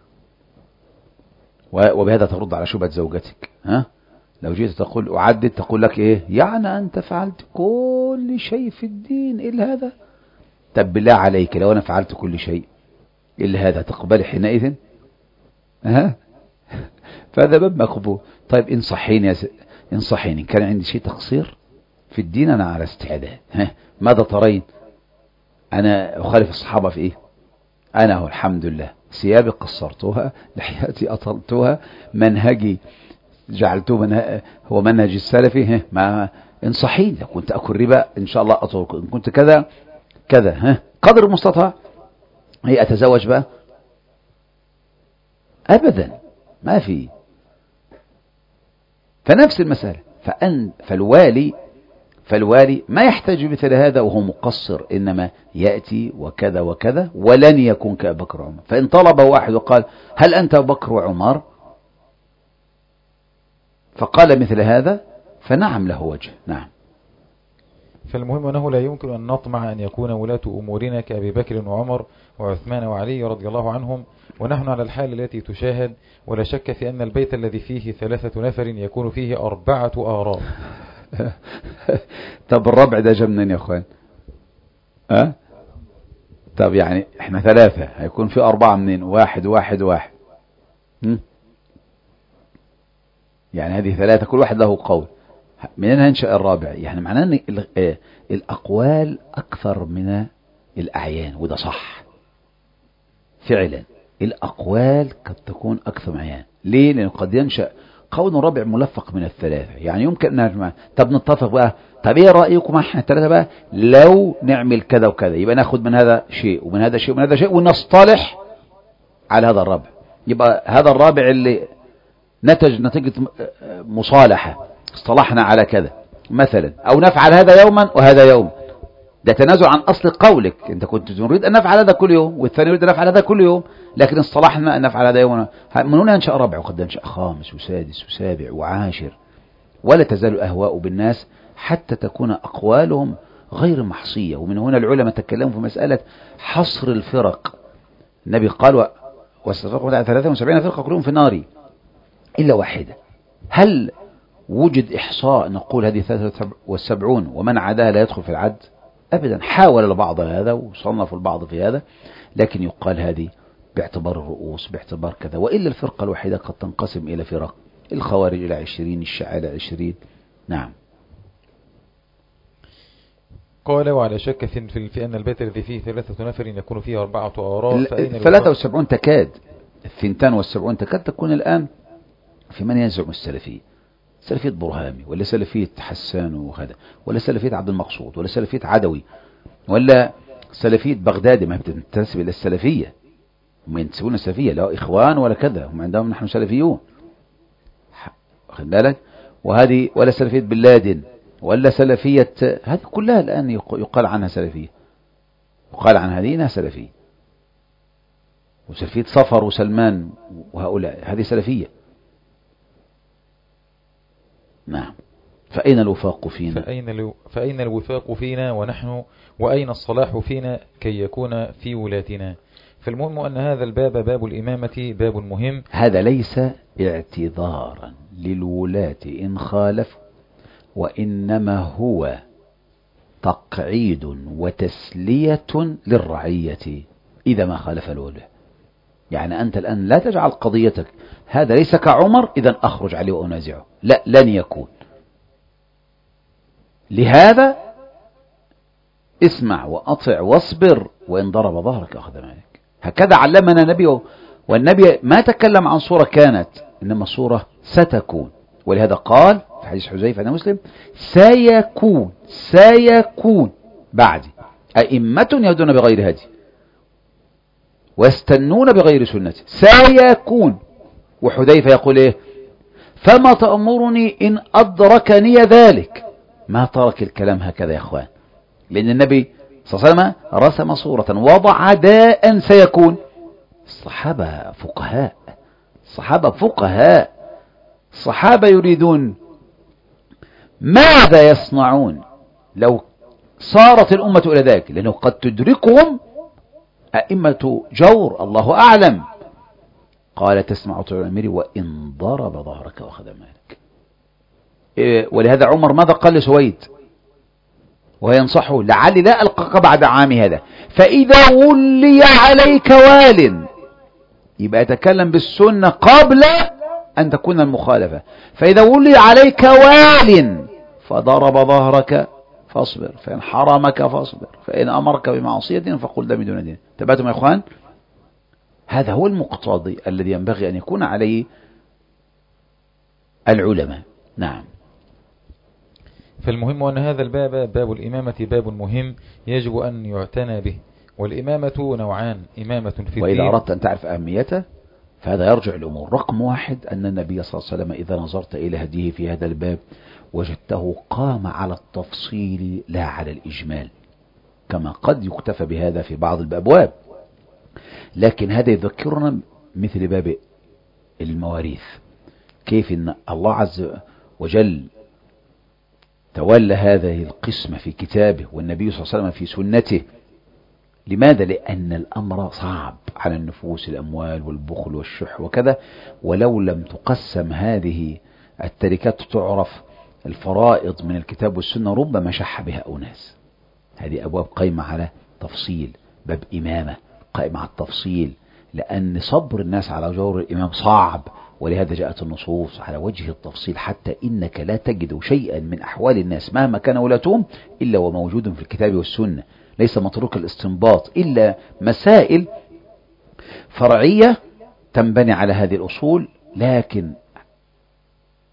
Speaker 1: وبهذا ترد على شبهة زوجتك. ها؟ لو جيت تقول أعدد تقول لك إيه؟ يعني أنت فعلت كل شيء في الدين إلا هذا؟ طب بالله عليك لو أنا فعلت كل شيء إلا هذا تقبل حينئذ؟ ها؟ فهذا باب مقبول. طيب انصحيني يا س... انصحيني، كان عندي شيء تقصير في الدين أنا على استعداد. ها؟ ماذا ترين؟ أنا أخالف الصحابة في إيه؟ أنا هو الحمد لله ثيابي قصرتها، لحياتي أطلتها، منهجي جعلته منه... هو منهج السلفي. ما انصحيني، إذا كنت أكل ربا إن شاء الله أترك، إن كنت كذا كذا، ها قدر المستطاع. هي أتزوج بقى؟ أبدا ما في. فنفس المسألة، فأن فالوالي فالوالي ما يحتاج مثل هذا وهو مقصر، إنما يأتي وكذا وكذا ولن يكون كأبي بكر وعمر. فإن طلب واحد وقال هل أنت أبو بكر وعمر، فقال مثل هذا فنعم له وجه. نعم.
Speaker 3: فالمهم أنه لا يمكن أن نطمع أن يكون ولاة أمورنا كأبي بكر وعمر وعثمان وعلي رضي الله عنهم، ونحن على الحال التي تشاهد، ولا شك في أن البيت الذي فيه ثلاثة نفر يكون فيه أربعة آراء.
Speaker 1: طب الربع ده جاء منين يا أخوان؟ أه؟ طب يعني احنا ثلاثة هيكون في أربعة منين؟ واحد واحد واحد. هم؟ يعني هذه ثلاثة كل واحد له قول، منين هنشأ الرابع؟ يعني معناه أن الأقوال أكثر من الأعيان، وده صح فعلا. الأقوال قد تكون أكثر من أعيان. ليه؟ لأنه قد ينشأ قول رابع ملفق من الثلاثة، يعني يمكن أن طب نتفق بقى، طب ايه رأيكم احنا الثلاثة بقى لو نعمل كذا وكذا، يبقى ناخد من هذا شيء ومن هذا شيء ومن هذا شيء ونصطلح على هذا الرابع. يبقى هذا الرابع اللي نتج نتيجة مصالحة، اصطلحنا على كذا مثلا، او نفعل هذا يوما وهذا يوم، ده تنازل عن اصل قولك، انت كنت تريد ان نفعل هذا كل يوم والثاني يريد ان نفعل هذا كل يوم، لكن اصطلحنا ان نفعل هذا يوم. من هنا انشأ رابع وقد انشأ خامس وسادس وسابع وعاشر، ولا تزال الاهواء بالناس حتى تكون اقوالهم غير محصية. ومن هنا العلماء تكلموا في مسألة حصر الفرق. النبي قال واستفرقوا ثلاثة وسبعين فرقة كلهم في النار إلا واحدة. هل وجد إحصاء نقول هذه ثلاثة وسبعون ومن عداها لا يدخل في العد؟ أبدا. حاول البعض هذا وصنف البعض في هذا، لكن يقال هذه باعتبار الرؤوس، باعتبار كذا، وإلا الفرقة الوحيدة قد تنقسم إلى فرق، الخوارج إلى عشرين، الشيعة إلى عشرين. نعم.
Speaker 3: قال وعلى شك في, في أن البيت الذي فيه ثلاثة نفر يكون فيه أربعة آراء، فأين
Speaker 1: ثلاثة وسبعون تكاد، الثنتان والسبعون تكاد تكون الآن في من يزعم السلفية، سلفية برهامي ولا سلفية حسان وهذا، ولا سلفية عبد المقصود، ولا سلفية عدوي، ولا سلفية بغدادي، ما بتنتسب إلى السلفية، هم ينتسبون السلفية لا إخوان ولا كذا، هم عندهم نحن سلفيون، واخد بالك؟ وهذه ولا سلفية بن لادن ولا سلفية، هذه كلها الآن يقال عنها سلفية، يقال عن هذه انها سلفية، وسلفية صفر وسلمان وهؤلاء هذه سلفية. نعم. فأين الوفاق فينا؟
Speaker 3: فأين, الو... فأين الوفاق فينا ونحن، وأين الصلاح فينا كي يكون في ولاتنا؟ فالمهم أن هذا الباب باب الإمامة باب مهم.
Speaker 1: هذا ليس اعتذارا للولاة إن خالفوا، وإنما هو تقعيد وتسلية للرعية إذا ما خالف الولاة. يعني أنت الآن لا تجعل قضيتك هذا ليس كعمر إذا أخرج عليه وأنازعه، لا، لن يكون. لهذا اسمع وأطع واصبر، وإن ضرب ظهرك أخذ مالك. هكذا علمنا النبي، والنبي ما تكلم عن صورة كانت، إنما صورة ستكون. ولهذا قال في حديث حذيفة عن مسلم سيكون سيكون بعدي أئمة يهدون بغير هدي ويستنون بغير سنتي، سيكون. وحذيفة يقول إيه؟ فما تأمرني إن أدركني ذلك. ما ترك الكلام هكذا يا أخوان، لأن النبي صلى الله عليه وسلم رسم صورة وضع داء سيكون. الصحابة فقهاء، الصحابة فقهاء، الصحابة يريدون ماذا يصنعون لو صارت الأمة إلى ذلك، لأنه قد تدركهم أئمة جور الله أعلم. قال تسمع طيب الأمير وإن ضرب ظهرك وأخذ مالك. إيه؟ ولهذا عمر ماذا قال لسويد وينصحه؟ لعلي لا ألقاك بعد عامي هذا، فإذا ولي عليك وال، يبقى يتكلم بالسنة قبل أن تكون المخالفة. فإذا ولي عليك وال فضرب ظهرك فاصبر، فإن حرمك فاصبر، فإن أمرك بمعصية فقل دم دون دين. تبعتم يا إخوان؟ هذا هو المقتضي الذي ينبغي أن يكون عليه العلماء. نعم.
Speaker 3: فالمهم أن هذا الباب باب الإمامة باب مهم يجب أن يعتنى به. والإمامة نوعان، إمامة في الدين.
Speaker 1: وإذا أردت أن تعرف أهميته فهذا يرجع الأمور. رقم واحد أن النبي صلى الله عليه وسلم إذا نظرت إلى هديه في هذا الباب وجدته قام على التفصيل لا على الإجمال، كما قد يكتفى بهذا في بعض الأبواب. لكن هذا يذكرنا مثل باب المواريث، كيف أن الله عز وجل تولى هذه القسمة في كتابه والنبي صلى الله عليه وسلم في سنته. لماذا؟ لأن الأمر صعب على النفوس، الأموال والبخل والشح وكذا، ولو لم تقسم هذه التركات تعرف الفرائض من الكتاب والسنة ربما شح بها أناس. هذه أبواب قائمة على تفصيل، باب إمامة قائم على التفصيل، لأن صبر الناس على جور الإمام صعب، ولهذا جاءت النصوص على وجه التفصيل، حتى إنك لا تجد شيئا من أحوال الناس مهما كان ولاتهم إلا وموجود في الكتاب والسنة، ليس متروك الاستنباط، إلا مسائل فرعية تنبني على هذه الأصول. لكن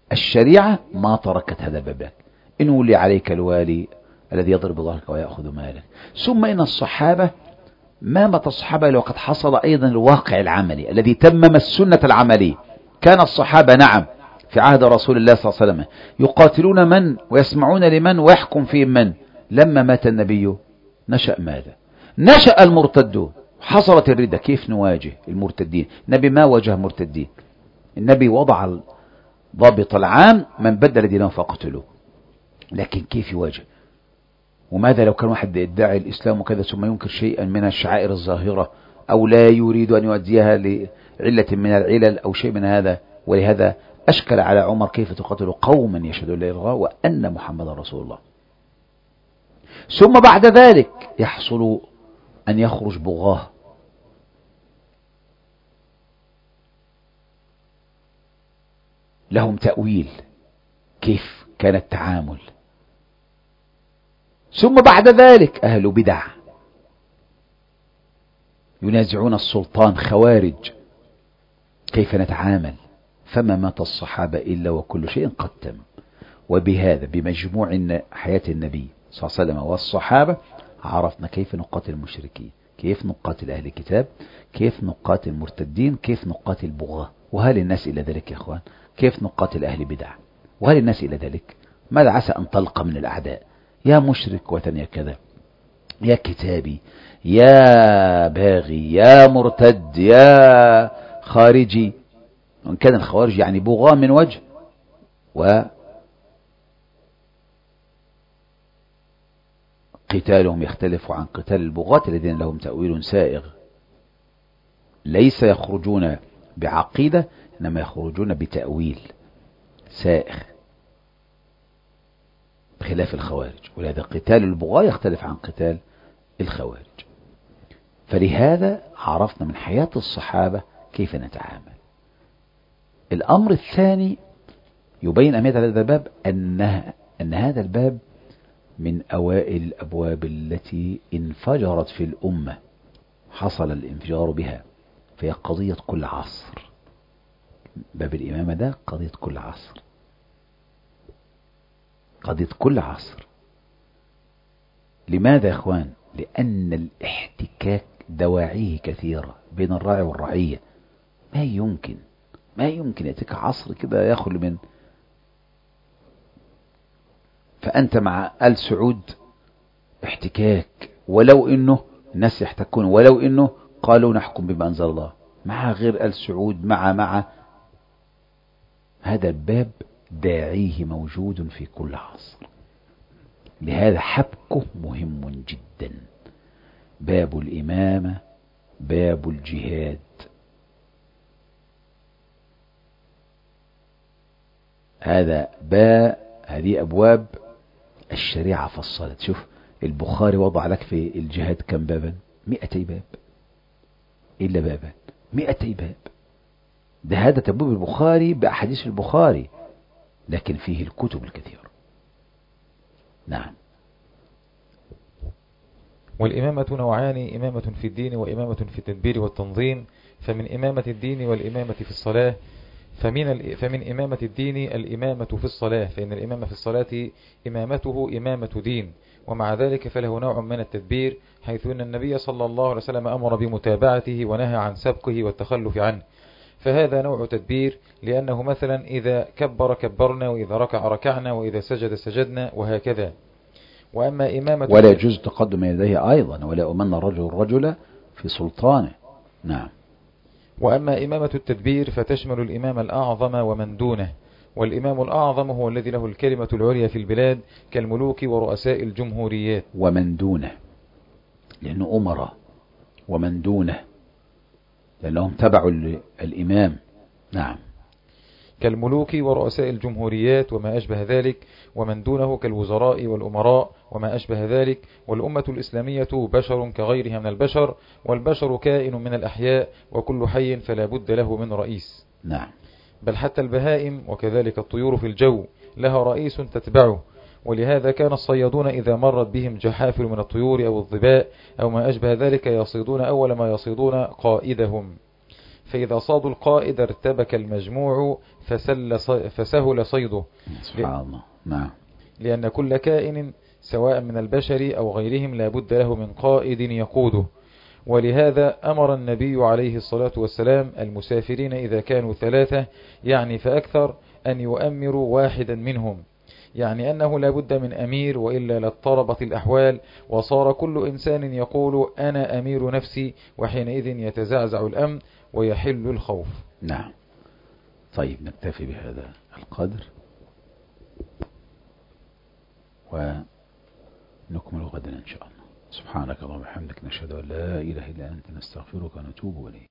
Speaker 1: الشريعة ما تركت هذا الباب، إن ولي عليك الوالي الذي يضرب ظهرك ويأخذ مالك. ثم إن الصحابة ما مت الصحابة لو قد حصل أيضا الواقع العملي الذي تمم السنة العملية. كان الصحابة نعم في عهد رسول الله صلى الله عليه وسلم يقاتلون من ويسمعون لمن ويحكم فيهم من. لما مات النبي نشأ ماذا؟ نشأ المرتدون، حصلت الردة. كيف نواجه المرتدين؟ النبي ما واجه مرتدين، النبي وضع ضابط العام من بدل دينه فقتلوه، لكن كيف يواجه؟ وماذا لو كان واحد يدعي الإسلام وكذا ثم ينكر شيئا من الشعائر الظاهرة أو لا يريد أن يؤديها لعلة من العلل أو شيء من هذا؟ ولهذا أشكل على عمر كيف تقاتل قوما يشهدون لا إله إلا الله وأن محمد رسول الله. ثم بعد ذلك يحصل أن يخرج بغاه لهم تأويل كيف كان التعامل. ثم بعد ذلك أهل بدع ينازعون السلطان، خوارج، كيف نتعامل. فما مات الصحابة إلا وكل شيء قد تم. وبهذا بمجموع حياة النبي صلى الله عليه وسلم والصحابة عرفنا كيف نقاتل المشركين، كيف نقاتل أهل الكتاب، كيف نقاتل المرتدين، كيف نقاتل بغاة. وهل الناس إلى ذلك يا أخوان؟ كيف نقاتل أهل بدع؟ وهل الناس إلى ذلك؟ ماذا عسى أن تلقى من الأعداء؟ يا مشرك وثني كذا، يا كتابي، يا باغي، يا مرتد، يا خارجي. وإن كان الخوارج يعني بغاة من وجه، وقتالهم يختلف عن قتال البغاة الذين لهم تأويل سائغ. ليس يخرجون بعقيدة، إنما يخرجون بتأويل سائغ بخلاف الخوارج. ولهذا قتال البغاة يختلف عن قتال الخوارج. فلهذا عرفنا من حياة الصحابة كيف نتعامل. الأمر الثاني يبين أهمية هذا الباب أنها أن هذا الباب من أوائل الأبواب التي انفجرت في الأمة، حصل الانفجار بها، فهي قضية كل عصر. باب الإمامة ده قضية كل عصر، قضية كل عصر. لماذا يا إخوان؟ لأن الاحتكاك دواعيه كثيرة بين الراعي والرعية. ما يمكن ما يمكن يأتيك عصر كده ياخل من، فأنت مع آل سعود احتكاك، ولو إنه الناس يحتكون، ولو إنه قالوا نحكم بما أنزل الله، مع غير آل سعود، مع مع هذا الباب داعيه موجود في كل عصر. لهذا حبكه مهم جدا. باب الإمامة، باب الجهاد، هذا باب، هذه أبواب الشريعة فصلت. شوف البخاري وضع لك في الجهاد كم بابا؟ مئتي باب إلا بابا، مئتي باب. ده هذا تبويب البخاري بأحاديث البخاري، لكن فيه الكتب الكثيرة. نعم.
Speaker 3: والإمامة نوعان: إمامة في الدين وإمامة في التدبير والتنظيم. فمن إمامة الدين والإمامة في الصلاة فمن فمن إمامة الدين الإمامة في الصلاة، فإن الإمامة في الصلاة إمامته إمامة دين، ومع ذلك فله نوع من التدبير، حيث أن النبي صلى الله عليه وسلم أمر بمتابعته ونهى عن سبقه والتخلف عنه، فهذا نوع تدبير، لأنه مثلا إذا كبر كبرنا، وإذا ركع ركعنا، وإذا سجد سجدنا، وهكذا. وأما إمامة
Speaker 1: ولا يجوز تقدم يديه أيضا، ولا أمن الرجل الرجل في سلطانه. نعم.
Speaker 3: وأما إمامة التدبير فتشمل الإمام الأعظم ومن دونه، والإمام الأعظم هو الذي له الكلمة العليا في البلاد كالملوك ورؤساء الجمهوريات.
Speaker 1: ومن دونه لأنه أمراء، ومن دونه لأنهم تبعوا الإمام. نعم.
Speaker 3: كالملوك ورؤساء الجمهوريات وما أشبه ذلك، ومن دونه كالوزراء والأمراء وما أشبه ذلك. والأمة الإسلامية بشر كغيرها من البشر، والبشر كائن من الأحياء، وكل حي فلا بد له من رئيس.
Speaker 1: نعم.
Speaker 3: بل حتى البهائم وكذلك الطيور في الجو لها رئيس تتبعه، ولهذا كان الصيادون إذا مرت بهم جحافل من الطيور أو الظباء أو ما أشبه ذلك يصيدون أول ما يصيدون قائدهم. فإذا صادوا القائد ارتبك المجموع فسل فسهل صيده.
Speaker 1: سبحان الله. نعم.
Speaker 3: لأن كل كائن سواء من البشر أو غيرهم لا بد له من قائد يقوده. ولهذا أمر النبي عليه الصلاة والسلام المسافرين إذا كانوا ثلاثة يعني فأكثر أن يؤمروا واحدا منهم، يعني أنه لا بد من أمير وإلا لاضطربت الأحوال وصار كل إنسان يقول أنا أمير نفسي، وحينئذ يتزعزع الأمن ويحل الخوف.
Speaker 1: نعم. طيب نكتفي بهذا القدر ونكمل غدا إن شاء الله. سبحانك اللهم وبحمدك نشهد أن لا إله إلا أنت نستغفرك ونتوب إليك.